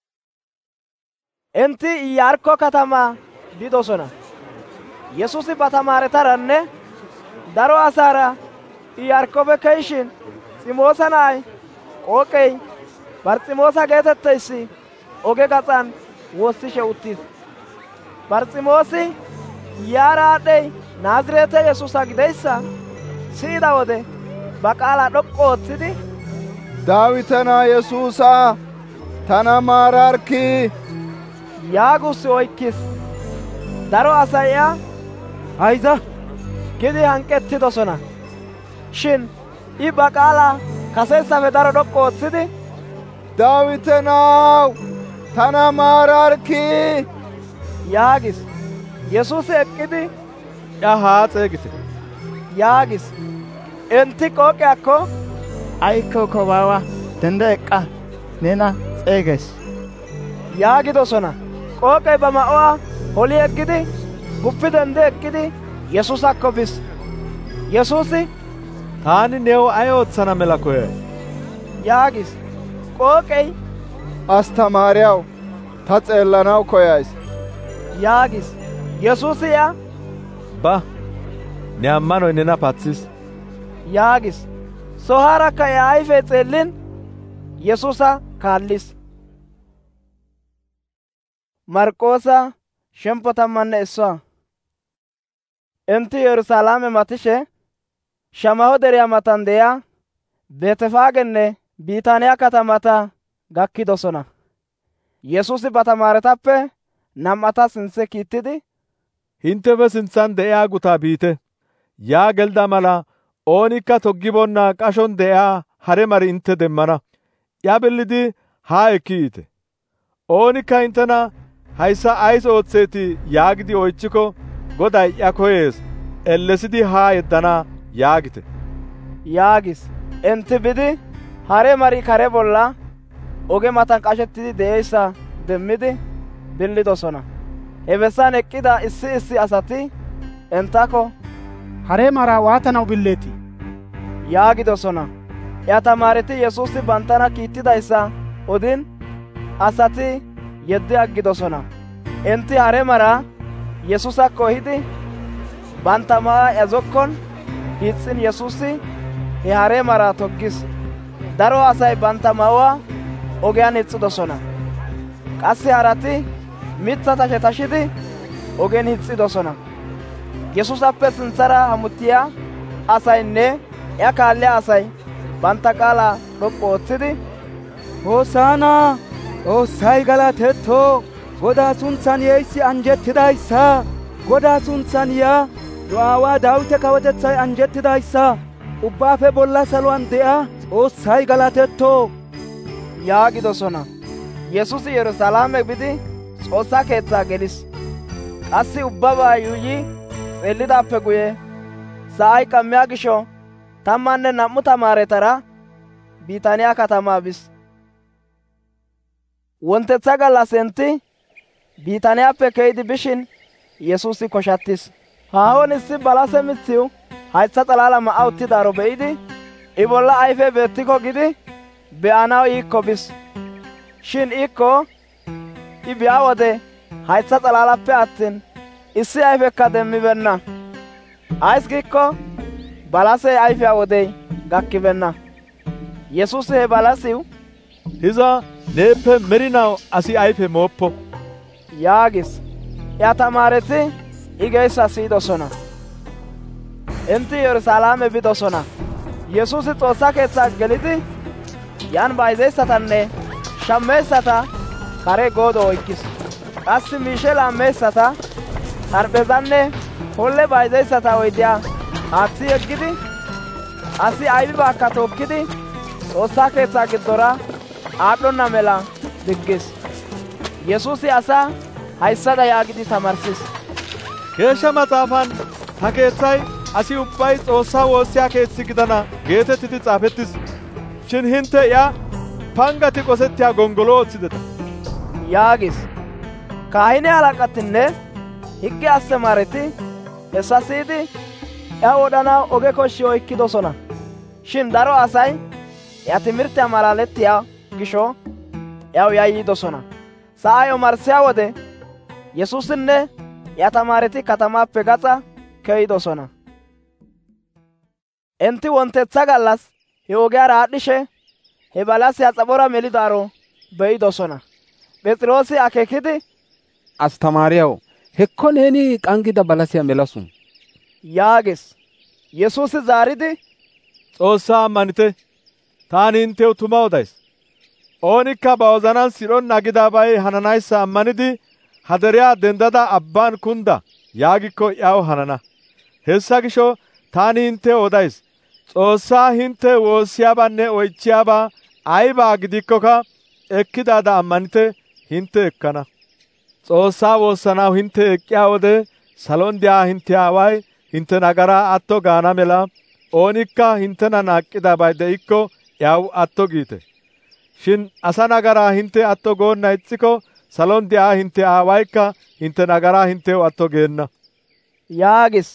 Enti Iyarkko katamaa bidosona. Yesuusi ba tamaaretaranne daro asaara Iyarkkofe ke'ishin Simoosa na'ay Qooqey Barximoosa geetetteyssi oge gaxan woossishe uttis. Barximoosi yaara aadhdhey Naazreete Yesuusa gideyssa siyida wode ba qaalaa dhoqqu ooththidi, Daawite na'aa Yesuusa, tana maararkkii yaagus oykkis. Daro asay iya, hayza gidi hanqettidosona. Shin I ba qaalaa kaseyssafe daro dhoqqu ooththidi, Daawite na'aw, tana maararkkii yaagis. Yesuusi eqqidi, iya haa xeegite yaagis. Enti qooqiyakko, aykko kobaawa dendda eqqa nena xeegees yaagidosona. Qooqey ba ma'uwaa holi yeggidi guppi dendi eqqidi Yesuusakko bis. Yesuusi, taani new ay ootsana mela koyay? yaagis. Qooqey, Astamaariyaw, ta xeellanaw koyays yaagis. Yesuusi iya, ba, ne ammanoy nena pathis yaagis. Sohaarakka iya ayfee xeellin Yesuusa kaallis. Marqoosa shemppo tammanne issuwaa. Enti Yerusaalame matishe Shamaho deriyaa matan de'iyaa Beetefaagenne Biitaaniyaa katamata gakkidosona. Yesuusi ba tamaaretappe nam"ata sintse kiittidi, hinttefe sintsan de'iyaa gutaa biite. Yaa gelda mala oonikka toggiboonna qashon de'iyaa hare mari intte demmana. Iya billidi haa ekki yiite. Oonikka inttena hayssa ays ootseetii yaagidi oychchiko, Goday iya koyees, ellesidi haa yeddana yaagite yaagis. Enti bidi hare mari kare bolla oge matan qashettidi de'eyssa demmidi billidosona. He bessan eqqida issi issi asati entako, hare maraa waatanaw billeetii yaagidosona. Iya tamaareti Yesuusi banttana kiittidayssa odin asati yeddi aggidosona. Enti hare maraa Yesuusakko ehidi bantta ma'aa iya zokkon hiixxin Yesuusi he hare maraa toggis. Daro asay bantta ma'uwaa ogiyan hixxidosona. Qassi harati mitsa tashe tashidi ogen hixxidosona. Yesuusappe sintsara hamuttiyaa asaynne iya kaalliyaa asay bantta qaalaa dhoqqu ootsidi, Hoosaanaa, Xoossay galatetto, Godaa suntsan yeessi anjettidayssa, Godaa suntsan yaa, nu aawaa Daawite kawotetsay anjettidayssa, ubbaafe bolla saluwan de'iyaa Xoossay galatetto yaagidosona. Yesuusi Yerusaalame bidi Xoossaa keetsaa gelis. Qassi ubbabaa yuuyyi xeellidaappe guye sa'ay qammiyaa gisho tammanne nam"u tamaaretara Biitaaniyaa katamaa bis. Wontetsa gallas enti Biitaaniyaappe keyidi bishin Yesuusi koshattis. Haahon issi balase mithiw haytha xalaala ma'a uttidaaro be'idi I bolla ayfee beettiko gidi be'anaw iikko bis. Shin iikko I biyaa wode haytha xalaalappe attin issi ayfekka demmibeenna. Ays giikko balasee ayfiyaa wodey gakkibenna. Yesuusi he balasiw, hiza neeppe merinaw asi ayfe mooppo yaagis. Iya tamaareti I geyssa siyidosona. Enti Yerusaalame bidosona. Yesuusi Xoossaa keetsaa gelidi yan bayzeyssatanne shammeessata kare goodo oykkis. Qassi miishe laammeessata xarphezanne holle bayzeyssata oydiyaa aaththi yeggidi asi aybibaakka tookkidi Xoossaa keetsaa giddora aadhdhonna mela diggis. Yesuusi asaa hayssada yaagidi tamarsis. Geeshsha Maxaafan ha keetsay asi ubbay Xoossaa woossiyaa keetsi gidana geetettidi xaafettis. Shin hintte iya pangati qosettiyaa gongolo ooththideta yaagis. Kaahine halaqatinne higge astamaareti hessa siyidi iya wodhanaw oge koshshi oykkidosona. Shin daro asay iya timirtiyaa malalettiyaa gisho iyaw yayyidosona. Sa'ay omarssiyaa wode Yesuusinne iya tamaareti katamaappe gaxa keyidosona. Enti wontetsa gallas he ogiyaara aadhdhishe he balasiyaa xaphora melidaaro be'idosona. Phexroosi akeekidi, Astamaariyaw, hekko neeni qanggida balasiyaa melasu yaagis. Yesuusi zaaridi, Xoossaa ammanite. Taani hinttew tuma odays. Oonikka ba wozanan sidhonna gidabay hananayssa ammanidi ha deriyaa denddada abbaan kunda yaagikko iyaw hanana. Hessa gisho taani hinttew odays. Xoossaa hintte woossiyaabanne oychchiyaabaa aybaa gidikkoka ekkidaada ammanite, hintte ekkana. Xoossaa woossanaw hintte eqqiyaa wode salon diyaa hintte aaway hintte nagaraa atto gaana mela oonikka hinttena naaqqidabay de'ikko iyaw atto giite. Shin asa nagaraa hintte atto goonna ixxiko salon diyaa hintte aawaykka hintte nagaraa hinttew atto geenna yaagis.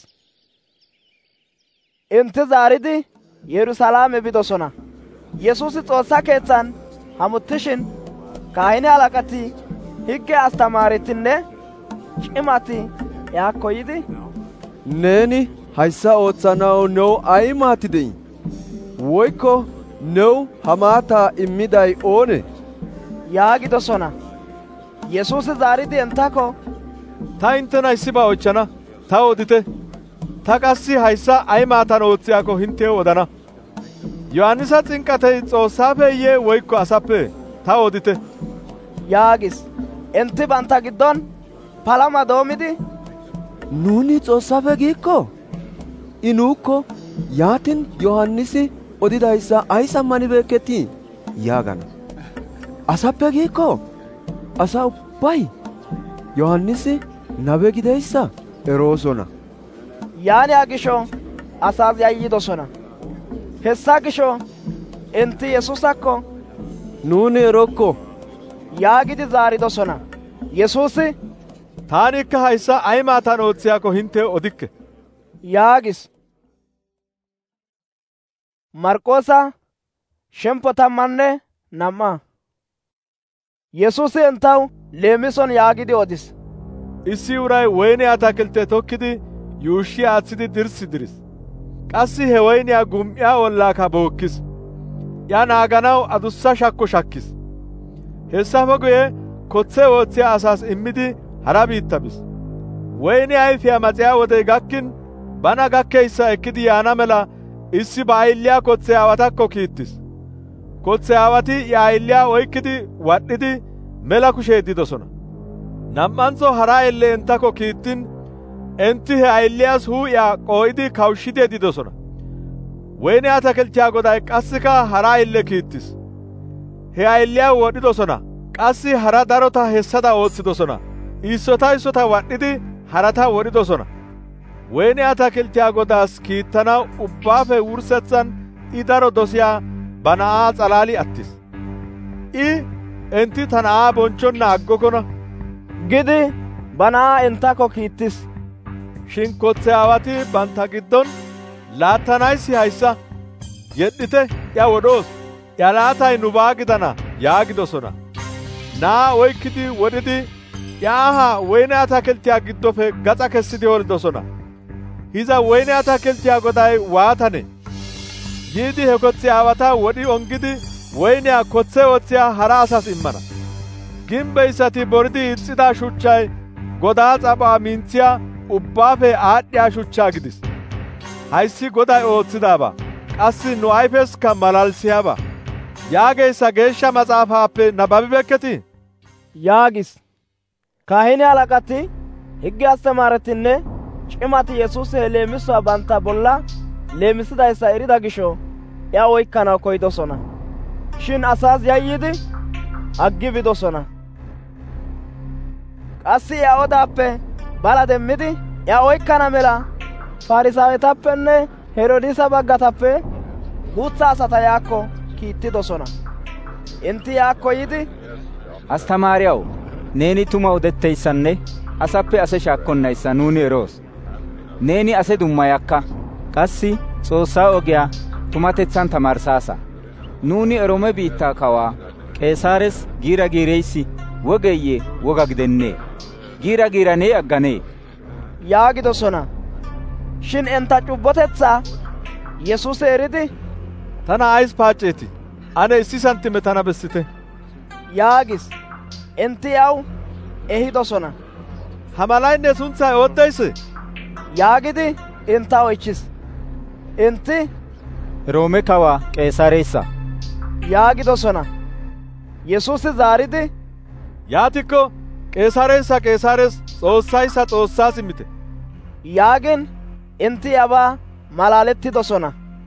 Enti zaaridi Yerusaalame bidosona. Yesuusi Xoossaa keetsan hamuttishin kaahine halaqati higge astamaaretinne cimati yaakko yidi, neeni hayssa ooththanaw new ay maati de'ii? Woykko new ha maataa immiday oonee? yaagidosona. Yesuusi zaaridi entako, ta inttena issibaa oychchana, ta odite. Ta qassi hayssa ay maatan oothiyaakko hinttew odana. Yohannisa s'inqatay Xoossaappeyye woykko asappe? Ta odite yaagis. Enti bantta giddon palama doomidi, nuuni Xoossaappe giikko I nuukko yaatin Yohannisi odidayssa ays ammanibeekketii yaagana. Asappe giikko asa ubbay Yohannisi nabe gideyssa eroosona yaaniyaa gisho asaas yayyidosona. Hessa gisho enti Yesuusakko, nuuni erokko yaagidi zaaridosona. Yesuusi, taanikka hayssa ay maatan oothiyaakko hinttew odikke yaagis. Marqoosa shemppo tammanne nam'a. Yesuusi entaw leemison yaagidi odis. Issi uray woyne atakilte tokkidi yuushshi aaththidi dirssi diris. Qassi he woyniyaa gum"iyaa ollaakka bookkis. Ya naaganaw adussa shakko shakkis. Hessafe guye kothe oothiyaa asaas immidi hara biitta bis. Woyne ayfiyaa maxiyaa wodey gakkin bana gakkeyssa ekkidi yaana mela issi ba ayilliyaa kothe aawatakko kiittis. Kothe aawati ya ayilliyaa oykkidi wadhdhidi mela kushe yeddidosona. Nam"antso hara ayille enttakko kiittin enti he ayilliyaas huu'iyaa qoo'idi kawushshidi yeddidosona. Woyne atakiltiyaa goday qassika hara ayille kiittis. He ayilliyaa wodhidosona. Qassi hara darota hessada ooththidosona. Issota issota wadhdhidi harata wodhidosona. woyne atakiltiyaa godaas kiittanaw ubbaafe wurssetsan I daro dosiyaa ba na'aa s'alaali attis. I enti ta na'aa bonchchonna aggokona gidi ba na'aa enttakko kiittis. Shin kotse aawati bantta giddon laattanayssi hayssa yedhite iya wodhoos iya laatay nubaa gidana yaagidosona. Na'aa oykkidi wodhidi iya ahaa woyne atakiltiyaa giddofe gaxa kessidi olidosona. Hiza woyne atakiltiyaa goday waatane? Yiidi he kotse aawata wodhi ongidi woyniyaa kotse oothiyaa hara asas immana. Gimbeyssati boridi ixxida shuchchay godaa xaphaa minthiyaa ubbaafe aadhdhiyaa shuchchaa gidis. Hayssi goday oothidaaba qassi nu ayfeska malalisiyaaba yaageyssa geeshsha maxaafaappe nababibekketii? yaagis. Kaahine halaqati higge astamaaretinne cimati Yesuusi he leemisuwaa bantta bolla leemisidayssa erida gisho iya oykkanaw koydosona. Shin asaas yayyidi aggi bidosona. Qassi iya odaappe bala demmidi iya oykkana mela Farisaawetappenne Heroodisa baggatappe guutsa asata yaakko kiittidosona. Inti yaakko yidi, Astamaariyaw, neeni tuma odetteyssanne asappe ase shaakkonnayssa nuuni eroos. Neeni ase dummayakka, qassi Xoossaa ogiyaa tumatetsan tamaarsaasa. Nuuni Roome biittaa kawaa Qeesaares giira giireyssi wogeeyye woga gidennee? Giira giiranee agganee? yaagidosona. Shin enta cubbotetsaa Yesuusi eridi, tana ays paacceeti? Ane issi santime tana bessite yaagis. Inti yaw ehidosona. Ha malaynne suntsay ooddayse? yaagidi inta oychis. Inti Roome kawaa Qeesaareyssa yaagidosona. Yesuusi zaaridi, yaatikko Qeesaareyssa Qeesaares, Xoossayssa Xoossaas immite yaagin inti yabaa malaalettidosona.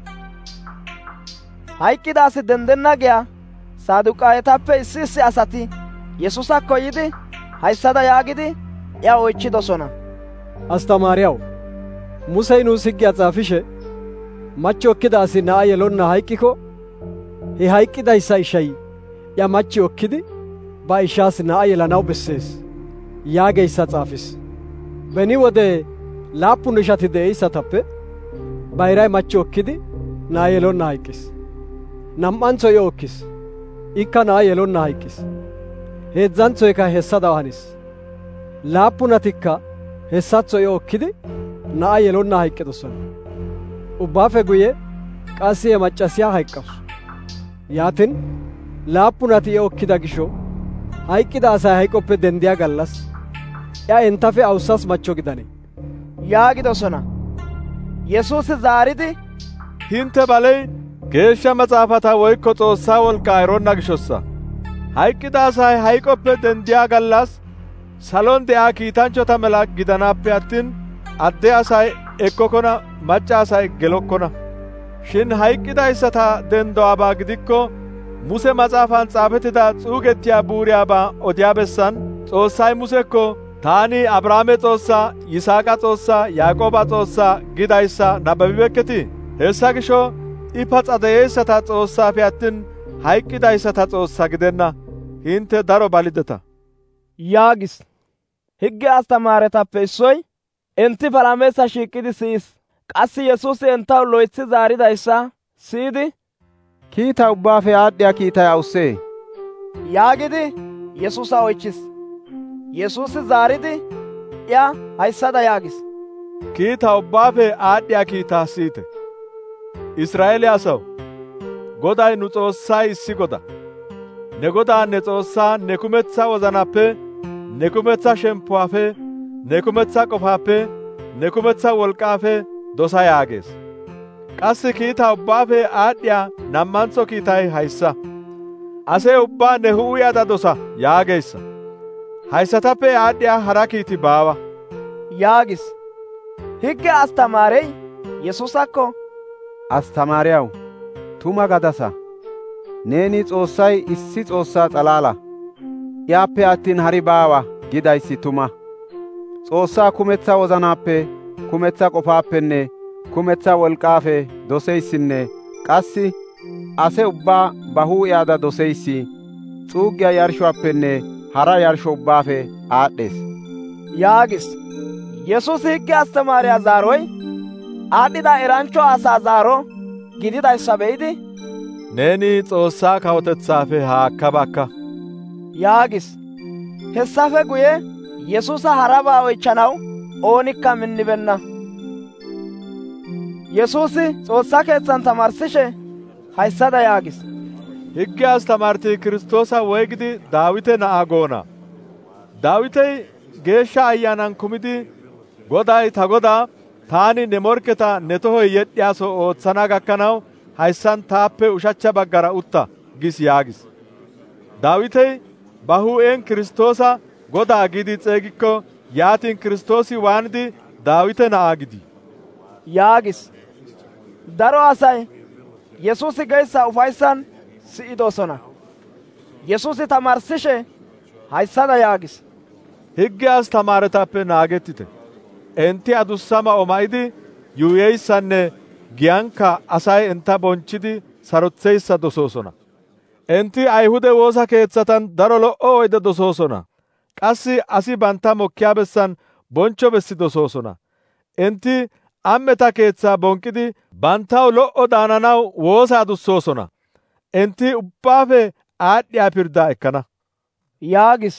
Hayqqida asi denddenna giyaa Saduqaayetappe issi issi asati Yesuusakko yidi hayssada yaagidi iya oychchidosona. Astamaariyaw, Musey nuus higgiyaa xaafishe machcho ekkida asi na'aa yelonna hayqqiko he hayqqidayssa ishay ya machchi okkidi ba ishaas na'aa yelanaw bessees yaageyssa xaafis. Beni wode laappun ishati de'eyssatappe bayray machchi okkidi na'aa yelonna hayqqis. Nam"antsoy i okkis, ikka na'aa yelonna hayqqis. Heezzantsoykka hessada hanis. Laappunatikka hessatso i okkidi na'aa yelonna hayqqidosona. Ubbaafe guye qassi he maccasiyaa hayqqasu. Yaatin laappunati i okkida gisho hayqqida asay hayqoppe denddiyaa gallas iya entafe awussas machcho gidanee? yaagidosona. Yesuusi zaaridi, hinte baley geeshsha maxaafata woykko Xoossaa wolqqaa eronna gishossa. Hayqqida asay hayqoppe denddiyaa gallas salon de'iyaa kiitanchchota mela gidanaappe attin adde asay ekkokona, macca asay gelokkona. Shin hayqqidayssata dendowaabaa gidikko Muse matsaafan xaafettida xuugettiyaa buuriyaabaa odiyaa bessan Xoossay Musekko, taani Abrahaame Xoossaa, Yisaaqa Xoossaa, Yaaqooba Xoossaa gidayssa nabbabibekketii? Hessa gisho I paxa de'eessata Xoossaafe attin hayqqidayssata Xoossaa gidenna. Hinte daro balideta yaagis. Higge astamaaretappe issoy enti palameessa shiiqidi siyis. Qassi Yesuusi entaw loytsi zaaridayssa siyidi, kiita ubbaafe aadhdhiyaa kiitay awussee? yaagidi Yesuusa oychis. Yesuusi zaaridi iya hayssada yaagis. kiita ubbaafe aadhdhiyaa kiitaa siyite. Israa'eele asaw, Goday nu Xoossay issi Goda. Ne Godaa ne Xoossaa ne kumetsaa wozanappe, ne kumetsaa shemppuwaafe, ne kumetsaa qofaappe, ne kumetsaa wolqqaafe dosa yaagees. Qassi kiitaa ubbaafe aadhdhiyaa nammantso kiitay hayssa: ase ubbaa ne huu'iyada dosa yaageyssa. Hayssatappe aadhdhiyaa hara kiiti baawa yaagis. Higge astamaarey Yesuusakko, Astamaariyaw, tuma gadasa. Neeni Xoossay issi Xoossaa xalaala, iyappe attin hari baawa gidayssi tuma. Xoossaa kumetsaa wozanaappe, kumetha qofaappenne kumetha wolqaafe doseyssinne qassi ase ubbaa ba huu'iyada doseyssi xuuggiya yarshuwappenne hara yarsho ubbaafe aadhdhees yaagis. Yesuusi higge astamaariyaa zaaroy aadhdhida eranchcho asaa zaaro gididayssa be'idi, neeni Xoossaa kawotetsaafe haakka bakka yaagis. Hessafe guye Yesuusa harabaa oychchanaw oonikka minnibeenna. Yesuusi Xoossaa keetsan tamaarsishe hayssada yaagis. higge astamaartii Kiristoosa woygidi Daawite na'aa goona. Daawitey geeshsha ayyaanan kumidi, Goday ta Godaa, taani ne morkketa ne tohoy yedhdhiyaaso ootsana gakkanaw hayssan taappe ushachcha baggara utta gis yaagis. Daawitey ba huu'en Kiristoosa Godaa giidi xeegikko, yaatin Kiristoosi waanidi Daawite na'aa gidii? yaagis. Daro asay Yesuusi geyssa ufayssan si'idosona. Yesuusi tamaarsishe hayssada yaagis. higge astamaaretappe naagettite. Enti adussa ma'o ma'idi yuuyeyssanne giyankka asay enta bonchchidi sarotheyssa dosoosona. Enti Ayhude woosa keeththatan daro lo'o oyde dosoosona. Qassi asi bantta mokkiyaa bessan bonchcho bessi dosoosona. Enti ammeta keetsaa bonqqidi banttaw lo'o daananaw woosa adussoosona. Enti ubbaafe aadhdhiyaa pirddaa ekkana yaagis.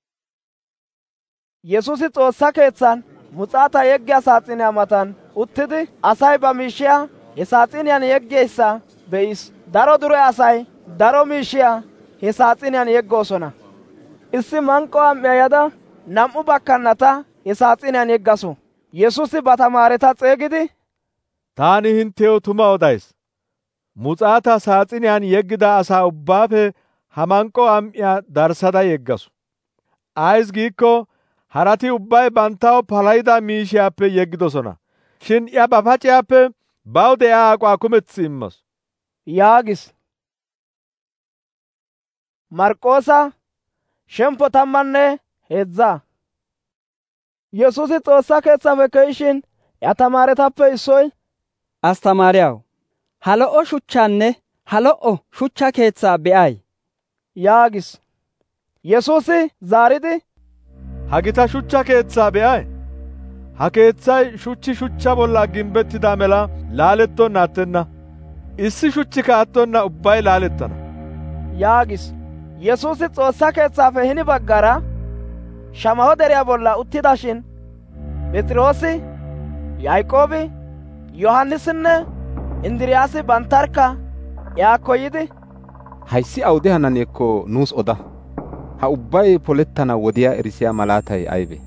Yesuusi Xoossaa keetsan muxaata yeggiyaa saaxiniyaa matan uttidi asay ba miishshiyaa he saaxiniyaan yeggiyeyssa be'is. Daro dure asay daro miishshiyaa he saaxiniyaan yeggoosona. Issi manqo am"iyaa yada nam"u bakkannata he saaxiniyaan yeggasu. Yesuusi ba tamaareta xeegidi, taani hinttew tuma odays. Muxaata saaxiniyaan yeggida asaa ubbaafe ha manqo am"iyaa darssada yeggasu. Ays giikko harati ubbay banttaw palahida miishiyaappe yeggidosona. Shin iya ba paciyaappe baw de'iyaa aquwaa kumeththi immasu yaagis. Marqoosa shemppo tammanne heedza. Yesuusi Xoossaa keetsafe ke'ishin ya tamaaretappe issoy, Astamaariyaw, ha lo'o shuchchaanne ha lo'o shuchcha keetsaa be'ay yaagis. Yesuusi zaaridi, ha gita shuchcha keetsaa be'ay? Ha keetsay shuchchi shuchcha bolla gimbbettida mela laalettonna attenna. Issi shuchchika attonna ubbay laalettana yaagis. Yesuusi Xoossaa keetsaafe hini baggara Shamaho deriyaa bolla uttidashin, Phexroosi, Yaaqoobi, Yohannisinne Indiriyaasi banttarkka yaakko yidi, hayssi awude hananeekko nuus oda. Ha ubbay polettana wodiyaa erisiyaa malaatay aybe?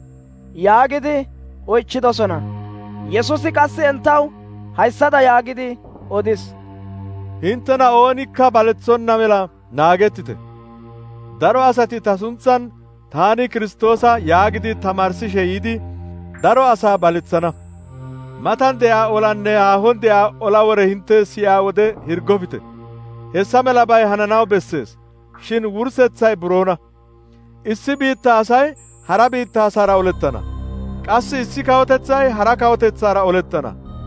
yaagidi oychchidosona. Yesuusi qassi entaw hayssada yaagidi odis. Hinttena oonikka baletsonna mela naagettite. Daro asati ta suntsan taani Kiristoosa yaagidi tamaarsishe yiidi daro asaa baletsana. Matan de'iyaa olanne haahon de'iyaa ola wore hintte siyaa wode hirgofite. Hessa melabay hananaw bessees. Shin wurssethay buroona. Issi biitta asay hara biitta asaara olettana. Qassi issi kawotetsay hara kawotetsaara olettana.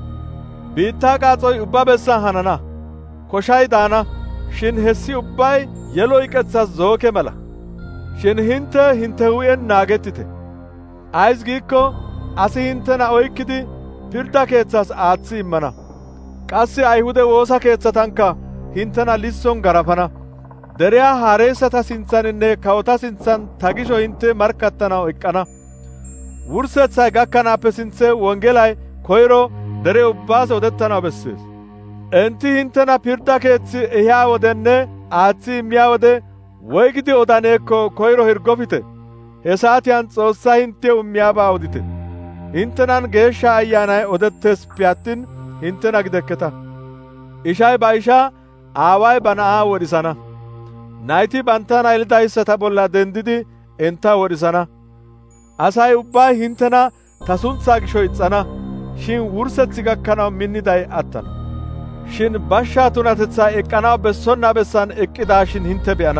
Biittaa qaaxoy ubba bessan hanana. Koshay daana. Shin hessi ubbay yelo iqetsas zooke mala. Shin hintte hintte hu'en naagettite. Ays giikko asi hinttena oykkidi pirda keeththas aaththi immana. Qassi Ayhude woosa keeththatankka hinttena lisson garafana. Deriyaa haareessata sinthaninne kawota sinthan ta gisho hintte markkattanaw eqqana. Wurssethay gakkanaappe sinthe wongelay koyro dere ubbaas odettanaw bessees. Enti hinttena pirda keeththi ehiyaa wodenne aaththi immiyaa wode woygidi odaneekko koyro hirgofite. He saatiyaan Xoossaa hinttew immiyaabaa odite. Hinttenan geeshsha ayyaanay odetteesippe attin hinttena gidekketa. Ishay ba ishaa, aaway ba na'aa wodhisana. Nayti banttana yelidayssata bolla dendidi entta wodhisana. Asay ubbay hinttena ta suntsaa gisho ixxana. Shin wurssethi gakkanaw minniday attana. Shin bashshaa tunatetsaa eqqanaw bessonna bessan eqqidaashin hintte be'ana.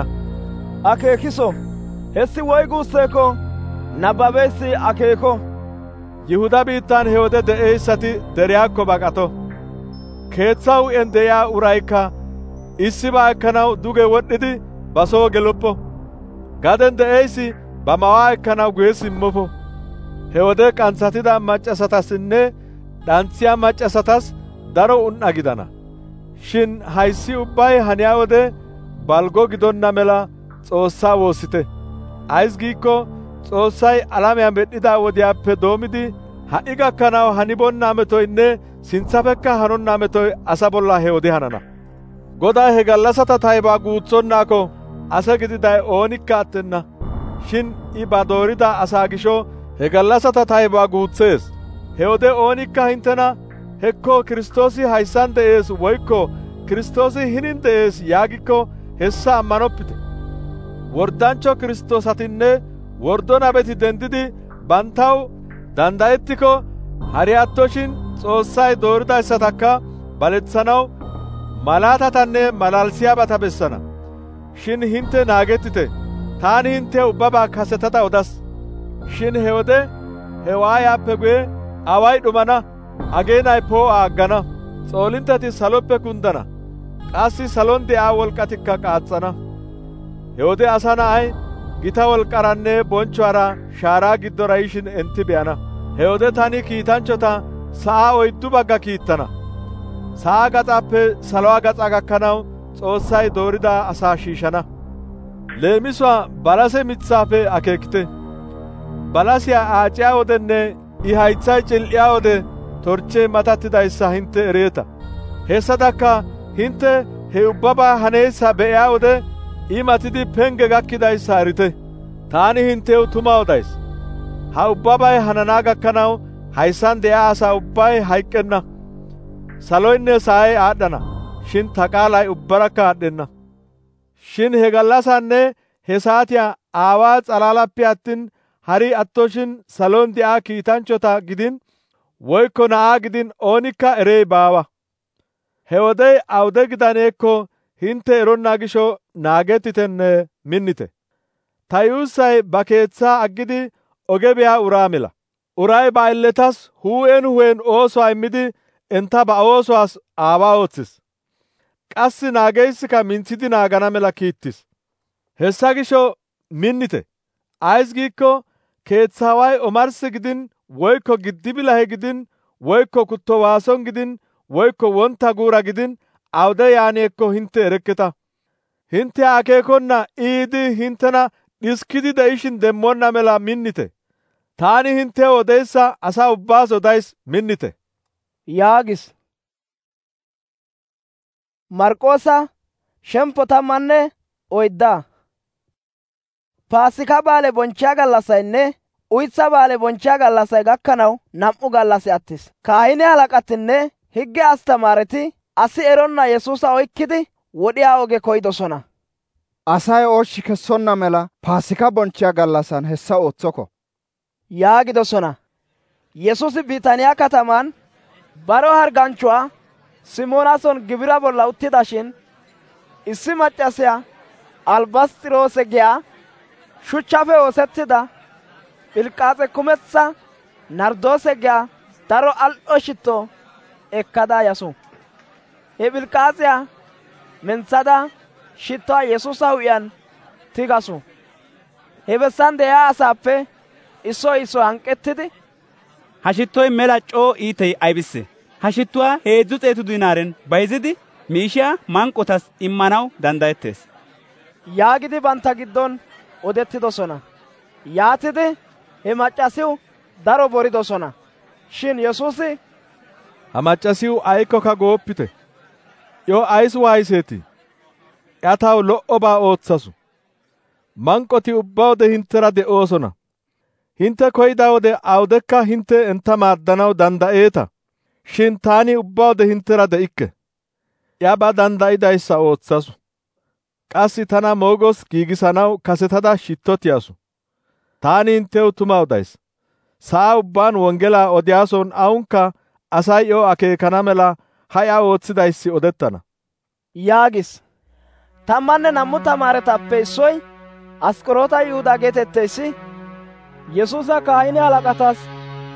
Akeekiso, hessi woy guusseeko nabbabeyssi akeeko. Yihuda biittan he wode de'eyssati deriyaakko baqato. Keeththa hu'en de'iyaa uraykka issibaa ekkanaw duge wodhdhidi ba soo geloppo. Gaden de'eyssi ba mawaa ekkanaw guye simmofo. He wode qantsatida maccasatassinne dhanthiyaa maccasatas daro un"a gidana. Shin hayssi ubbay haniyaa wode balgo gidonna mela Xoossaa woossite. Ays giikko Xoossay alamiyaa medhdhida wodiyaappe doomidi ha'i gakkanaw hanibonna metoynne sintsafekka hanonna metoy asa bolla he wode hanana. Goday he gallasata taybaa guutsonnaako ase gididay oonikka attenna. Shin I ba doorida asaa gisho he gallasata taybaa guutsees. He wode oonikka hinttena hekko Kiristoosi hayssan de'ees woykko Kiristoosi hinin de'ees yaagikko hessa ammanoppite. Worddanchcho Kiristoosatinne wordo nabeti dendidi banttaw dandayettiko hari attoshin Xoossay dooridayssatakka baletsanaw malaatatanne malalisiyaabata bessana. Shin hintte naagettite. Taani hintte ubbabaa kasetada odas. Shin he wode he waayaappe guye away dhumana, ageenay poo'a aggana, s'oolintteti saloppe kundana, qassi salon de'iyaa wolqqatikka qaaxxana. He wode asa na'ay gita wolqqaranne bonchchuwaara shaaraa giddora yishin enti be'ana. He wode tani kiitanchchota sa'aa oyddu bagga kiittana. Sa'aa gaxaappe saluwaa gaxaa gakkanaw Xoossay doorida asaa shiishana. Leemisuwaa balase mitsaappe akeekite. Balasiyaa aaciyaa wodenne I haytsay cil'iyaa wode torchchee matattidayssa hintte ereeta. Hessadakka hintte he ubbabaa haneessa be'iyaa wode I matidi penge gakkidayssa erite. Taani hinttew tuma odays. Ha ubbabay hanana gakkanaw hayssan de'iyaa asaa ubbay hayk'k'enna. Saloynne sa'ay aad'dhana, shin ta qaalay ubbarakka aad'dhenna. Shin he gallasaanne he saatiyaa Aawaa s'alaalappe attin hari attoshin salon de'iyaa kiitanchchota gidin woykko na'aa gidin oonikka erey baawa. He wodey awude gidaneekko hintte eronna gisho naagettitenne minnite. Ta yuussay ba keetsaa aggidi oge biyaa uraa mela. Uray ba aylletas huu'en huu'en oosuwaa immidi entta ba oosuwaas aawaa ootsis. Qassi naageyssikka mintsidi naagana mela kiittis. Hessa gisho minnite. Ays giikko keetsaaway omarssi gidin woykko giddi bilahe gidin woykko kutto waason gidin woykko wontta guura gidin awude yaaneekko hintte erekketa. Hintte akeekonna iidi hinttena dhiskidi de'ishin demmonna mela minnite. Taani hinttew odeyssa asa ubbaas odays minnite. yaagis. Marqoosa shemppo tammanne oyddaa. Paasika baale bonchchiyaa gallassaynne uytsa baale bonchchiyaa gallassay gakkanaw nam"u gallassi attis. Kaahine halaqatinne higge astamaareti asi eronna Yesuusa oykkidi wodhiyaa oge koydosona. Asay ooshshi kessonna mela Paasika bonchchiyaa gallassan hessa ootsoko yaagidosona. Yesuusi Biitaaniyaa kataman baro harganchchuwaa Simoonason gibira bolla uttidashin issi maccasiyaa albasxiroose giyaa shuchchafe oosettida philqaaxe kumetsa narddoose giyaa daro al"o shitto ekkada yasu. He philqaaxiyaa mentsada shittuwaa Yesuusa huuphiyan tigasu. He bessan de'iyaa asaappe issoy issoy hanqettidi, ha shittoy mela c'oo iitay aybisse? Ha shittuwaa heezzu xeetu dinaaren bayzidi miishiyaa manqotas immanaw danddayettees yaagidi bantta giddon odettidosona. Yaatidi he maccasiw daro boridosona. Shin Yesuusi, ha maccasiw aykkoka gooppite. Yo ays waayiseetii? Iya taw lo"obaa ootsasu. Manqoti ubba wode hinttera de'oosona. Hintte koyda wode awudekka hintte entta maaddanaw dandda'eeta. Shin taani ubba wode hinttera de'ikke. Iya ba dandda'idayssa ootsasu. Qassi tana moogos giigisanaw kasetada shitto tiyasu. Taani hinttew tuma odays. Sa'aa ubbaan wonggelaa odiyaason awunkka asay iyo akeekana mela ha iya oothidayssi odettana. yaagis. Tammanne nammu tamaaretappe issoy Asqoroota Yihudaa geetetteyssi Yesuusa kaahine halaqatas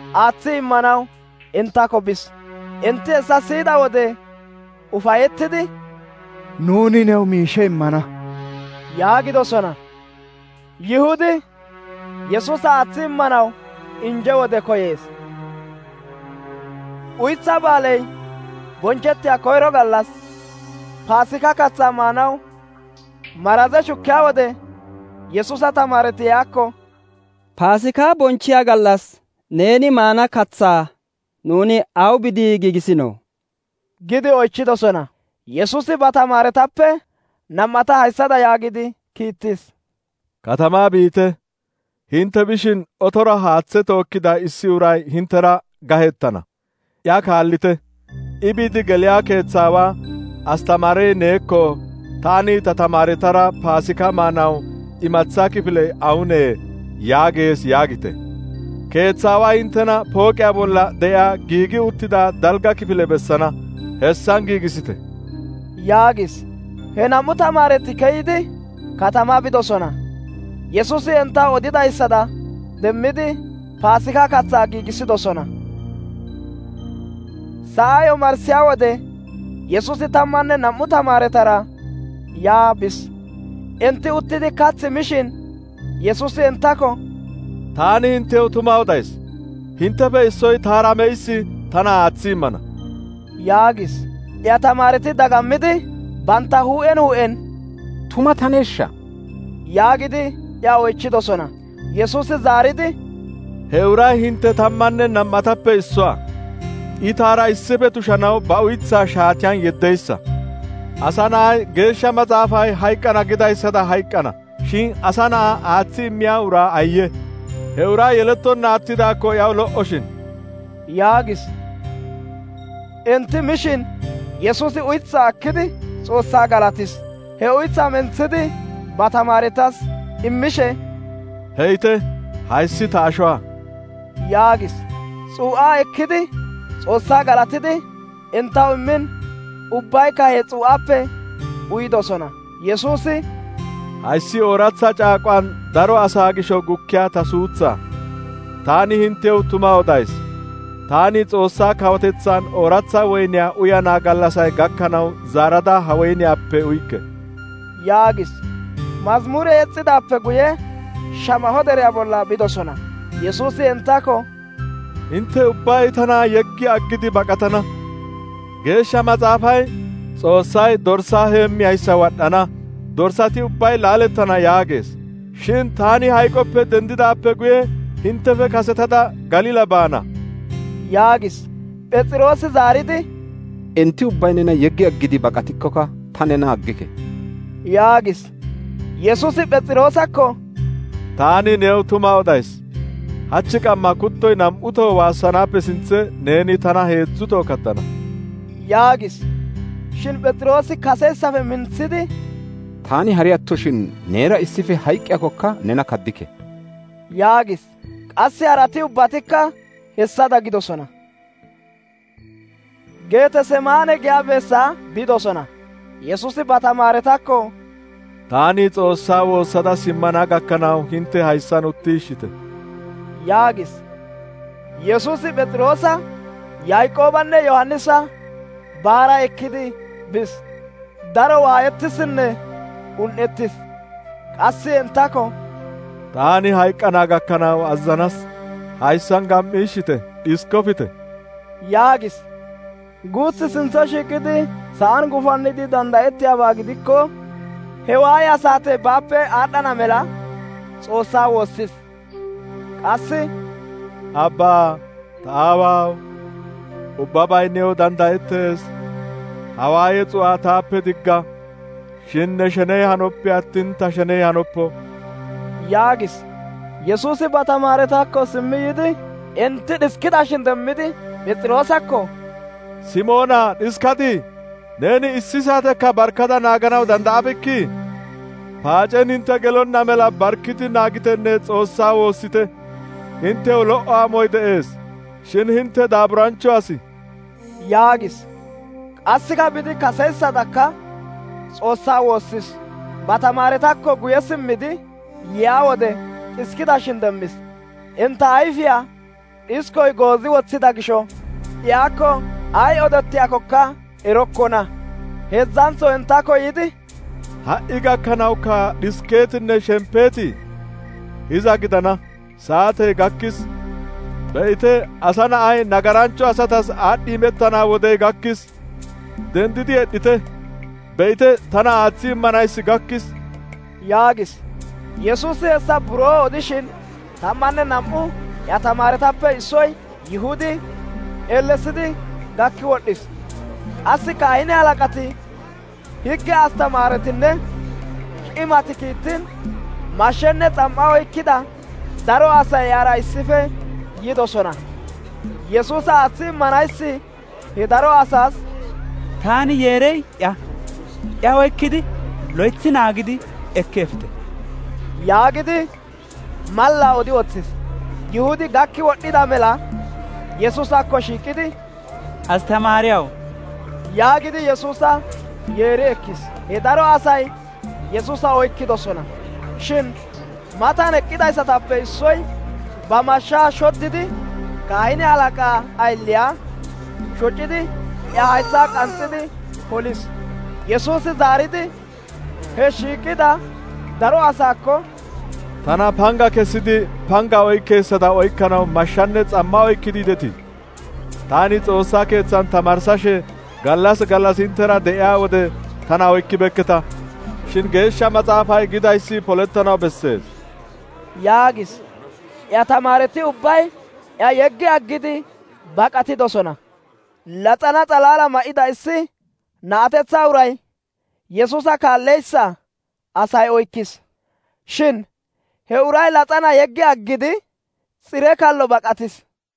aaththi immanaw inttakko bis. Intti hessa siyida wode ufayettidi, nuuni new miishe immana yaagidosona. Yihudi Yesuusa aaththi immanaw inje wode koyees. Uytha baaley bonchettiya koyro gallas Paasika katsaa maanaw maraze shukkiyaa wode Yesuusa tamaareti yaakko, Paasikaa bonchchiyaa gallas neeni maana katsaa nuuni aw bidi giigisinoo? gidi oychchidosona. Yesuusi ba tamaaretappe nam"ata hayssada yaagidi kiittis. Katamaa biite. Hintte bishin otora haaththe tookkida issi uray hinttera gahettana. Yaa kaallite. I biidi geliyaa keetsaawaa, astamaaree neekko taani ta tamaaretara Paasika maanaw imatsaa kifile awunee yaagees yaagite. Keetsaawaa hinttena pooqiyaa bolla de'iyaa giigi uttida dalga kifile bessana. Hessan giigisite yaagis. He nam"u tamaareti keyidi katamaa bidosona. Yesuusi entta odidayssada demmidi Paasika katsaa giigisidosona. Sa'ay omarssiyaa wode Yesuusi tammanne nam"u tamaaretara yaa bis. Entti uttidi kathi mishin Yesuusi enttakko, taani hinttew tuma odays. Hinttefe issoy taara meyssi tana aaththi immana yaagis. Iya tamaareti dagammidi bantta hu'en hu'en, tuma taneeshsha yaagidi iya oychchidosona. Yesuusi zaaridi, he uray hintte tammanne nam"atappe issuwaa. I taara issife tushanaw ba uythaa shaatiyaan yeddeyssa. Asa na'ay geeshsha matsaafay hayk'k'ana gidayssada hayk'k'ana. Shin asa na'aa aaththi immiyaa uraa ayye! He uraa yelettonna attidaakko yaw lo"oshin yaagis. Entti mishin Yesuusi uythaa akkidi Xoossaa galatis. He uythaa mentsidi ba tamaaretas immishe, heyte hayssi ta ashuwaa yaagis. S'uu'aa ekkidi Xoossaa galatidi enttaw immin ubbaykka he s'uu'aappe uyidosona. Yesuusi, hayssi ooratsa caaqquwaan daro asaa gisho gukkiyaa ta suutsaa. Taani hinttew tuma odays. Taani Xoossaa kawotetsaan ooratsa woyniyaa uyanaa gallasay gakkanaw zaarada ha woyniyaappe uykke yaagis. Mazmure yes's'idaappe guye Shamaho deriyaa bolla bidosona. Yesuusi enttakko, hintte ubbay tana yeggi aggidi baqatana. Geeshsha matsaafay Xoossay dorssaa heemmiyayssa wad'ana, dorsati ubbay laalettana yaagees. Shin taani hayqoppe dendidaappe guye hinttefe kasetada Galila baana yaagis. Phes'iroosi zaaridi, enti ubbay nena yeggi aggidi baqatikkoka ta nena aggike yaagis. Yesuusi Phes'iroosakko, taani new tuma odays. Hachchi qamma kuttoy nam"utoo waassanaappe sinthe neeni tana heedzdzutoo kaddana yaagis. Shin Phes'iroosi kaseyssafe mintsidi, taani hari attoshin neera issife hayqqiyakokka nena kaddike yaagis. Qassi harati ubbatikka hessada gidosona. Geetesemaane giyaa bessaa bidosona. Yesuusi ba tamaaretakko, taani Xoossaa woossada simmana gakkanaw hintte hayssan uttiishshite yaagis. Yesuusi Phes'iroosa, Yaaqoobanne Yohannisa baara ekkidi bis. Daro waayettisinne un"ettis. Qassi enttakko, taani hayqqana gakkanaw azzanas. Hayssan gam"iishshite, dhiskofite yaagis. Guutsi sintso shiiqidi sa'aan gufannidi danddayettiyaabaa gidikko he waayaa saate baappe aad'd'ana mela Xoossaa woossis. Qassi, Abbaa, ta Aawaw, ubbabay new danddayettees. Ha waayee s'u'aa taappe digga. Shin ne sheney hanoppe attin ta sheney hanoppo yaagis. Yesuusi ba tamaaretakko simmi yiidi enti dhiskidashin demmidi Phes'iroosakko, Simoona dhiskadii? Neeni issi saatekka barkkada naaganaw danda'abekkii? Paacen hintte gelonna mela barkkiti naagitenne Xoossaa woossite. Hinttew lo"o amoy de'ees, shin hintte daaburanchcho asi yaagis. Qassika bidi kaseyssadakka Xoossaa woossis. Ba tamaaretakko guye simmidi yiyaa wode dhiskidashin demmis. Entta ayfiyaa dhiskoy goozi woththida gisho iyakko ay odettiyakkokka erokkona. Heedzdzantho entako yiidi, ha'i gakkanawukka dhiskeetinne shempeeti iza gidana saatey gakkis. Be'ite asa na'ay nagarancho asatas aadhdhi imettana wodey gakkis. Dendidi yedhite. Be'ite tana aaththi immanayssi gakkis yaagis. Yesuusi hessa buroo odishin tammanne nam'u ya tamaaretappe issoy Yihudi ellesidi gakki wodhis. Qassi kaahine halaqati higge astamaaretinne c'imati kiittin mashshenne s'am"a oykkida daro asay yaara issife yidosona. Yesuusa aaththi immanayssi he daro asaas, taani yeerey ya ya oykkidi loythi naagidi ekki efite yaagidi mallaa odi woththis. Yihudi gakki wodhida mela Yesuusakko shiiqidi, astamaariyaw yaagidi Yesuusa yeeri ekkis. He daro asay Yesuusa oykkidosona. Shin matan eqqidayssatappe issoy ba mashshaa shoddidi kaahine halaqaa aylliyaa shocidi ya haytsaa qanxxidi holis. Yesuusi zaaridi he shiiqida daro asaakko, tana panga kessidi panga oykkeessada oykkanaw mashshanne s'amma oykkidi yidetii? Taani Xoossaa keeththan tamarsashe gallas gallas hinttera de'iyaa wode tana oykkibekketa. Shin geeshsha maxaafay gidayssi polettanaw bessees yaagis. Ya tamaareti ubbay ya yeggi aggidi baqatidosona. Laxana xalaala ma'ida issi na'atetha uray Yesuusa kaalleyssa asay oykkis. Shin he uray laxana yeggi aggidi tsire kallo baqatis.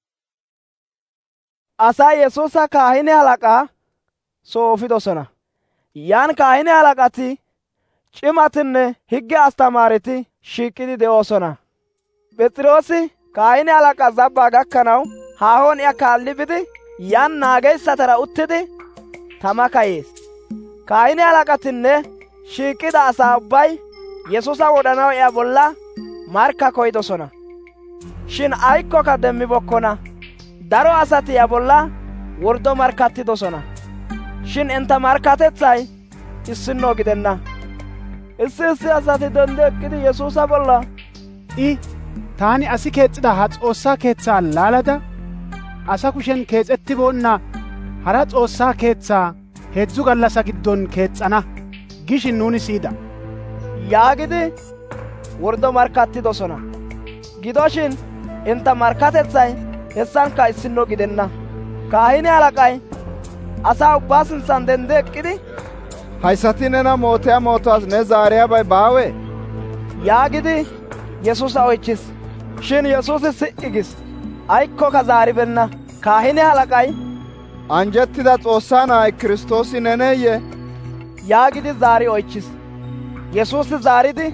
Asay Yesuusa kaahine halaqaa soo ofidosona. Yan kaahine halaqati c'imatinne higge astamaareti shiiqidi de'oosona. Phexroosi kaahine halaqa zabbaa gakkanaw haahon iya kaalli bidi yan naageyssatara uttidi tama kayees. Kaahine halaqatinne shiiqida asaa ubbay Yesuusa wodhanaw iya bolla markka koydosona. Shin aykkokka demmibokkona. Daro asati iya bolla wordo markkattidosona. Shin entta markkatetsay issinno gidenna. Issi issi asati dendi eqqidi Yesuusa bolla, I taani asi keexxida ha Xoossaa keetsaa laalada asa kushen keexettiboonna hara Xoossaa keetsaa heedzu gallasa giddon keexxana gishin nuuni siyida yaagidi wordo markkattidosona. Gidoshin entta markkatetsay hessankka issinno gidenna. Kaahine halaqay asaa ubbaa sintsan dendi eqqidi, hayssati nena mootiyaa mootuwaas ne zaariyaabay baawee? yaagidi Yesuusa oychchis. Shin Yesuusi si'i gis. Aykkokka zaaribenna. Kaahine halaqay, anjettida Xoossaa na'ay Kiristoosi neneeyye? yaagidi zaari oychchis. Yesuusi zaaridi,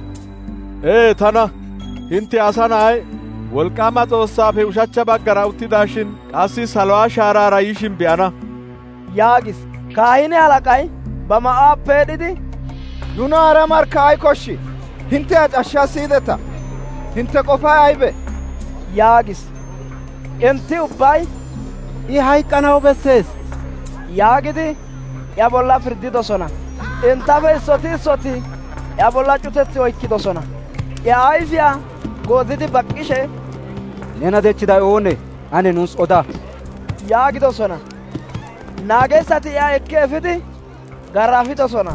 ee tana. Hintte asa na'ay wolqaama Xoossaappe ushachcha baggara uttidaashin qassi saluwaa shaaraara yishin be'ana yaagis. Kaahine halaqay ba ma'aa peedhidi, nuna hara markka ay koshshi? Hintte acashshaa siyideta. Hintte qofay aybe? yaagis. Enti ubbay, I hayqqanaw bessees yaagidi ya bolla pirddidosona. Entappe issoti issoti ya bolla cutetti oykkidosona. Ya ayfiyaa goozidi baqqishe, nena dechchiday oonee? Ane nuus oda yaagidosona. Naageessati iya ekki efidi garraafidosona.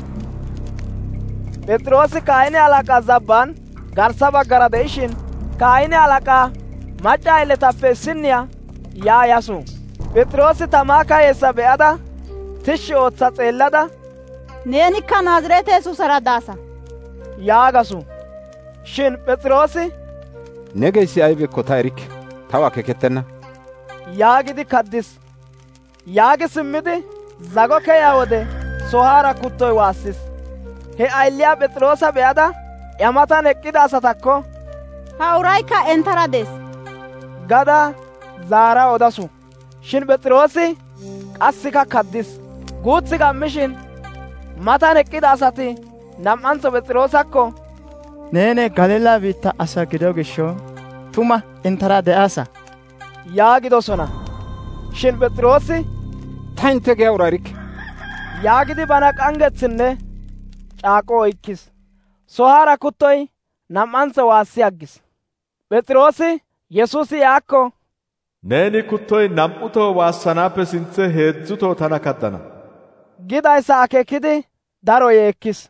Phexroosi kaahine halaqaa zabbaan garssa baggara de'ishin, kaahine halaqaa macca aylletappe issinniya yaa yasu. Phexroosi tamaa kayeessa be'ada tishshi ootsa xeellada, neenikka Naazirete Yesuusara daasa yaagasu. Shin Phexroosi, ne geyssi aybekko ta erikke, taw akeekettenna yaagidi kaddis. Yaagi simmidi zago keya wode sohaara kuttoy waassis. He aylliyaa Phexroosa be'ada ya matan eqqida asatakko, ha uraykka entara dees gada zaara odasu. Shin Phexroosi qassikka kaddis. Guutsi gammishin matan eqqida asati nam"antso Phexroosakko, neene Galiilaa biitta asa gido gisho tuma entara de'aasa yaagidosona. Shin Phexroosi, ta hintte giyaa uraa erikke yaagidi bana qanggetsinne caaqo oykkis. Sohaara kuttoy nam"antso waassi aggis. Phexroosi Yesuusi yaakko, neeni kuttoy nam"uto waassanaappe sinthe heedzdzuto tana kaddana gidayssa akeekidi daro yeekkis.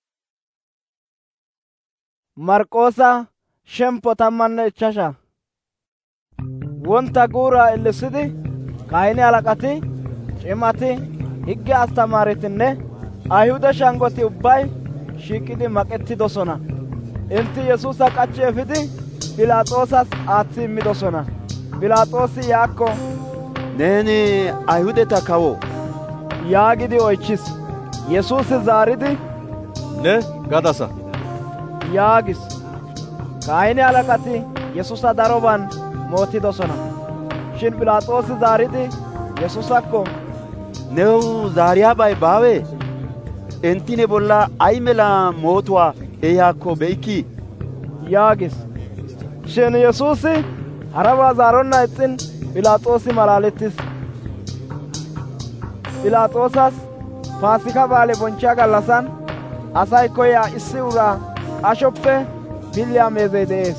Marqoosa shemppo tammanne ichchasha. Wonta guura ellissidi kahine halaqati, cimati, higge astamaaretinne Ayhuda shangoti ubbay shiiqidi maqettidosona. Inti Yesuusa qachchi efidi Phiilaaxoosas aaththi immidosona. Phiilaaxoosi yaakko, neeni Ayhudeta kawo yaagidi oychis. Yesuusi zaaridi, ne gadasa yaagis. Kahine halaqati Yesuusa daroban mootidosona. Shin Phiilaaxoosi zaaridi Yesuusakko, new zaariyaabay baawe? Enti ne bolla ay mela mootuwaa ehiyaakko be'ikkii? yaagis. Shin Yesuusi harabaa zaaronna ixxin Phiilaaxoosi malaalettis. Phiilaaxoosas Paasika baale bonchchiyaa gallassan asay koyaa issi uraa qashoppe biliyaa meezey de'ees.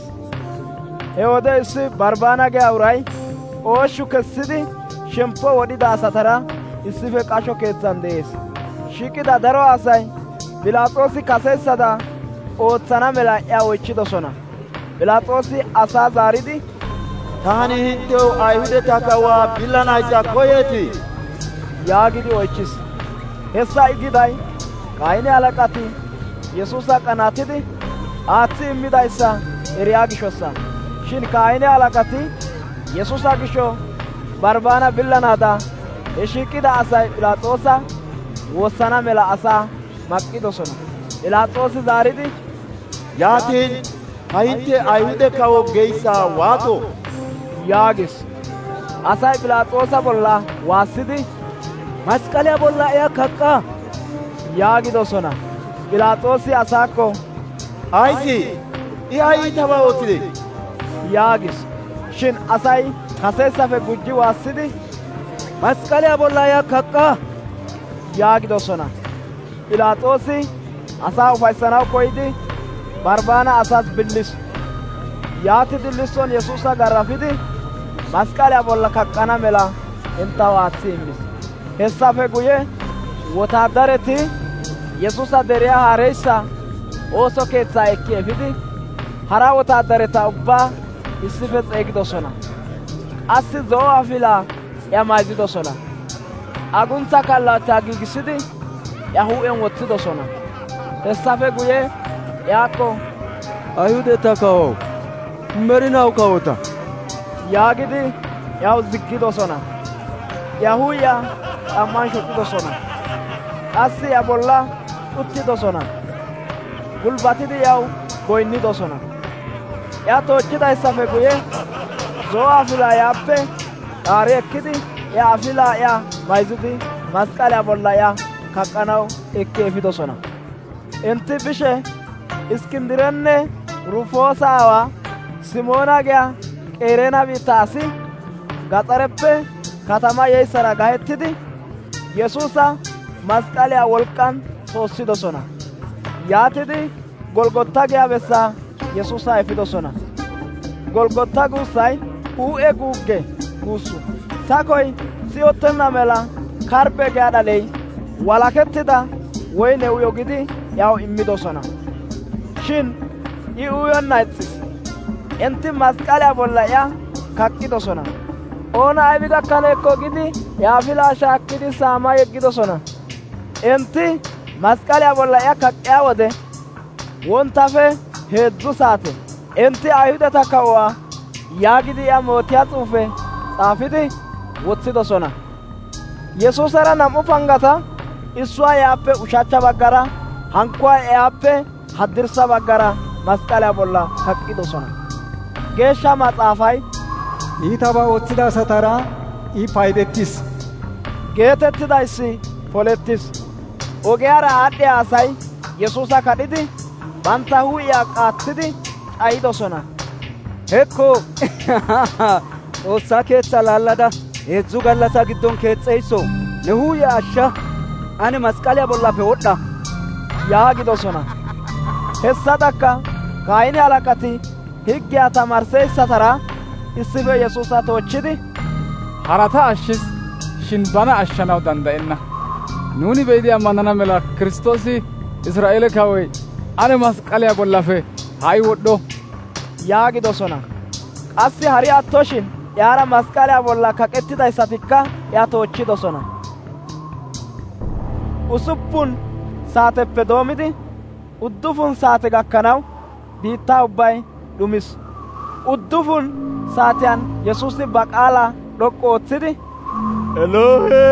He wode issi Barbbaana giyaa uray ooshshu kessidi shemppo wodhida asatara issife qasho keetsan de'ees. Shiiqida daro asay Phiilaaxoosi kaseyssada ootsana mela iya oychchidosona. Phiilaaxoosi asaa zaaridi, taani hinttew Ayhudeta kawuwaa billanayssa koyeetii? yaagidi oychchis. Hessa I giday kahine halaqati Yesuusa qanaatidi aaththi immidayssa eriyaa gishossa. Shin kahine halaqati Yesuusa gisho Barbbaana billanaada he shiiqida asay Phiilaaxoosa woossana mela asaa maqqidosona. Phiilaaxoosi zaaridi, yaatin ha hintte Ayhude kawo geyssaa waato? yaagis. Asay Phiilaaxoosa bolla waassidi, masqaliyaa bolla iya kaqqa yaagidosona. Phiilaaxoosi asaakko, aysi I ay iitabaa ooththide? yaagis. Shin asay kaseessafe gujji waassidi, masqaliyaa bolla iya kaqqa yaagidosona. Phiilaaxoosi asaa ufayssanaw koyidi Barbbaana asaas billis. Yaatidi lisson Yesuusa garrafidi masqaliyaa bolla kaqqana mela entaw aaththi immis. Hessafe guye wotaadareti Yesuusa deriyaa haareyssa ooso keetsaa ekki efidi hara wotaadareta ubbaa issife xeegidosona. Qassi zo'o afilaa iya mayzidosona. Aguntsa kallachchaa giigissidi iya huuphen woththidosona. Hessafe guye yaakko, Ayhudeta kawo, merinaw kawota yaagidi yaw ziggidosona. Ya huuphiyaa xamman shocidosona. Qassi ya bolla uttidosona. Gulbatidi yaw goynnidosona. Ya toochchidayssafe guye zo'o afilaa yaappe qaari ekkidi ya afilaa ya mayzidi masqaliyaa bolla ya kaqqanaw ekki efidosona. Inti bishe Iskinddirenne Rufoosa aawaa Simoona giyaa Qereena biittaa asi gaxareppe katama yeyssara gahettidi Yesuusa masqaliyaa wolk'k'an toossidosona. Yaatidi Golgotta giyaa bessaa Yesuusa efidosona. Golgotta guussay huup'e guugge guussu. Sakoy siyottenna mela karbbe giyaa dhaley walakettida woyne uyo gidi yaw immidosona. Shin I uyonna ixxis. Enti masqaliyaa bolla iya kaqqidosona. Oona aybi gakkaneekko gidi ya afilaa shaakkidi saamaa yeggidosona. Enti masqaliyaa bolla iya kaqqiyaa wode wontafe heedzdzu saate. Enti Ayhudeta kawuwaa yaagidi iya mootiyaa xuufe xaafidi woththidosona. Yesuusara nam"u pangata issuwaa yaappe ushachcha baggara hankkuwaa yaappe haddirssa baggara masqaliyaa bolla kaqqidosona. Geeshsha Maxaafay, iitabaa ooththida asatara I paydettis geetettidayssi polettis. Ogiyaara aadhdhiyaa asay Yesuusa kadhidi bantta huuphiyaa qaattidi cayidosona. Hekko Xoossaa keetsaa laallada heezzu gallasa giddon keexxeyso ne huu'iyaa ashsha ane masqaliyaa bollappe wodhdha yaagidosona. Hessadakka kaayine halaqati higgiyaa tamaarisseyssatara issippe Yesuusa toochchidi, harata ashshis shin bana ashshanaw dandda'enna. Nuuni be'idi ammanana mela Kiristtoosi Israa'eele kawoy ane masqaliyaa bollappe ha'i wodhdho yaagidosona. Qassi hari attoshin yaara masqaliyaa bolla kaqettidayssatikka yaa toochchidosona. Usuppun saateppe doomidi uddufun saate gakkanaw biittaa ubbay dhumis. Uddufun saatiyaan Yesuusi ba qaalaa dhoqqu ootsidi, Elohe,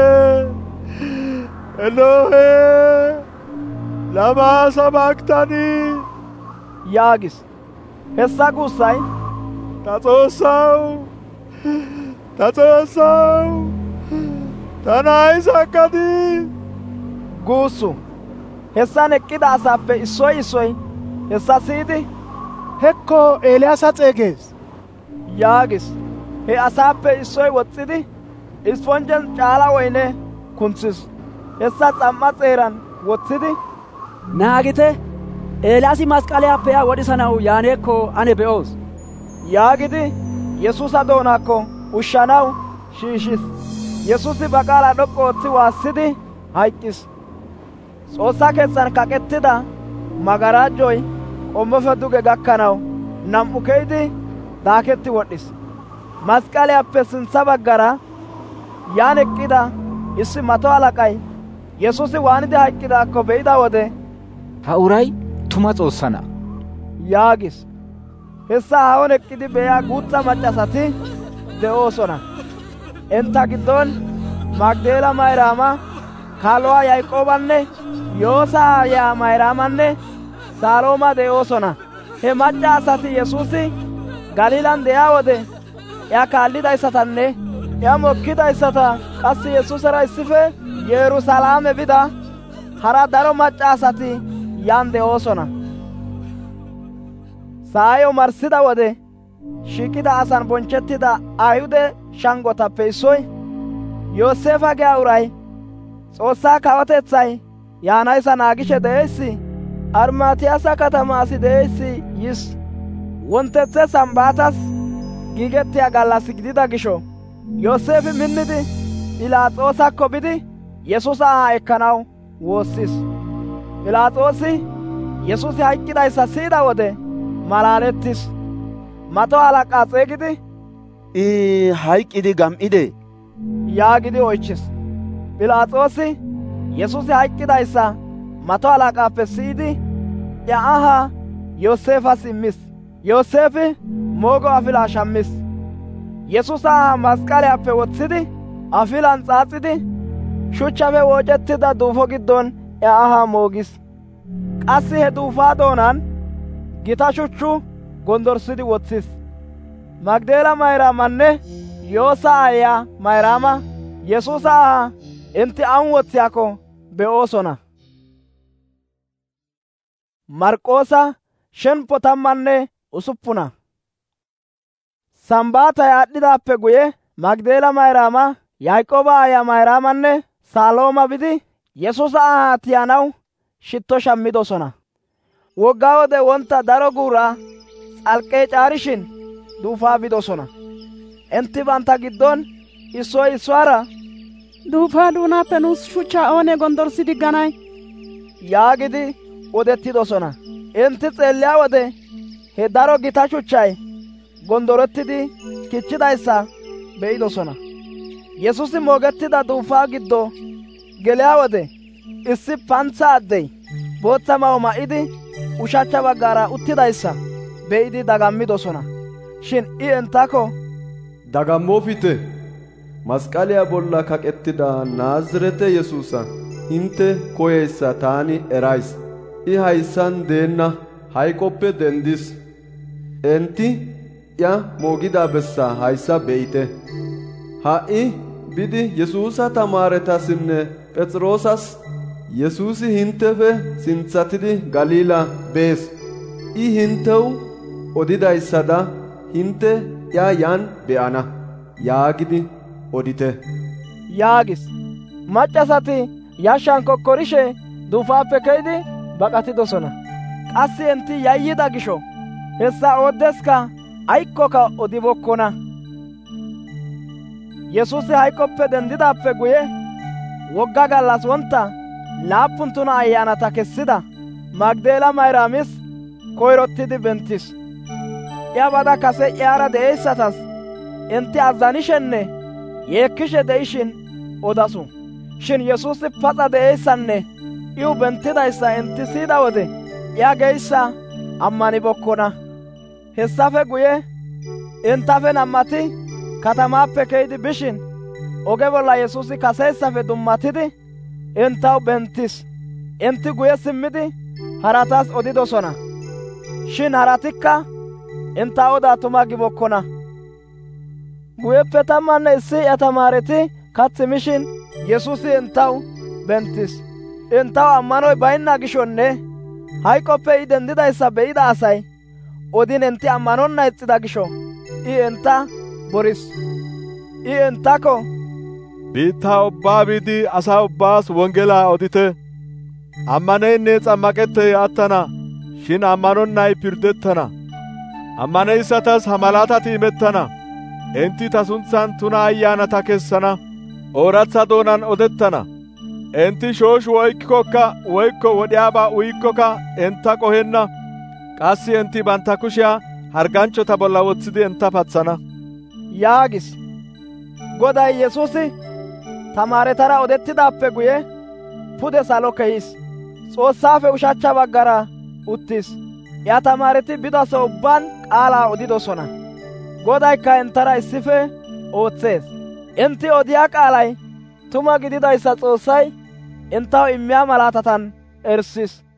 Elohe, lama sabaqtani yaagis. Hessa guussay, ta Xoossaw, ta Xoossaw, tana ays aggadi guussu. Hessan eqqida asaappe issoy issoy hessa siyidi, hekko Eeliyaasa xeegees yaagis. He asaappe issoy woxxidi isponjen caala woyne kuntsis. Hessa s'am'a xeeran wotsidi, naagite, Eeliyaasi masqaliyaappe yaa wodhisanaw yaaneekko ane be'oos yaagidi Yesuusa doonaakko ushshanaw shiishis. Yesuusi ba qaalaa dhoqqu oothi waassidi hayqqis. Xoossaa keetsan kaqettida magaraajjoy qommofe duge gakkanaw nam"u keyidi daaketti wodhis. Masqaliyaappe sintsa baggara yaan eqqida issi mato halaqay Yesuusi waanidi hayqqidaakko be'ida wode, ha uray tuma Xoossa na'a yaagis. Hessa haahon eqqidi be'iyaa guutsa maccasati de'oosona. Entta giddon Magdeela Mayraama, kaaluwaa Yayk'oobanne Yoosa aayiyaa Mayraamanne Saalooma de'oosona. He macca asati Yesuusi Galiilan de'iyaa wode iya kaallidayssatanne iya mokkidayssata, qassi Yesuusara issippe Yerusalaame bida hara daro macca asati yan de'oosona. Sa'ay omarssida wode shiiqida asan bonchchettida Ayhude shangotappe issoy, Yooseefa giyaa uray S'oossaa kawotetsay yaanayssa naagishe de'eyssi Armaatiyaasa katama asi de'eyssi yis. Wonttethe Sambbaatas giigettiyaa gallassi gidida gisho Yooseefi minnidi Phiilaaxoosakko bidi Yesuusa ahaa ekkanaw woossis. Phiilaaxoosi Yesuusi hayqqidayssa siyida wode malaalettis. Mato halaqaa xeegidi, I hayqqidi gam"ide yaagidi oychchis. Phiilaaxoosi Yesuusi hayqqidayssa mato halaqaappe siyidi iya ahaa Yooseefas immis. Yooseefi moogo afilaa shammis. Yesuusa ahaa masqaliyaappe wotsidi afilan xaaxidi shuchchafe woocettida duufo giddon iya ahaa moogis. Qassi he duufaa doonaan gita shuchchu gondorsidi wotsis. Magdeela Mayraamanne Yoosa aayiyaa Mayraama Yesuusa ahaa intti an wotsiyaakko be'oosona. Marqoosa shemppo tammanne usuppuna. Sambbaatay aad'd'idaappe guye Magdeela Mayraama, Yayk'ooba aayiyaa Mayraamanne Saalooma bidi Yesuusa ahaa tiyanaw shitto shammidosona. Wogga wode wontta daro guuraa s'alqqee caarishin duufaa bidosona. Entti bantta giddon issoy issuwaara, duufaa duunaappe nuus shuchchaa oonee gondorssi digganay yaagidi odettidosona. Entti xeelliyaa wode he daro gita shuchchay gondorettidi kichchidayssa be'idosona. Yesuusi moogettida duufaa giddo geliyaa wode issi pantsa addey bootsa mayo ma'idi ushachcha baggaara uttidayssa be'idi dagammidosona. Shin I enttako, dagammofite, masqaliyaa bolla kaqettida Naazirete Yesuusa hintte koyeyssa taani erays. I hayssan deenna, hayqoppe dendis. Enti iya moogida bessa hayssa be'ite. Ha"i bidi Yesuusa tamaaretassinne Phexroosas, Yesuusi hinttefe sinthatidi Galiila bees. I hinttew odidayssada hintte iya yan be'ana yaagidi odite yaagis. Maccasati yashshan kokkorishe duufaappe keyidi baqatidosona. Qassi enti yayyida gisho hessa ooddeska aykkoka odibokkona. Yesuusi hayqoppe dendidaappe guye wogga gallas wontta laappun tuna ayyaanata kessida Magdeela Mayraamis koyrottidi bentis. Iya bada kase iyara de'eyssatas enti azanishenne yeekkishe de'ishin odasu. Shin Yesuusi paxa de'eyssanne iwu bentidayssa enti siyida wode iya geyssa ammanibokkona. Hessafe guye entafe nammati katamaappe keyidi bishin oge bolla Yesuusi kaseyssafe dummatidi entaw bentis. Enti guye simmidi haratas odidosona. Shin haratikka enta odaa tuma gibokkona. Guyeppe tammanne issi iya tamaareti kathi mishin Yesuusi entaw bentis. Entaw ammanoy baynna gishonne hayqoppe I dendidayssa be'ida asay odin enti ammanonna ixxida gisho I enta boris. I entako, biittaa ubbaa biidi asaa ubbaas wongelaa odite. Ammaneynne xammaqettey attana, shin ammanonnay pirdettana. Ammaneyssatas ha malaatati imettana. Enti ta suntsan tuna ayyaanata kessana. Ooratha doonan odettana. Enti shooshu oykkikokka woykko wodhiyaabaa uyikkokka enta qohenna. Qassi enti bantta kushiyaa harganchota bolla woththidi enta patsana. yaagis. Goday Yesuusi tamaaretara odettidaappe guye pude salo keyis. Xoossaafe ushachcha baggara uttis. Ya tamaareti bidaso ubbaan qaalaa odidosona. Godaykka entara issife ootsees. Enti odiyaa qaalay tuma gididayssa Xoossay entaw immiyaa malaatatan erisis.